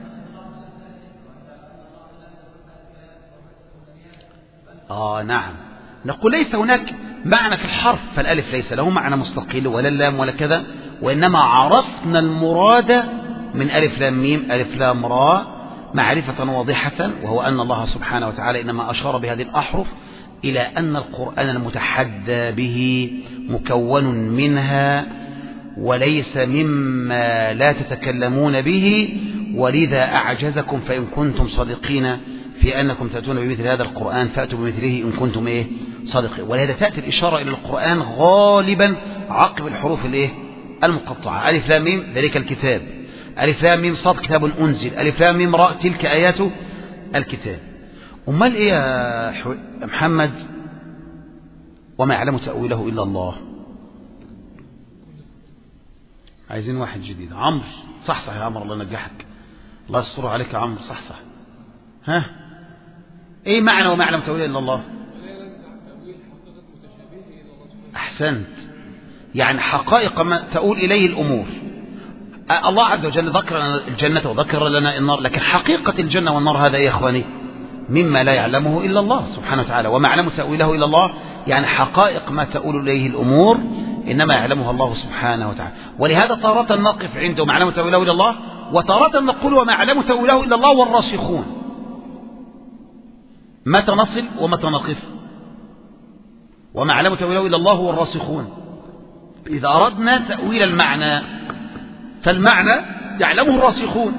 آه نعم، نقول ليس هناك معنى في الحرف، فالألف ليس له معنى مستقل ولا اللام ولا كذا، وإنما عرفنا المراد من ألف لام ميم ألف لام راء معرفة واضحة، وهو أن الله سبحانه وتعالى إنما أشار بهذه الأحرف إلى أن القرآن المتحدى به مكون منها وليس مما لا تتكلمون به، ولذا أعجزكم، فإن كنتم صادقين في أنكم تأتون بمثل هذا القرآن فأتوا بمثله إن كنتم إيه صادقين. ولهذا تأتي الإشارة إلى القرآن غالبا عقب الحروف الإيه المقطعة. ألف لام ميم ذلك الكتاب، ألف لام ميم صاد كتاب أنزل، ألف لام ميم راء تلك آيات الكتاب. أمال إيه يا محمد؟ وما يعلم تأويله إلا الله. عايزين واحد جديد. عمرو، صح صح يا عمرو، الله ينجحك، الله يستر عليك يا عمرو، صح صح. ها ايه معنى وما يعلم تأويله إلا الله؟ أحسنت، يعني حقائق ما تؤول إليه الأمور. الله عز وجل ذكر لنا الجنة وذكر لنا النار، لكن حقيقة الجنة والنار هذا يا إخواني مما لا يعلمه إلا الله سبحانه وتعالى. وما يعلم تأويله إلا الله يعني حقائق ما تؤول إليه الأمور إنما يعلمها الله سبحانه وتعالى. ولهذا تارة نقف عنده ما يعلم تأويله إلا الله، وتارة نقول وما يعلم تأويله إلا الله والراسخون. متى نصل ومتى نقف؟ وما يعلم تأويله إلا الله والراسخون. إذا أردنا تأويل المعنى فالمعنى يعلمه الراسخون،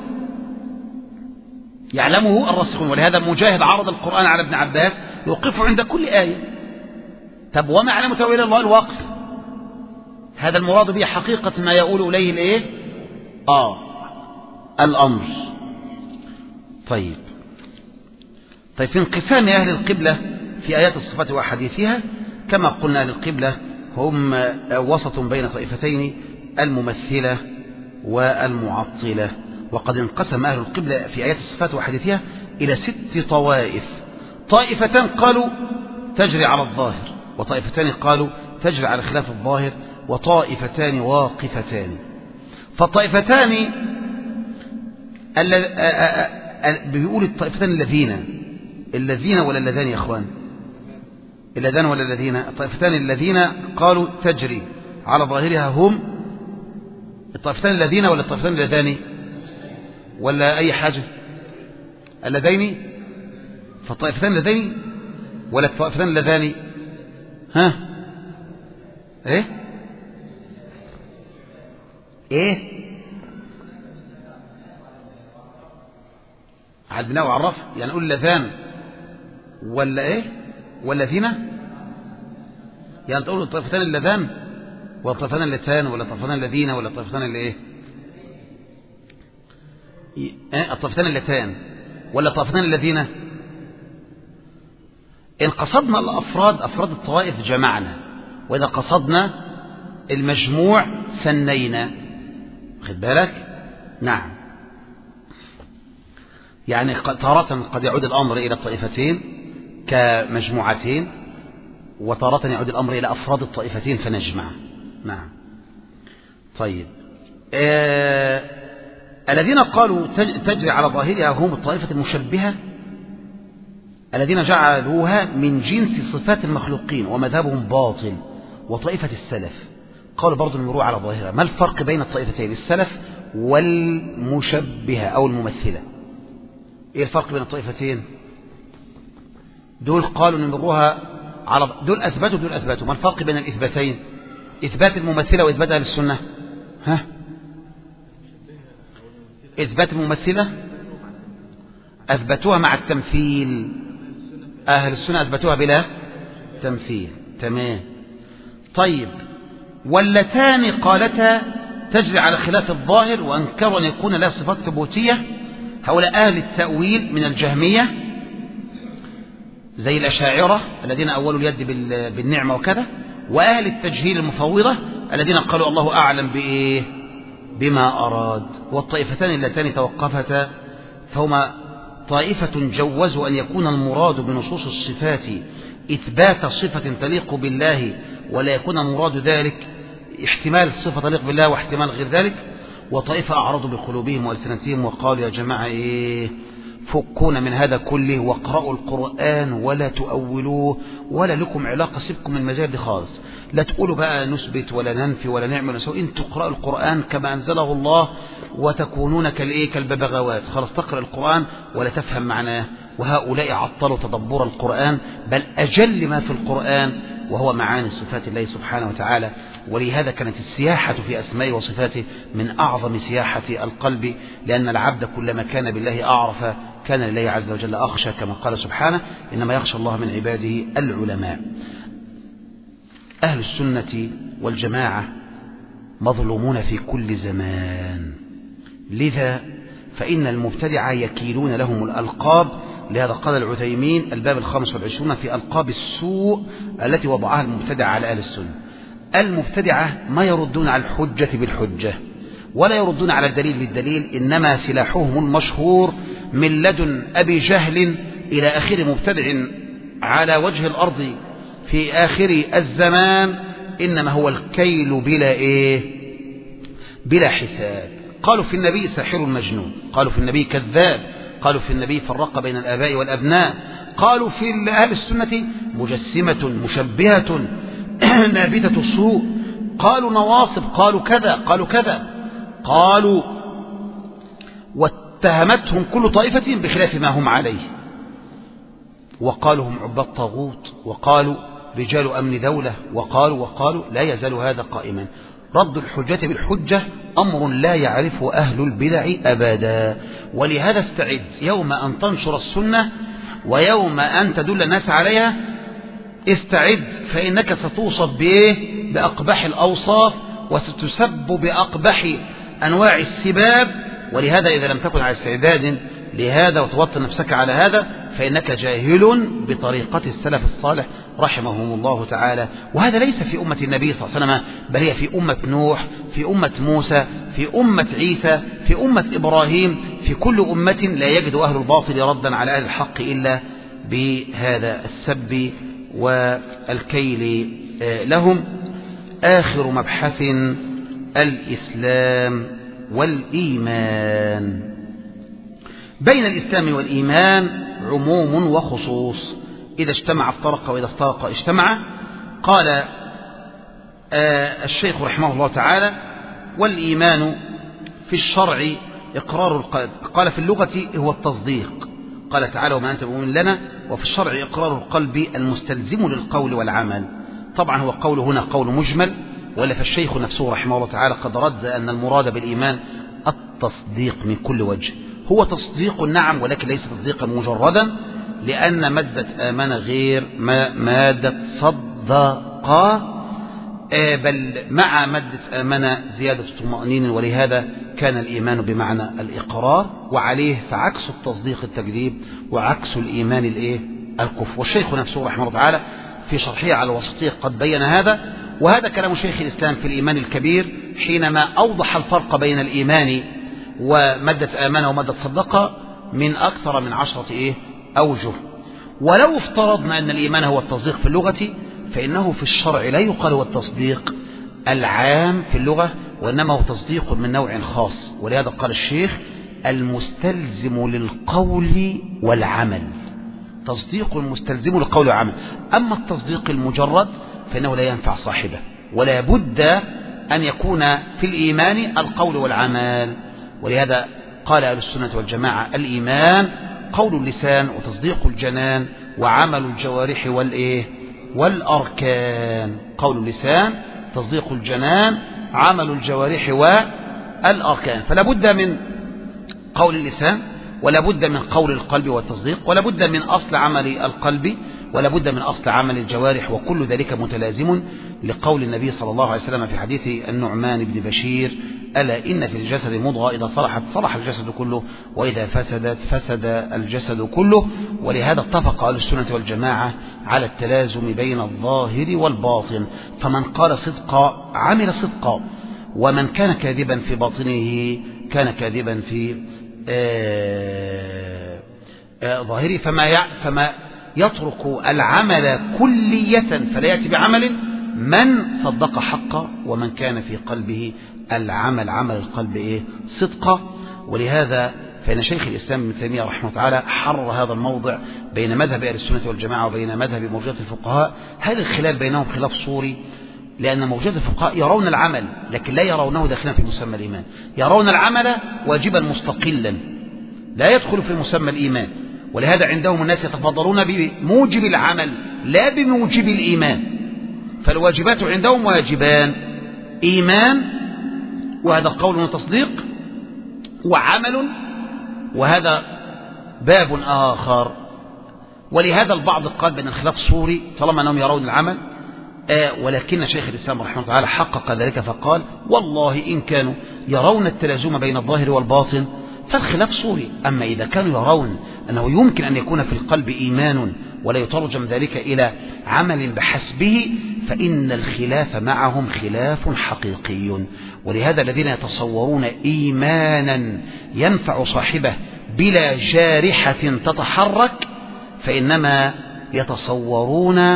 يعلمه الراسخون. ولهذا مجاهد عرض القرآن على ابن عباس يوقف عند كل آية. طب وما يعلم تأويل الله الوقف، هذا المراد به حقيقة ما يقول إليه الإيه؟ آه الأمر. طيب طيب في انقسام أهل القبلة في آيات الصفات وأحاديثها، كما قلنا أهل القبلة هم وسط بين طائفتين، الممثلة والمعطلة. وقد انقسم أهل القبلة في آيات الصفات وحديثها إلى ست طوائف. طائفتان قالوا تجري على الظاهر، وطائفتان قالوا تجري على خلاف الظاهر، وطائفتان واقفتان. فالطائفتان بيقول الطائفتان الذين الذين ولا اللذان يا أخوان؟ اللذان ولا الذين؟ الطائفتان الذين قالوا تجري على ظاهرها هم الطائفتان الذين ولا الطائفتان اللذان ولا أي حاجة؟ اللذين. فالطائفتان اللذين ولا الطائفتان اللذان؟ ها ايه ايه عدنا وعرف، يعني نقول اللذان ولا ايه والذين، يعني تقول الطائفتان اللذان ولا الطائفتان اللتان ولا الطائفتان الذين ولا الطائفتان اللي ايه ايه الطائفتان اللتان ولا الطائفتان الذين. إن قصدنا الأفراد أفراد الطوائف جمعنا، وإذا قصدنا المجموع ثنينا. خد بالك؟ نعم، يعني تارة قد يعود الأمر إلى الطائفتين كمجموعتين، وتارة يعود الأمر إلى أفراد الطائفتين فنجمع. نعم. طيب آه الذين قالوا تجري على ظاهرها هم الطائفة المشبهة الذين جعلوها من جنس صفات المخلوقين ومذهبهم باطل. وطائفة السلف قالوا برضو يروح على ظاهرها. ما الفرق بين الطائفتين السلف والمشبهة أو الممثلة؟ ايه الفرق بين الطائفتين؟ دول قالوا نمروها على دول أثبتوا دول أثبتوا. ما الفرق بين الإثباتين؟ إثبات الممثلة وإثبات أهل السنة. ها إثبات الممثلة أثبتوها مع التمثيل، أهل السنة أثبتوها بلا تمثيل. تمام. طيب واللتان قالتا تجري على خلاف الظاهر وأنكروا أن يكون لها صفات ثبوتية، هؤلاء أهل التأويل من الجهمية زي الأشاعرة الذين أولوا اليد بالنعمة وكذا، وأهل التجهيل المفوضة الذين قالوا الله أعلم بإيه بما أراد. والطائفتان اللتان توقفتا فهما طائفة جوزوا أن يكون المراد بنصوص الصفات إثبات صفة تليق بالله ولا يكون المراد ذلك احتمال صفة تليق بالله واحتمال غير ذلك. وطائفة أعرضوا بقلوبهم وألسنتهم وقالوا يا جماعة إيه فكونا من هذا كله واقرأوا القرآن ولا تؤولوه ولا لكم علاقة، سيبكم من المجال دي خالص، لا تقولوا بقى نثبت ولا ننفي ولا نعمل نسوي، انتوا اقرأوا القرآن كما أنزله الله وتكونون كالإيه كالببغاوات. خلاص تقرأ القرآن ولا تفهم معناه. وهؤلاء عطلوا تدبر القرآن، بل أجل ما في القرآن وهو معاني صفات الله سبحانه وتعالى. ولهذا كانت السياحة في أسمائه وصفاته من أعظم سياحة القلب، لأن العبد كلما كان بالله أعرف كان لله عز وجل أخشى، كما قال سبحانه إنما يخشى الله من عباده العلماء. أهل السنة والجماعة مظلومون في كل زمان، لذا فإن المبتدعة يكيلون لهم الألقاب. لهذا قال العثيمين الباب الخامس والعشرون في ألقاب السوء التي وضعها المبتدع على أهل السنة. المبتدعة ما يردون على الحجة بالحجة ولا يردون على الدليل بالدليل، إنما سلاحهم المشهور من لدن أبي جهل إلى آخر مبتدع على وجه الأرض في آخر الزمان إنما هو الكيل بلا إيه بلا حساب. قالوا في النبي ساحر مجنون، قالوا في النبي كذاب، قالوا في النبي فرق بين الآباء والأبناء، قالوا في أهل السنة مجسمة مشبهة نابتة السوء، قالوا نواصب، قالوا كذا قالوا كذا، قالوا واتهمتهم كل طائفة بخلاف ما هم عليه، وقالوا هم عباد طاغوت، وقالوا رجال أمن دولة، وقالوا وقالوا لا يزال هذا قائما. رد الحجة بالحجة أمر لا يعرفه أهل البدع أبدا. ولهذا استعد يوم أن تنشر السنة ويوم أن تدل الناس عليها، استعد فإنك ستوصف به بأقبح الأوصاف وستسب بأقبح أنواع السباب. ولهذا إذا لم تكن على استعداد لهذا وتوطن نفسك على هذا فإنك جاهل بطريقة السلف الصالح رحمهم الله تعالى. وهذا ليس في أمة النبي صلى الله عليه وسلم، بل هي في أمة نوح، في أمة موسى، في أمة عيسى، في أمة إبراهيم، في كل أمة لا يجد أهل الباطل ردا على أهل الحق إلا بهذا السب والكيل لهم. آخر مبحث الإسلام والإيمان. بين الإسلام والإيمان عموم وخصوص، إذا اجتمع افترق وإذا افترق اجتمع. قال آه الشيخ رحمه الله تعالى والإيمان في الشرع إقرار القلب، قال في اللغة هو التصديق، قال تعالى وما أنت بمؤمن لنا، وفي الشرع إقرار القلب المستلزم للقول والعمل. طبعا هو قول هنا قول مجمل، ولا فالشيخ نفسه رحمه الله تعالى قد رد أن المراد بالإيمان التصديق من كل وجه. هو تصديق نعم، ولكن ليس تصديقا مجردا، لأن مادة آمن غير مادة صدق، بل مع مادة آمن زيادة طمأنين، ولهذا كان الإيمان بمعنى الإقرار، وعليه فعكس التصديق التكذيب، وعكس الإيمان الإيه الكفر. والشيخ نفسه رحمه الله تعالى في شرحه على الوسطية قد بين هذا، وهذا كلام شيخ الإسلام في الإيمان الكبير حينما أوضح الفرق بين الإيمان ومادة آمن ومادة صدق من أكثر من عشرة إيه أوجه. ولو افترضنا أن الإيمان هو التصديق في اللغة، فإنه في الشرع لا يقال هو التصديق العام في اللغة، وإنما هو تصديق من نوع خاص. ولهذا قال الشيخ المستلزم للقول والعمل، تصديق مستلزم للقول والعمل. أما التصديق المجرد فإنه لا ينفع صاحبه، ولا بد أن يكون في الإيمان القول والعمل. ولهذا قال أهل السنة والجماعة الإيمان قول اللسان وتصديق الجنان وعمل الجوارح والإيه والأركان. قول اللسان تصديق الجنان عمل الجوارح والأركان. فلا بد من قول اللسان، ولا بد من قول القلب والتصديق، ولا بد من أصل عمل القلب، ولا بد من أصل عمل الجوارح، وكل ذلك متلازم لقول النبي صلى الله عليه وسلم في حديث النعمان بن بشير ألا إن في الجسد مضغة إذا صلحت صلح الجسد كله وإذا فسدت فسد الجسد كله. ولهذا اتفق أهل السنة والجماعة على التلازم بين الظاهر والباطن، فمن قال صدقا عمل صدقا، ومن كان كاذبا في باطنه كان كاذبا في آه آه ظاهره. فما فما يترك العمل كلية فلا يأتي بعمل من صدق حقا، ومن كان في قلبه العمل عمل القلب إيه صدقا. ولهذا فإن شيخ الإسلام ابن تيمية رحمه الله تعالى حرر هذا الموضع بين مذهب أهل السنة والجماعة وبين مذهب مرجئة الفقهاء. هذا الخلاف بينهم خلاف صوري، لأن مرجئة الفقهاء يرون العمل لكن لا يرونه داخلا في مسمى الإيمان، يرون العمل واجبا مستقلا لا يدخل في مسمى الإيمان. ولهذا عندهم الناس يتفضلون بموجب العمل لا بموجب الإيمان. فالواجبات عندهم واجبان، إيمان وهذا قول وتصديق، وعمل وهذا باب آخر. ولهذا البعض قال بأن الخلاف صوري طالما أنهم يرون العمل، آه ولكن شيخ الإسلام رحمه الله تعالى حقق ذلك فقال والله إن كانوا يرون التلازم بين الظاهر والباطن فالخلاف صوري. أما إذا كانوا يرون أنه يمكن أن يكون في القلب إيمان ولا يترجم ذلك إلى عمل بحسبه فإن الخلاف معهم خلاف حقيقي. ولهذا الذين يتصورون إيمانا ينفع صاحبه بلا جارحة تتحرك فإنما يتصورون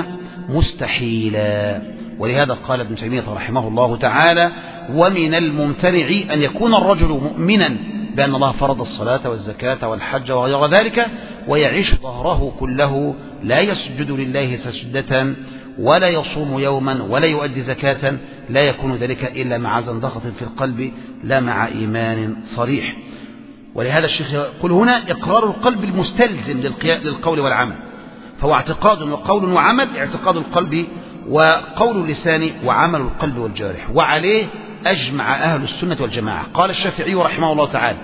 مستحيلا. ولهذا قال ابن تيمية رحمه الله تعالى ومن الممتنع أن يكون الرجل مؤمنا بأن الله فرض الصلاة والزكاة والحج وغير ذلك ويعيش ظهره كله لا يسجد لله سجدة ولا يصوم يوما ولا يؤدي زكاة، لا يكون ذلك إلا مع زندقة في القلب لا مع إيمان صريح. ولهذا الشيخ يقول هنا إقرار القلب المستلزم للقول والعمل، فهو اعتقاد وقول وعمل، اعتقاد القلب وقول اللسان وعمل القلب والجارح. وعليه أجمع أهل السنة والجماعة. قال الشافعي رحمه الله تعالى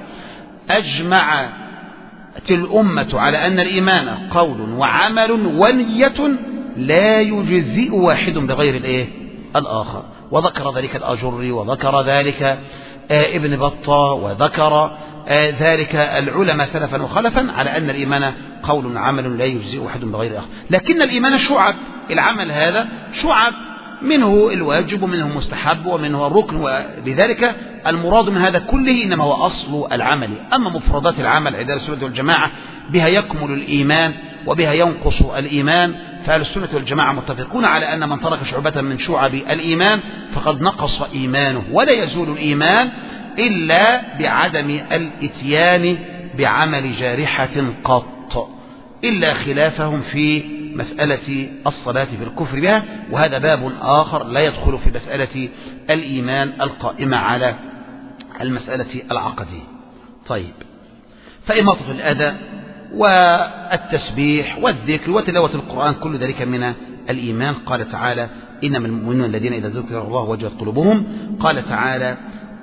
أجمعت الأمة على أن الإيمان قول وعمل ونية لا يجزئ واحد بغير الإيه الآخر. وذكر ذلك الأجري وذكر ذلك آه ابن بطة وذكر آه ذلك العلماء سلفا وخلفا على أن الإيمان قول وعمل لا يجزئ واحد بغير الآخر. لكن الإيمان شعب، العمل هذا شعب، منه الواجب ومنه مستحب ومنه الركن، ولذلك المراد من هذا كله إنما هو أصل العمل. أما مفردات العمل عند السنة والجماعة بها يكمل الإيمان وبها ينقص الإيمان، فأهل السنة والجماعة متفقون على أن من ترك شعبة من شعب الإيمان فقد نقص إيمانه، ولا يزول الإيمان إلا بعدم الإتيان بعمل جارحة قط، إلا خلافهم في مسألة الصلاة في الكفر بها، وهذا باب آخر لا يدخل في مسألة الإيمان القائمة على المسألة العقدية. طيب، فإماطة الأذى والتسبيح والذكر وتلاوة القرآن كل ذلك من الإيمان. قال تعالى إنما المؤمنون الذين إذا ذكر الله وجلت قلوبهم. قال تعالى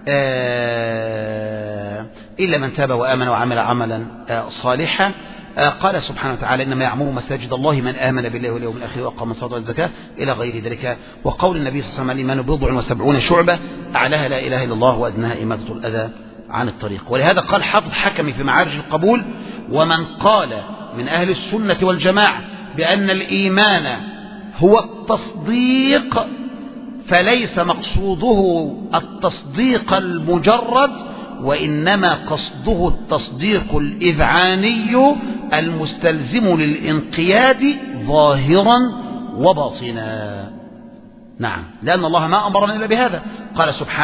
آه إلا من تاب وآمن وعمل عملا آه صالحا. آه قال سبحانه وتعالى إنما يعمر مساجد الله من آمن بالله واليوم الآخر وأقام الصلاة والزكاة إلى غير ذلك. وقول النبي صلى الله عليه وسلم الإيمان بضع وسبعون شعبة أعلاها لا إله إلا الله وأدناها إماتة الأذى عن الطريق. ولهذا قال حافظ حكمي في معارج القبول ومن قال من أهل السنة والجماعة بأن الإيمان هو التصديق فليس مقصوده التصديق المجرد، وإنما قصده التصديق الإذعاني المستلزم للإنقياد ظاهرا وباطنا. نعم، لأن الله ما أمرنا إلا بهذا. قال سبحانه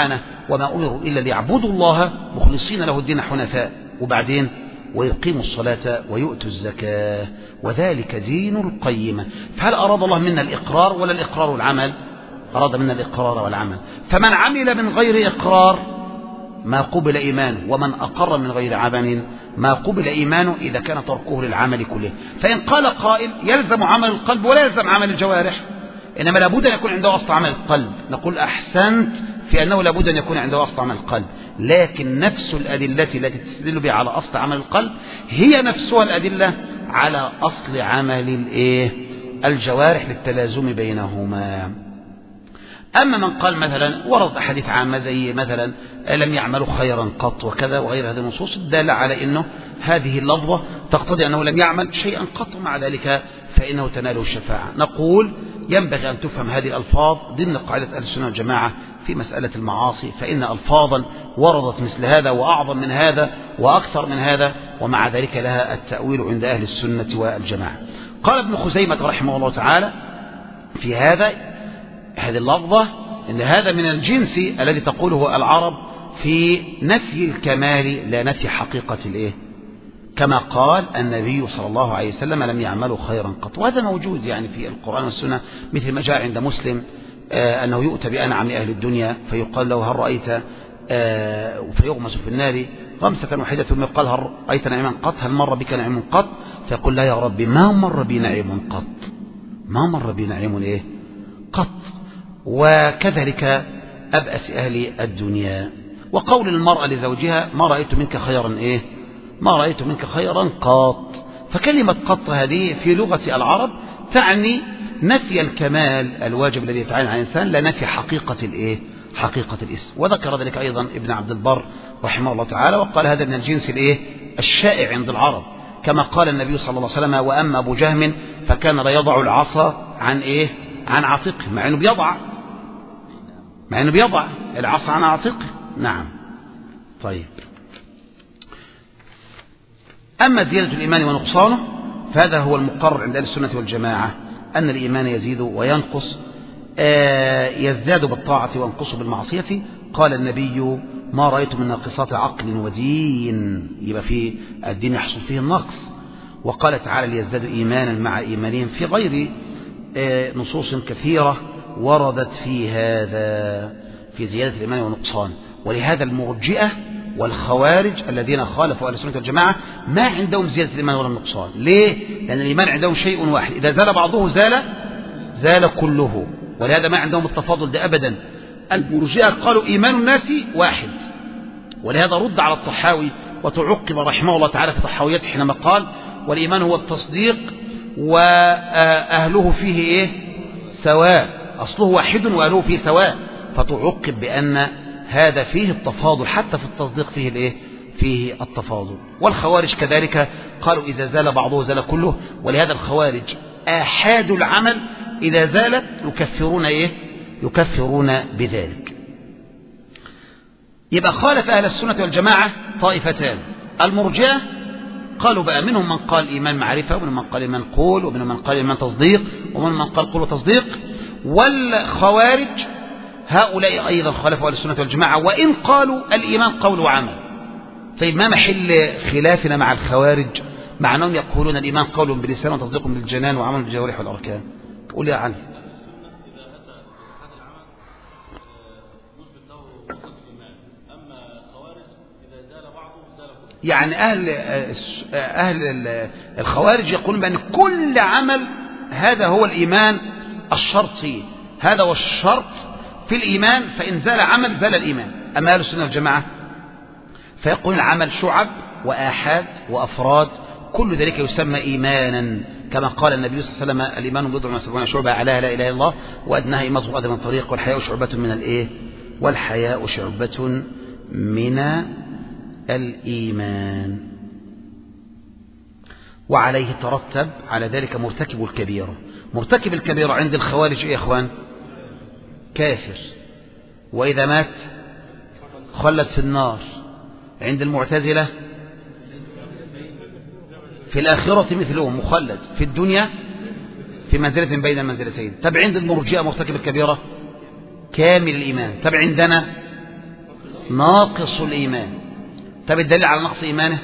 وما أمروا إلا ليعبدوا الله مخلصين له الدين حنفاء، وبعدين ويقيموا الصلاة ويؤتوا الزكاة وذلك دين القيمة. فهل أراد الله منا الإقرار ولا الإقرار والعمل؟ أراد منا الإقرار والعمل. فمن عمل من غير إقرار ما قبل إيمانه، ومن أقر من غير عمل ما قبل إيمانه إذا كان تركه للعمل كله. فإن قال قائل يلزم عمل القلب ولا يلزم عمل الجوارح، إنما لابد أن يكون عنده أصل عمل القلب، نقول أحسنت في أنه لابد أن يكون عنده أصل عمل القلب، لكن نفس الأدلة التي تستدل بها على أصل عمل القلب هي نفسها الأدلة على أصل عمل الإيه؟ الجوارح للتلازم بينهما. أما من قال مثلا ورد حديث عامة زي مثلا لم يعملوا خيرا قط وكذا وغير هذه النصوص الدالة على أنه هذه اللفظة تقتضي أنه لم يعمل شيئا قط، مع ذلك فإنه تناله الشفاعة. نقول ينبغي أن تفهم هذه الألفاظ ضمن قاعدة أهل السنة والجماعة في مسألة المعاصي، فإن ألفاظا وردت مثل هذا وأعظم من هذا وأكثر من هذا، ومع ذلك لها التأويل عند أهل السنة والجماعة. قال ابن خزيمة رحمه الله تعالى في هذا هذه اللفظة إن هذا من الجنس الذي تقوله العرب في نفي الكمال لا نفي حقيقة الإيه؟ كما قال النبي صلى الله عليه وسلم لم يعملوا خيرا قط، وهذا موجود يعني في القرآن والسنة، مثل ما جاء عند مسلم آه أنه يؤتى بأنعم أهل الدنيا فيقال له هل رأيت آه فيغمس في النار غمسة واحدة ثم يقال هل رأيت نعيما قط، هل مر بك نعيم قط؟ فيقول لا يا ربي ما مر بي نعيم قط، ما مر بي نعيم إيه؟ قط. وكذلك أبأس أهل الدنيا. وقول المرأة لزوجها ما رأيت منك خيرا إيه؟ ما رأيت منك خيرا قط. فكلمة قط هذه في لغة العرب تعني نفي الكمال الواجب الذي يتعين على الإنسان لا نفي حقيقة الإيه؟ حقيقة الاسم. وذكر ذلك أيضا ابن عبد البر رحمه الله تعالى وقال هذا من الجنس الإيه؟ الشائع عند العرب، كما قال النبي صلى الله عليه وسلم وأما أبو جهم فكان لا يضع العصا عن إيه؟ عن عاتقه، مع أنه بيضع مع أنه بيضع العصا عن عاتقه. نعم. طيب، أما زيادة الإيمان ونقصانه فهذا هو المقرر عند أهل السنة والجماعة، أن الإيمان يزيد وينقص، آه يزداد بالطاعة وينقص بالمعصية. قال النبي ما رأيت من ناقصات عقل ودين، يبقى في الدين يحصل فيه النقص. وقال تعالى ليزدادوا إيمانا مع إيمانهم، في غير آه نصوص كثيرة وردت في هذا في زيادة الإيمان والنقصان. ولهذا المرجئة والخوارج الذين خالفوا أهل السنة والجماعة ما عندهم زيادة الإيمان ولا النقصان. ليه؟ لأن الإيمان عندهم شيء واحد، إذا زال بعضه زال زال كله، ولهذا ما عندهم التفاضل ده أبدا. المرجئة قالوا إيمان الناس واحد، ولهذا رد على الطحاوي وتعقب رحمه الله تعالى في طحاويته حينما قال والإيمان هو التصديق وأهله فيه إيه؟ سواء، أصله واحد وأهله فيه سواء، فتعقب بأن هذا فيه التفاضل، حتى في التصديق فيه الايه؟ فيه التفاضل. والخوارج كذلك قالوا إذا زال بعضه زال كله، ولهذا الخوارج آحادوا العمل إذا زالت يكفرون ايه؟ يكفرون بذلك. يبقى خالف أهل السنة والجماعة طائفتان، المرجئة قالوا بقى منهم من قال إيمان معرفة، ومنهم من قال إيمان قول، ومنهم من قال إيمان تصديق، ومنهم من قال قول وتصديق. والخوارج هؤلاء أيضا خالفوا أهل السنة والجماعة وإن قالوا الإيمان قول وعمل. طيب ما محل خلافنا مع الخوارج مع أنهم يقولون الإيمان قول باللسان وتصديق بالجنان وعمل بالجوارح والأركان؟ قول يا علي. يعني أهل أهل الخوارج يقولون بأن كل عمل هذا هو الإيمان الشرطي، هذا هو الشرط في الإيمان، فإن زال عمل زال الإيمان. أما أهل السنة والجماعة فيقول العمل شعب وآحاد وأفراد، كل ذلك يسمى إيمانا، كما قال النبي صلى الله عليه وسلم الإيمان بضع وسبعون شعبة أعلاها لا إله إلا الله وأدناها إماطة الأذى من الطريق والحياء شعبة من الإيه؟ والحياء شعبة من الإيمان. وعليه ترتب على ذلك مرتكب الكبيرة. مرتكب الكبيرة عند الخوارج إيه يا إخوان؟ كافر، وإذا مات خلد في النار. عند المعتزلة في الآخرة مثلهم مخلد، في الدنيا في منزلة بين المنزلتين. طب عند المرجئة مرتكب الكبيرة كامل الإيمان. طب عندنا ناقص الإيمان. طب الدليل على نقص إيمانه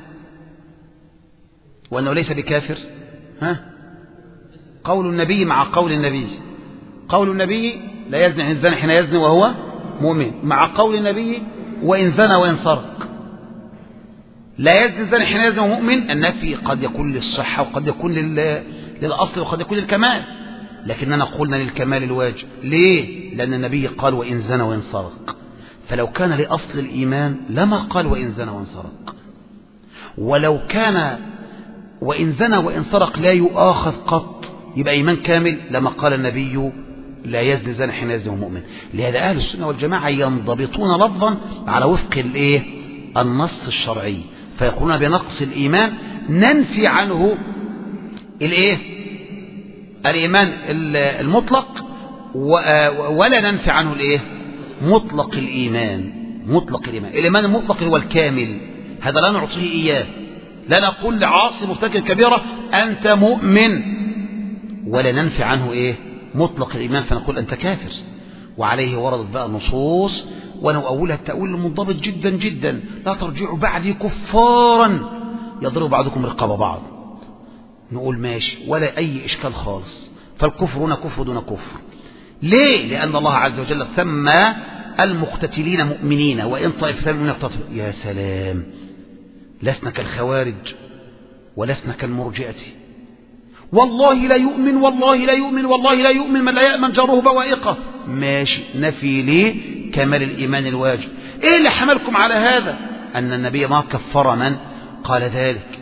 وأنه ليس بكافر؟ ها؟ قول النبي مع قول النبي. قول النبي لا يزني حين الزاني حين يزني وهو مؤمن، مع قول النبي وإن زنى وإن سرق. لا يزني الزاني حين يزني وهو مؤمن، النفي قد يكون للصحة وقد يكون للأصل وقد يكون للكمال، لكننا قلنا للكمال الواجب. ليه؟ لأن النبي قال وإن زنى وإن سرق، فلو كان لأصل الإيمان لما قال وإن زنى وإن سرق. ولو كان وإن زنى وإن سرق لا يؤاخذ قط يبقى إيمان كامل لما قال النبي لا يزني زاني حين يزني وهو مؤمن. لهذا أهل السنة والجماعة ينضبطون لفظا على وفق الإيه؟ النص الشرعي، فيقولون بنقص الإيمان ننفي عنه الإيه؟ الإيمان المطلق، ولا ننفي عنه الإيه؟ مطلق الإيمان. مطلق الإيمان، الإيمان المطلق هو الكامل، هذا لا نعطيه إياه. لا نقول لعاصي مرتكب كبيرة أنت مؤمن، ولا ننفي عنه إيه؟ مطلق الإيمان، فنقول أنت كافر. وعليه وردت بقى نصوص ونؤولها التأويل المنضبط جدا جدا. لا ترجعوا بعدي كفارا يضرب بعضكم رقاب بعض. نقول ماشي ولا أي إشكال خالص، فالكفر هنا كفر دون كفر. ليه؟ لأن الله عز وجل سمى المقتتلين مؤمنين، وإن طائفتان من يقتتلوا. يا سلام، لسنا كالخوارج ولسنا كالمرجئة. والله لا يؤمن والله لا يؤمن والله لا يؤمن من لا يأمن جاره بوائقه. ماشي، نفي ليه؟ كمال الإيمان الواجب. إيه اللي حملكم على هذا؟ أن النبي ما كفر من قال ذلك.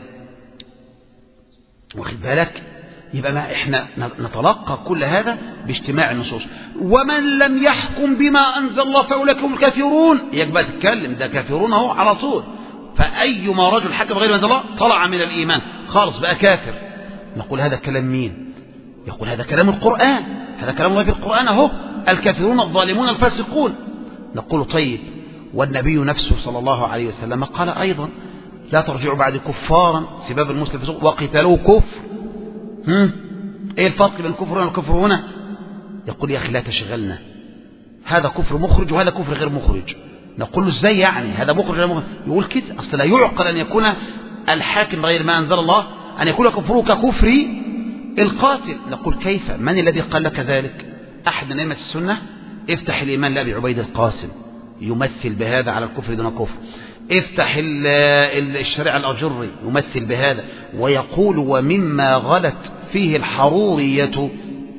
واخد بالك؟ يبقى ما إحنا نتلقى كل هذا باجتماع النصوص. ومن لم يحكم بما أنزل الله فأولئك هم الكافرون. يبقى تتكلم ده كافرون اهو على طول. فأيما رجل حكم غير ما أنزل الله طلع من الإيمان خالص بقى كافر. نقول هذا كلام مين؟ يقول هذا كلام القرآن، هذا كلام الله في القرآن اهو، الكافرون الظالمون الفاسقون. نقول طيب، والنبي نفسه صلى الله عليه وسلم قال أيضا لا ترجعوا بعد كفارا سباب المسلم فسوق وقتلوه كفر. هم؟ ايه الفرق بين الكفر هنا والكفر هنا؟ يقول يا أخي لا تشغلنا، هذا كفر مخرج وهذا كفر غير مخرج. نقول له ازاي يعني هذا مخرج غير مخرج؟ يقول كده أصل لا يعقل أن يكون الحاكم غير ما أنزل الله أن يكون كفره ككفر القاتل. نقول كيف؟ من الذي قال لك ذلك؟ أحد من أئمة السنة. افتح الإيمان لأبي عبيد القاسم يمثل بهذا على الكفر دون كفر. افتح الشريعة الأجري يمثل بهذا، ويقول ومما غلت فيه الحرورية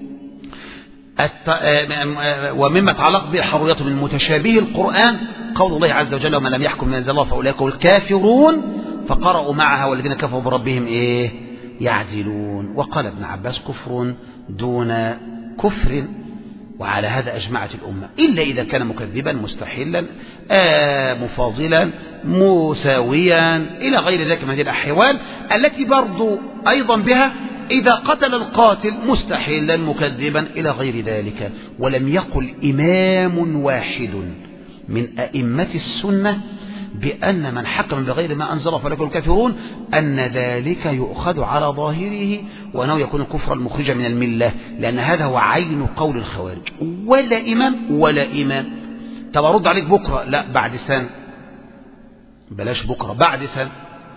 ومما تعلق به الحرورية من متشابه القرآن قول الله عز وجل ومن لم يحكم من أنزل الله فأولئك هم الكافرون، فقرأوا معها والذين كفروا بربهم إيه؟ يعدلون. وقال ابن عباس كفر دون كفر، وعلى هذا أجمعت الأمة إلا إذا كان مكذبا مستحلا آه مفاضلا مساويا إلى غير ذلك من هذه الأحوال التي برضو أيضا بها إذا قتل القاتل مستحلا مكذبا إلى غير ذلك. ولم يقل إمام واحد من أئمة السنة بأن من حكم بغير ما أنزل فلك الكافرون أن ذلك يؤخذ على ظاهره وأنه يكون كفرا مخرجا من الملة، لأن هذا هو عين قول الخوارج. ولا إمام ولا إمام. طب أرد عليك بكرة؟ لا، بعد سنة. بلاش بكرة، بعد سنة.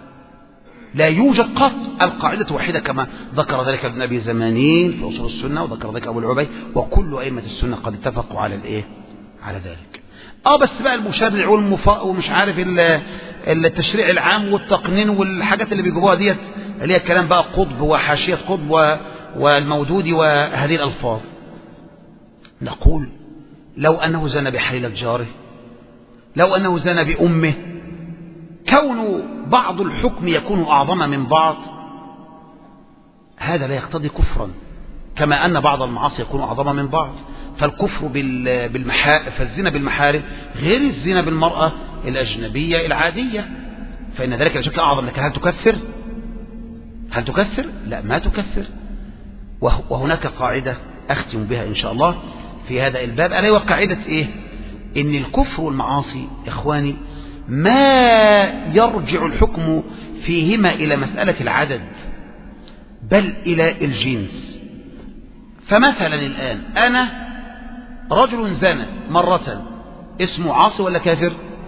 لا يوجد قط. القاعدة واحدة كما ذكر ذلك ابن أبي زمانين في أصول السنة، وذكر ذلك أبو العبيد، وكل أئمة السنة قد اتفقوا على الإيه؟ على ذلك. اه بس بقى المشرع والمفاء ومش عارف التشريع العام والتقنين والحاجات اللي بيجيبوها ديت اللي هي الكلام بقى قطب وحاشية قطب والمودود وهذه الألفاظ. نقول لو أنه زنى بحليلة جاره، لو أنه زنى بأمه، كون بعض الحكم يكون أعظم من بعض هذا لا يقتضي كفرا، كما أن بعض المعاصي يكون أعظم من بعض. فالكفر بالمحارم، فالزنا بالمحارم غير الزنا بالمرأة الأجنبية العادية، فإن ذلك بشكل أعظم. لكن هل تكفر؟ هل تكفر؟ لا، ما تكفر. وهناك قاعدة أختم بها إن شاء الله في هذا الباب، ألا هي قاعدة إيه؟ إن الكفر والمعاصي إخواني ما يرجع الحكم فيهما إلى مسألة العدد بل إلى الجنس. فمثلا الآن أنا رجل زنى مرة، اسمه عاصي ولا كافر؟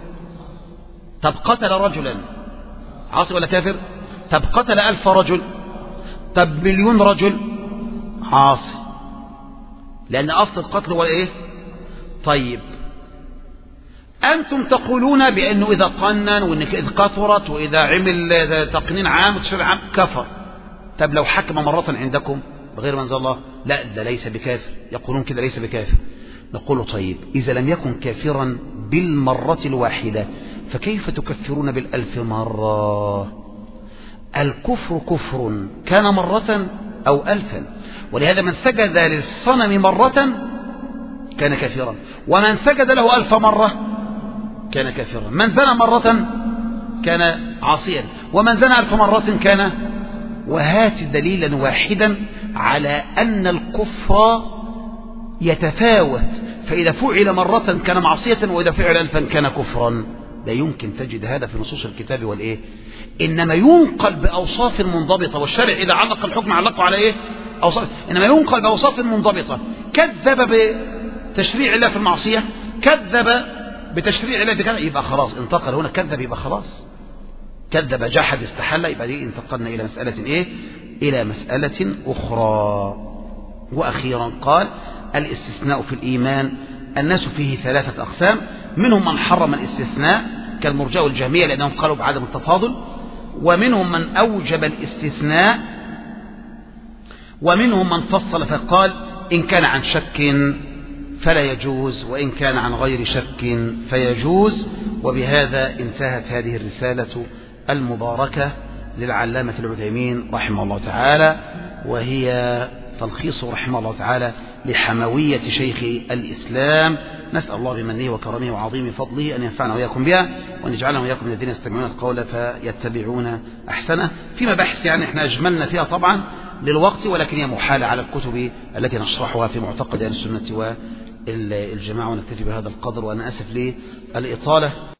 طب قتل رجلا عاصي ولا كافر؟ طب قتل ألف رجل؟ طب مليون رجل؟ عاصي، لأن أصل القتل هو إيه؟ طيب أنتم تقولون بأنه إذا قنن وإنك إذ كثرت وإذا عمل تقنين عام وتشريع عام كفر. طب لو حكم مرة عندكم بغير منزل الله، لا ده ليس بكافر، يقولون كده ليس بكافر. نقول طيب إذا لم يكن كافرا بالمرة الواحدة فكيف تكفرون بالألف مرة؟ الكفر كفر كان مرة أو ألفا، ولهذا من سجد للصنم مرة كان كافرا، ومن سجد له ألف مرة كان كافرا، من زنى مرة كان عاصيا، ومن زنى ألف مرة كان. وهات دليلا واحدا على أن الكفر يتفاوت، فإذا فعل مرة كان معصية وإذا فعل ألفا كان كفرا. لا يمكن تجد هذا في نصوص الكتاب والإيه، إنما ينقل بأوصاف منضبطة، والشرع إذا علق الحكم علقه على إيه؟ أوصاف، إنما ينقل بأوصاف منضبطة. كذب بتشريع الله في المعصية، كذب بتشريع الله في كذا، يبقى خلاص انتقل هنا، كذب يبقى خلاص، كذب جحد استحل، يبقى دي انتقلنا إلى مسألة إيه؟ إلى مسألة أخرى. وأخيرا قال الاستثناء في الإيمان الناس فيه ثلاثة أقسام، منهم من حرم الاستثناء كالمرجئة والجهمية لأنهم قالوا بعدم التفاضل، ومنهم من أوجب الاستثناء، ومنهم من فصل فقال إن كان عن شك فلا يجوز، وإن كان عن غير شك فيجوز. وبهذا انتهت هذه الرسالة المباركة للعلامة العثيمين رحمه الله تعالى، وهي تلخيص رحمه الله تعالى لحموية شيخ الإسلام. نسأل الله بمنه وكرمه وعظيم فضله أن ينفعنا وإياكم بها، وأن يجعلنا وإياكم من الذين يستمعون القول فيتبعون أحسنه. في مباحث يعني احنا أجملنا فيها طبعا للوقت، ولكن هي محالة على الكتب التي نشرحها في معتقد أهل السنة والجماعة، ونكتفي بهذا القدر، وأنا أسف للإطالة.